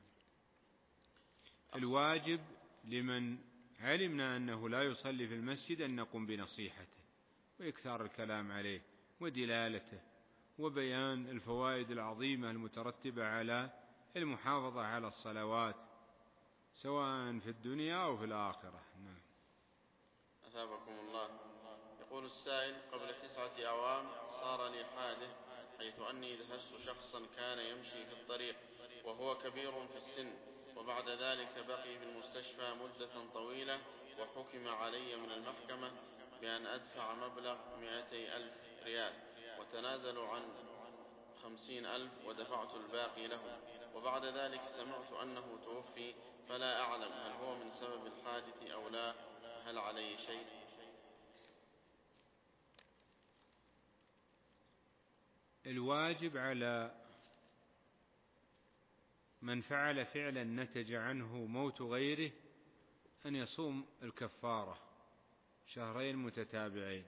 [SPEAKER 2] الواجب لمن علمنا أنه لا يصلي في المسجد أن نقوم بنصيحته وإكثار الكلام عليه ودلالته وبيان الفوائد العظيمة المترتبة على المحافظة على الصلوات سواء في الدنيا أو في الآخرة. نعم.
[SPEAKER 3] أثابكم الله. يقول السائل: قبل 9 أعوام صار لي حادث، حيث أني دهست شخصا كان يمشي في الطريق وهو كبير في السن، وبعد ذلك بقي في المستشفى مدة طويلة، وحكم علي من المحكمة بأن أدفع مبلغ 200,000 ريال، وتنازلوا عن 50,000 ودفعت الباقي لهم، وبعد ذلك سمعت أنه توفي، فلا أعلم هل هو من سبب الحادث أو لا، هل علي شيء؟
[SPEAKER 2] الواجب على من فعل فعلا نتج عنه موت غيره أن يصوم الكفارة 2 متتابعين،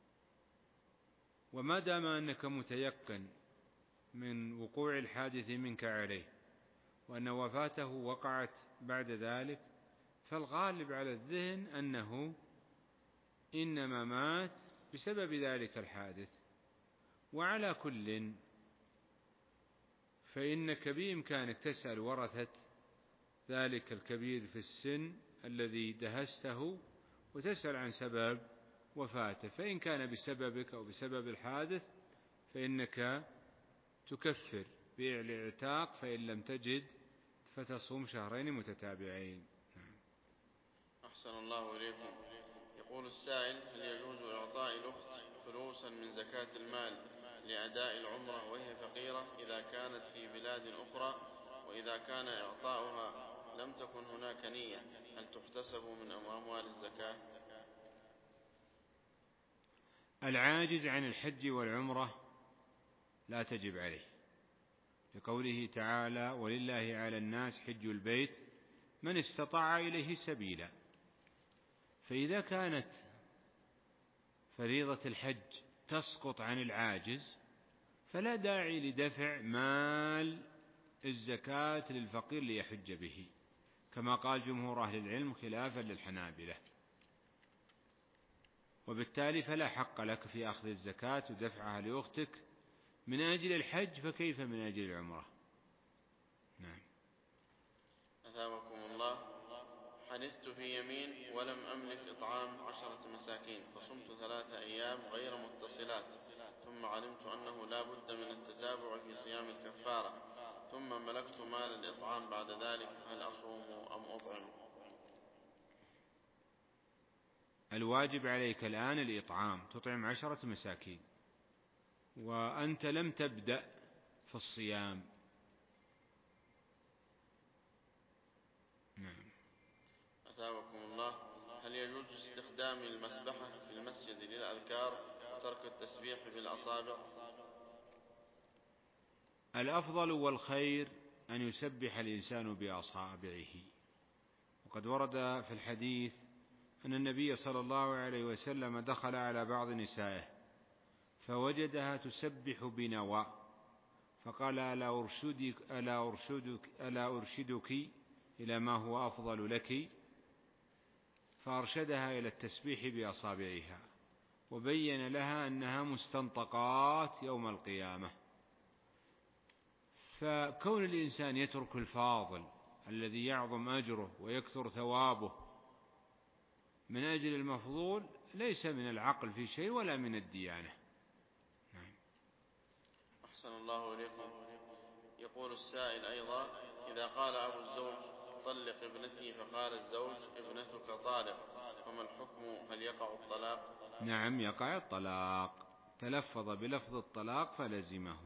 [SPEAKER 2] وما دام أنك متيقن من وقوع الحادث منك عليه وأن وفاته وقعت بعد ذلك، فالغالب على الذهن أنه إنما مات بسبب ذلك الحادث. وعلى كل فإنك بإمكانك تسأل ورثة ذلك الكبير في السن الذي دهسته وتسأل عن سبب وفاته، فإن كان بسببك أو بسبب الحادث فإنك تكفر بالاعتاق، فإن لم تجد فتصوم شهرين متتابعين.
[SPEAKER 3] أحسن الله إليكم. يقول السائل: هل يجوز إعطاء الأخت فلوسا من زكاة المال لأداء العمرة وهي فقيرة إذا كانت في بلاد أخرى، وإذا كان إعطاؤها لم تكن هناك نية هل تحتسب من أموال الزكاة؟
[SPEAKER 2] العاجز عن الحج والعمرة لا تجب عليه، لقوله تعالى: ولله على الناس حج البيت من استطاع إليه سبيلا. فإذا كانت فريضة الحج تسقط عن العاجز فلا داعي لدفع مال الزكاة للفقير ليحج به، كما قال جمهور أهل العلم خلافا للحنابلة، وبالتالي فلا حق لك في أخذ الزكاة ودفعها لأختك من أجل الحج، فكيف من أجل العمرة؟ نعم.
[SPEAKER 3] أثابكم الله. حنثت في يمين ولم أملك إطعام 10 مساكين، فصمت 3 أيام غير متصلات، ثم علمت أنه لا بد من التتابع في صيام الكفارة، ثم ملكت مال الإطعام بعد ذلك، هل أصوم أم أطعم؟
[SPEAKER 2] الواجب عليك الآن الإطعام، تطعم 10 مساكين، وأنت لم تبدأ في الصيام. نعم.
[SPEAKER 3] أثابكم الله. هل يجوز استخدام المسبحة في المسجد للأذكار وترك التسبيح بالأصابع؟
[SPEAKER 2] الأفضل والخير أن يسبح الإنسان بأصابعه، وقد ورد في الحديث أن النبي صلى الله عليه وسلم دخل على بعض نسائه فوجدها تسبح بنوى، فقال: ألا أرشدك إلى ما هو أفضل لك؟ فأرشدها إلى التسبيح بأصابعها، وبين لها أنها مستنطقات يوم القيامة. فكون الإنسان يترك الفاضل الذي يعظم أجره ويكثر ثوابه من أجل المفضول ليس من العقل في شيء ولا من الديانة. نعم.
[SPEAKER 3] أحسن الله إليكم. يقول السائل أيضا: إذا قال أبو الزوج طلق ابنتي، فقال الزوج ابنتك طالق، فما الحكم؟ هل يقع الطلاق؟
[SPEAKER 2] نعم، يقع الطلاق، تلفظ بلفظ الطلاق فلزمه.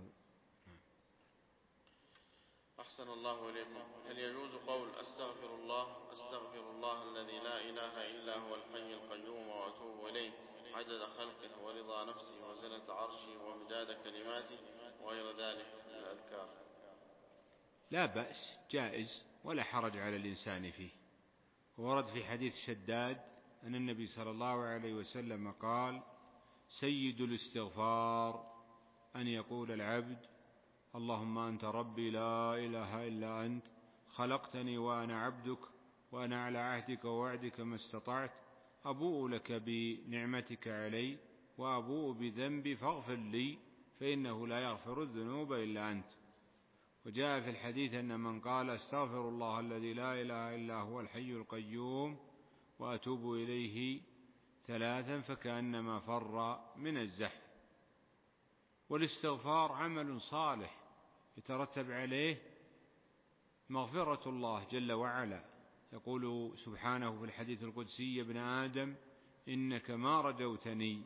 [SPEAKER 3] أحسن الله إليكم. هل يجوز قول أستغفر الله الذي لا إله إلا هو الحي القيوم وأتوب إليه عدد خلقه ورضا نفسه وزنة عرشه ومداد كلماته وغير ذلك من الأذكار؟
[SPEAKER 2] لا بأس، جائز ولا حرج على الإنسان فيه. ورد في حديث شداد أن النبي صلى الله عليه وسلم قال: سيد الاستغفار أن يقول العبد: اللهم أنت ربي لا إله إلا أنت، خلقتني وأنا عبدك، وأنا على عهدك ووعدك ما استطعت، أبوء لك بنعمتك علي وأبوء بذنبي فاغفر لي، فإنه لا يغفر الذنوب إلا أنت. وجاء في الحديث أن من قال أستغفر الله الذي لا إله إلا هو الحي القيوم وأتوب إليه 3 فكأنما فر من الزحف. والاستغفار عمل صالح يترتب عليه مغفرة الله جل وعلا، يقول سبحانه في الحديث القدسي: يا ابن آدم إنك ما رجوتني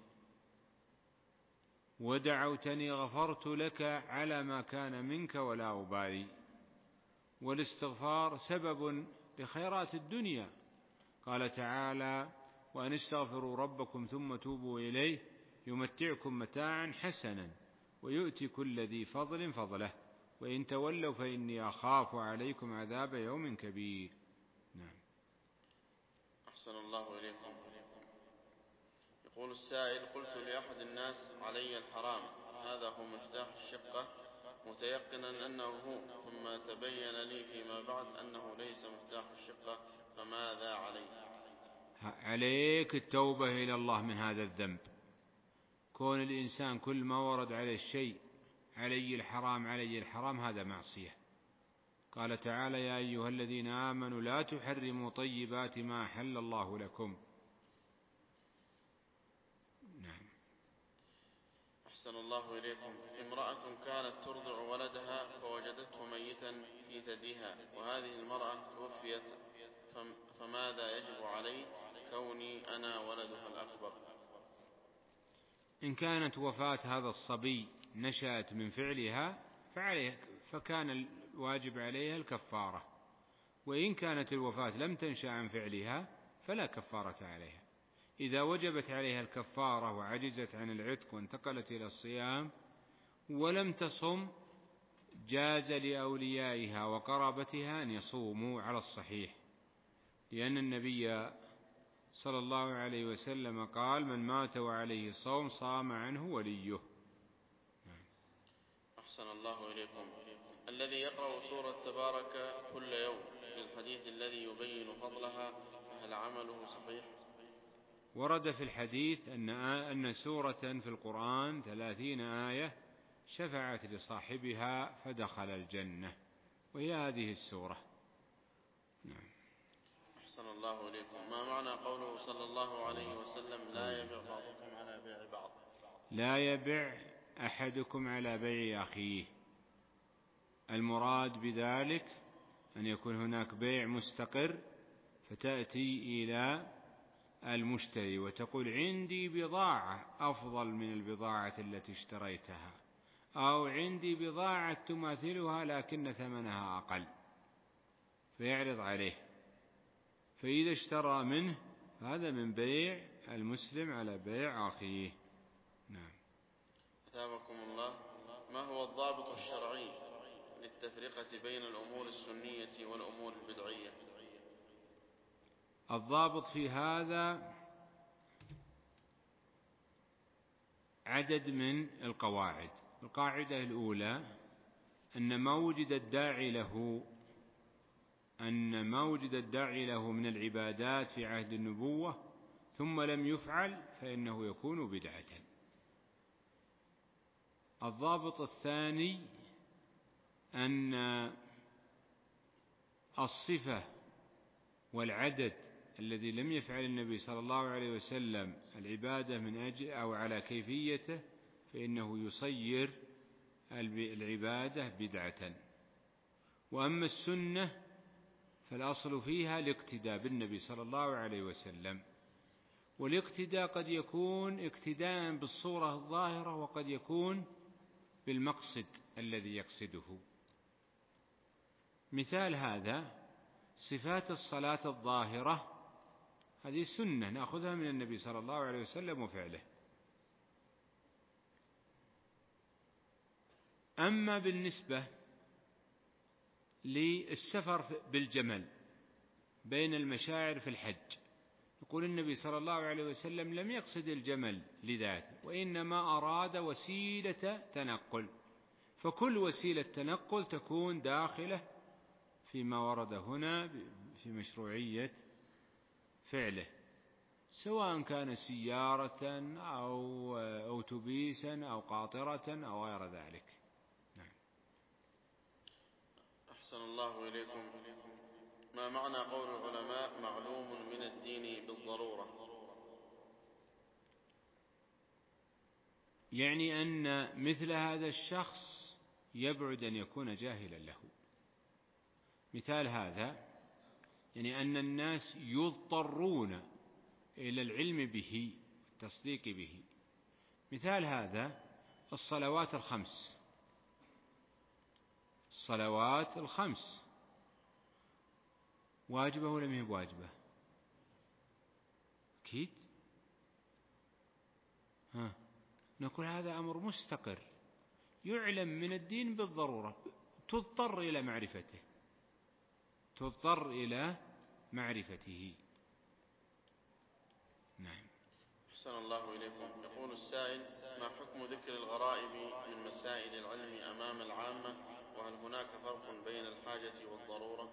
[SPEAKER 2] ودعوتني غفرت لك على ما كان منك ولا أبالي. والاستغفار سبب لخيرات الدنيا، قال تعالى: وأن استغفروا ربكم ثم توبوا إليه يمتعكم متاعا حسنا ويؤتي كل ذي فضل فضله وإن تولوا فإني أخاف عليكم عذاب يوم كبير. نعم.
[SPEAKER 3] أحسن الله إليكم. يقول السائل: قلت لأحد الناس علي الحرام، هذا هو مفتاح الشقة، متيقنا أنه هو، ثم تبين لي فيما بعد أنه ليس مفتاح الشقة، فماذا علي؟
[SPEAKER 2] عليك التوبة إلى الله من هذا الذنب. كون الإنسان كل ما ورد عليه الشيء علي الحرام هذا معصية، قال تعالى: يا أيها الذين آمنوا لا تحرموا طيبات ما أحل الله لكم. نعم.
[SPEAKER 3] أحسن الله إليكم. امرأة كانت ترضع ولدها فوجدته ميتا في ثديها، وهذه المرأة توفيت، فماذا يجب علي كوني أنا ولدها الأكبر؟
[SPEAKER 2] إن كانت وفاة هذا الصبي نشأت من فعلها فكان الواجب عليها الكفارة، وإن كانت الوفاة لم تنشأ عن فعلها فلا كفارة عليها. إذا وجبت عليها الكفارة وعجزت عن العتق وانتقلت إلى الصيام ولم تصم، جاز لأوليائها وقرابتها أن يصوموا على الصحيح، لأن النبي صلى الله عليه وسلم قال: من مات وعليه الصوم صام عنه وليه.
[SPEAKER 3] أحسن الله إليكم. الذي يقرأ سورة تبارك كل يوم للحديث الذي يبين فضلها، فهل عمله صحيح؟
[SPEAKER 2] ورد في الحديث أن سورة في القرآن 30 آية شفعت لصاحبها فدخل الجنة، وهي هذه السورة. نعم.
[SPEAKER 3] أحسن الله إليكم. ما معنى قوله صلى الله عليه وسلم: لا يبيع بعضكم على بيع بعض؟
[SPEAKER 2] لا يبيع أحدكم على بيع أخيه. المراد بذلك أن يكون هناك بيع مستقر، فتأتي إلى المشتري وتقول: عندي بضاعة أفضل من البضاعة التي اشتريتها، أو عندي بضاعة تماثلها لكن ثمنها أقل، فيعرض عليه، فإذا اشترى منه هذا من بيع المسلم على بيع أخيه. نعم.
[SPEAKER 3] أثابكم الله. ما هو الضابط الشرعي للتفرقة بين الأمور السنية والأمور البدعية؟
[SPEAKER 2] الضابط في هذا عدد من القواعد. القاعدة الأولى أن ما وجد الداعي له من العبادات في عهد النبوة ثم لم يفعل فإنه يكون بدعة. الضابط الثاني أن الصفة والعدد الذي لم يفعل النبي صلى الله عليه وسلم العبادة من أجل أو على كيفيته فإنه يصير العبادة بدعة. وأما السنة فالأصل فيها الاقتداء بالنبي صلى الله عليه وسلم، والاقتداء قد يكون اقتداء بالصورة الظاهرة وقد يكون بالمقصد الذي يقصده. مثال هذا صفات الصلاة الظاهرة، هذه سنة نأخذها من النبي صلى الله عليه وسلم وفعله. أما بالنسبة للسفر بالجمل بين المشاعر في الحج، يقول النبي صلى الله عليه وسلم لم يقصد الجمل لذاته، وإنما أراد وسيلة تنقل، فكل وسيلة تنقل تكون داخلة فيما ورد هنا في مشروعية فعله، سواء كان سيارة أو أوتوبيسا أو قاطرة أو غير ذلك. نعم.
[SPEAKER 3] أحسن الله إليكم. ما معنى قول العلماء: معلوم من الدين بالضرورة؟
[SPEAKER 2] يعني أن مثل هذا الشخص يبعد أن يكون جاهلا له. مثال هذا يعني أن الناس يضطرون إلى العلم به والتصديق به. مثال هذا الصلوات الخمس واجبة ولا ما هي بواجبة؟ أكيد. نقول هذا أمر مستقر يعلم من الدين بالضرورة، تضطر إلى معرفته. نعم.
[SPEAKER 3] أحسن الله إليكم. يقول السائل: ما حكم ذكر الغرائب من مسائل العلم أمام العامة، وهل هناك فرق بين الحاجة والضرورة؟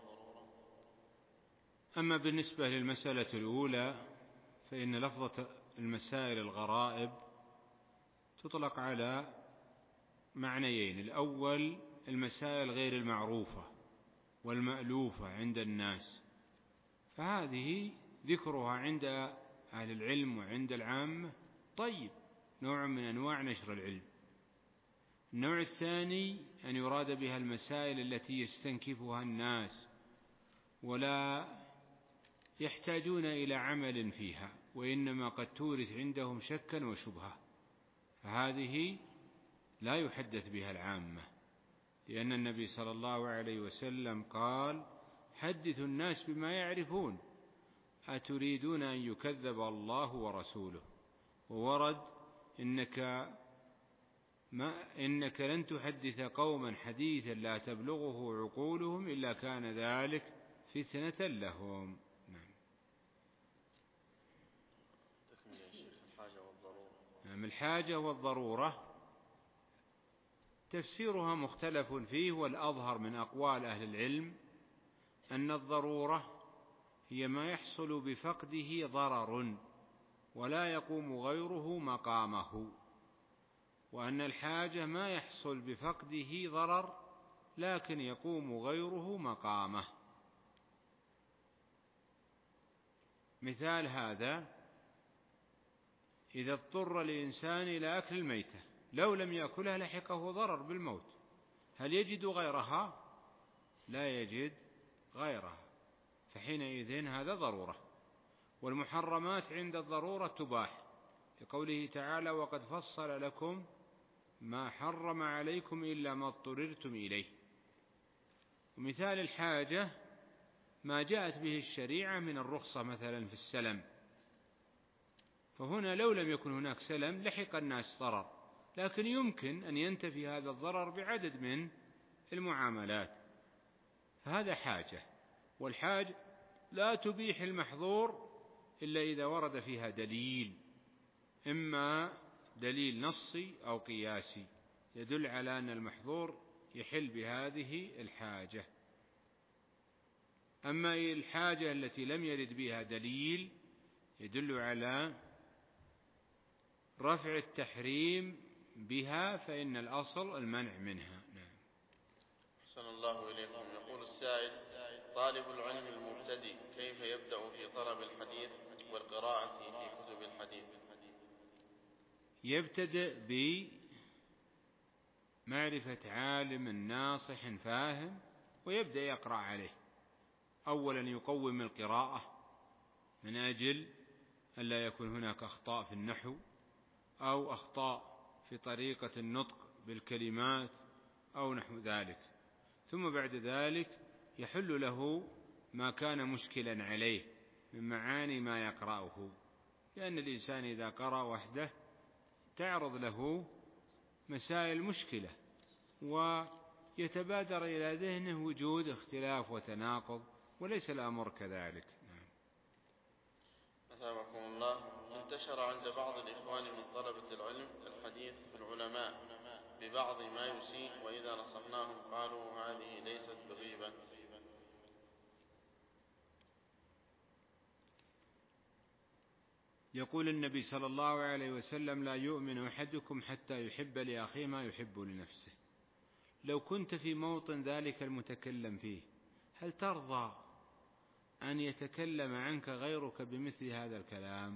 [SPEAKER 2] أما بالنسبة للمسألة الأولى فإن لفظة المسائل الغرائب تطلق على معنيين: الأول المسائل غير المعروفة والمألوفة عند الناس، فهذه ذكرها عند أهل العلم وعند العامة طيب، نوع من أنواع نشر العلم. النوع الثاني أن يراد بها المسائل التي يستنكفها الناس ولا يحتاجون إلى عمل فيها، وإنما قد تورث عندهم شكا وشبهة، فهذه لا يحدث بها العامة، لأن النبي صلى الله عليه وسلم قال: حدثوا الناس بما يعرفون، أتريدون أن يكذب الله ورسوله. وورد: إنك لن تحدث قوما حديثا لا تبلغه عقولهم إلا كان ذلك فتنة لهم. نعم. الحاجة والضرورة تفسيرها مختلف فيه، والأظهر من أقوال أهل العلم أن الضرورة هي ما يحصل بفقده ضرر ولا يقوم غيره مقامه، وأن الحاجة ما يحصل بفقده ضرر لكن يقوم غيره مقامه. مثال هذا: إذا اضطر الإنسان إلى أكل الميتة، لو لم يأكلها لحقه ضرر بالموت، هل يجد غيرها؟ لا يجد غيرها، فحينئذ هذا ضرورة. والمحرمات عند الضرورة تباح، لقوله تعالى: وقد فصل لكم ما حرم عليكم إلا ما اضطررتم إليه. ومثال الحاجة ما جاءت به الشريعة من الرخصة مثلا في السلم، فهنا لو لم يكن هناك سلم لحق الناس ضرر، لكن يمكن أن ينتفي هذا الضرر بعدد من المعاملات، فهذا حاجة. والحاجة لا تبيح المحظور إلا إذا ورد فيها دليل، إما دليل نصي أو قياسي يدل على أن المحظور يحل بهذه الحاجة. أما الحاجة التي لم يرد بها دليل يدل على رفع التحريم بها، فإن الأصل المنع منها. نعم.
[SPEAKER 3] أحسن الله إليكم. يقول السائل: طالب العلم المبتدئ كيف يبدأ في طلب الحديث والقراءة في كتب الحديث؟
[SPEAKER 2] يبتدئ بمعرفة عالم ناصح فاهم ويبدأ يقرأ عليه. أولا يقوم القراءة من أجل أن لا يكون هناك أخطاء في النحو أو أخطاء في طريقة النطق بالكلمات أو نحو ذلك، ثم بعد ذلك يحل له ما كان مشكلا عليه من معاني ما يقرأه، لأن الإنسان إذا قرأ وحده تعرض له مسائل مشكلة ويتبادر إلى ذهنه وجود اختلاف وتناقض، وليس الأمر كذلك. نعم.
[SPEAKER 3] أثابكم الله. انتشر عند بعض الإخوان من طلبة العلم الحديث في العلماء ببعض ما يسيء، وإذا نصحناهم قالوا هذه ليست بغيبة.
[SPEAKER 2] يقول النبي صلى الله عليه وسلم: لا يؤمن أحدكم حتى يحب لأخيه ما يحب لنفسه. لو كنت في موطن ذلك المتكلم فيه، هل ترضى أن يتكلم عنك غيرك بمثل هذا الكلام؟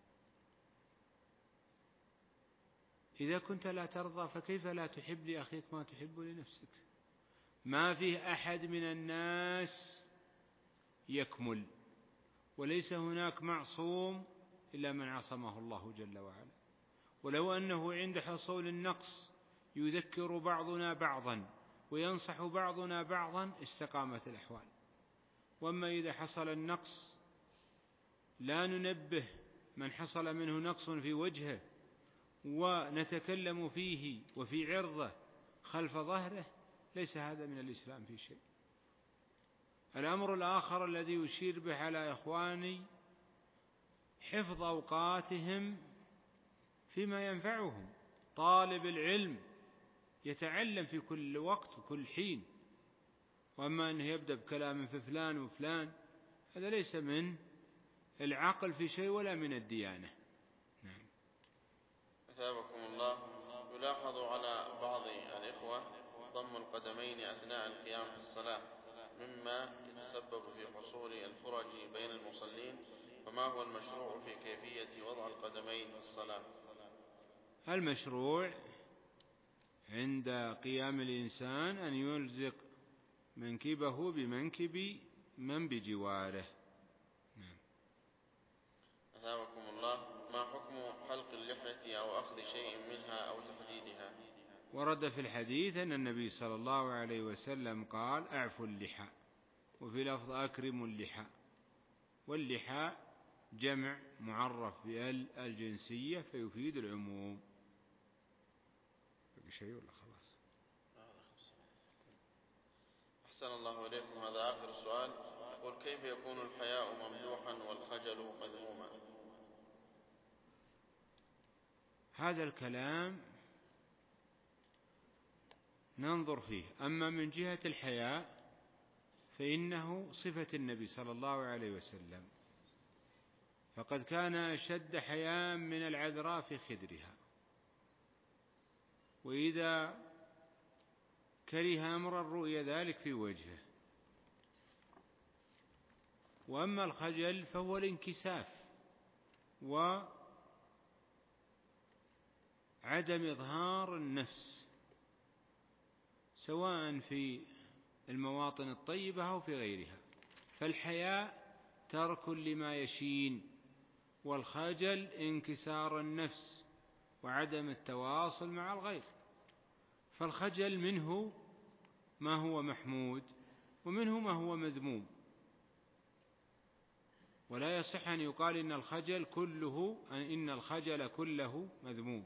[SPEAKER 2] إذا كنت لا ترضى فكيف لا تحب لأخيك ما تحب لنفسك؟ ما فيه أحد من الناس يكمل، وليس هناك معصوم إلا من عصمه الله جل وعلا، ولو أنه عند حصول النقص يذكر بعضنا بعضا وينصح بعضنا بعضا استقامت الأحوال. وأما إذا حصل النقص لا ننبه من حصل منه نقص في وجهه ونتكلم فيه وفي عرضه خلف ظهره، ليس هذا من الإسلام في شيء. الأمر الآخر الذي يشير به على إخواني حفظ أوقاتهم فيما ينفعهم. طالب العلم يتعلم في كل وقت وكل حين، وأما أنه يبدأ بكلام في فلان وفلان هذا ليس من العقل في شيء ولا من الديانة. نعم.
[SPEAKER 3] أثابكم الله. يلاحظ على بعض الإخوة ضم القدمين أثناء القيام في الصلاة، مما يتسبب في حصول الفرج بين المصلين، فما هو المشروع في كيفية وضع القدمين في الصلاة؟
[SPEAKER 2] المشروع عند قيام الإنسان أن يلزق منكبه بمنكب من بجواره.
[SPEAKER 3] أثابكم الله، ما حكم حلق اللحية أو أخذ شيء منها أو تحديدها؟
[SPEAKER 2] ورد في الحديث أن النبي صلى الله عليه وسلم قال: أعفوا اللحى، وفي لفظ: أكرموا اللحى. واللحى جمع معرف بال الجنسية فيفيد العموم. شيء ولا خلاص؟
[SPEAKER 3] أحسن الله إليكم. هذا آخر سؤال، يقول: كيف يكون الحياء ممدوحا والخجل مذموما؟
[SPEAKER 2] هذا الكلام ننظر فيه. أما من جهة الحياء فإنه صفة النبي صلى الله عليه وسلم، فقد كان أشد حياء من العذراء في خدرها، وإذا كره أمر رؤي ذلك في وجهه. وأما الخجل فهو الانكساف وعدم إظهار النفس، سواء في المواطن الطيبة أو في غيرها. فالحياء ترك لما يشين، والخجل انكسار النفس وعدم التواصل مع الغير. فالخجل منه ما هو محمود ومنه ما هو مذموم، ولا يصح أن يقال إن الخجل كله مذموم.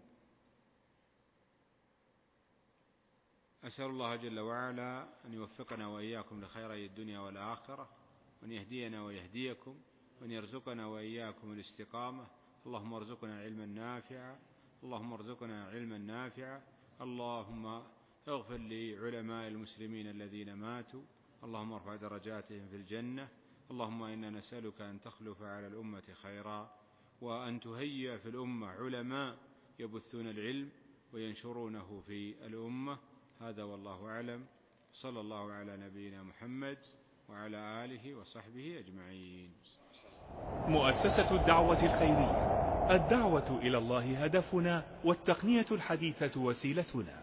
[SPEAKER 2] أسأل الله جل وعلا أن يوفقنا وإياكم لخيري الدنيا والآخرة، وأن يهدينا ويهديكم، وأن يرزقنا وإياكم الاستقامة. اللهم ارزقنا علما نافعا، اللهم ارزقنا علما نافعا. اللهم اغفر لعلماء المسلمين الذين ماتوا، اللهم ارفع درجاتهم في الجنة. اللهم إنا نسألك أن تخلف على الأمة خيرا، وأن تهيئ في الأمة علماء يبثون العلم وينشرونه في الأمة. هذا والله أعلم. صلى الله على نبينا محمد وعلى آله وصحبه أجمعين.
[SPEAKER 5] مؤسسة الدعوة الخيرية، الدعوة إلى الله هدفنا، والتقنية الحديثة وسيلتنا.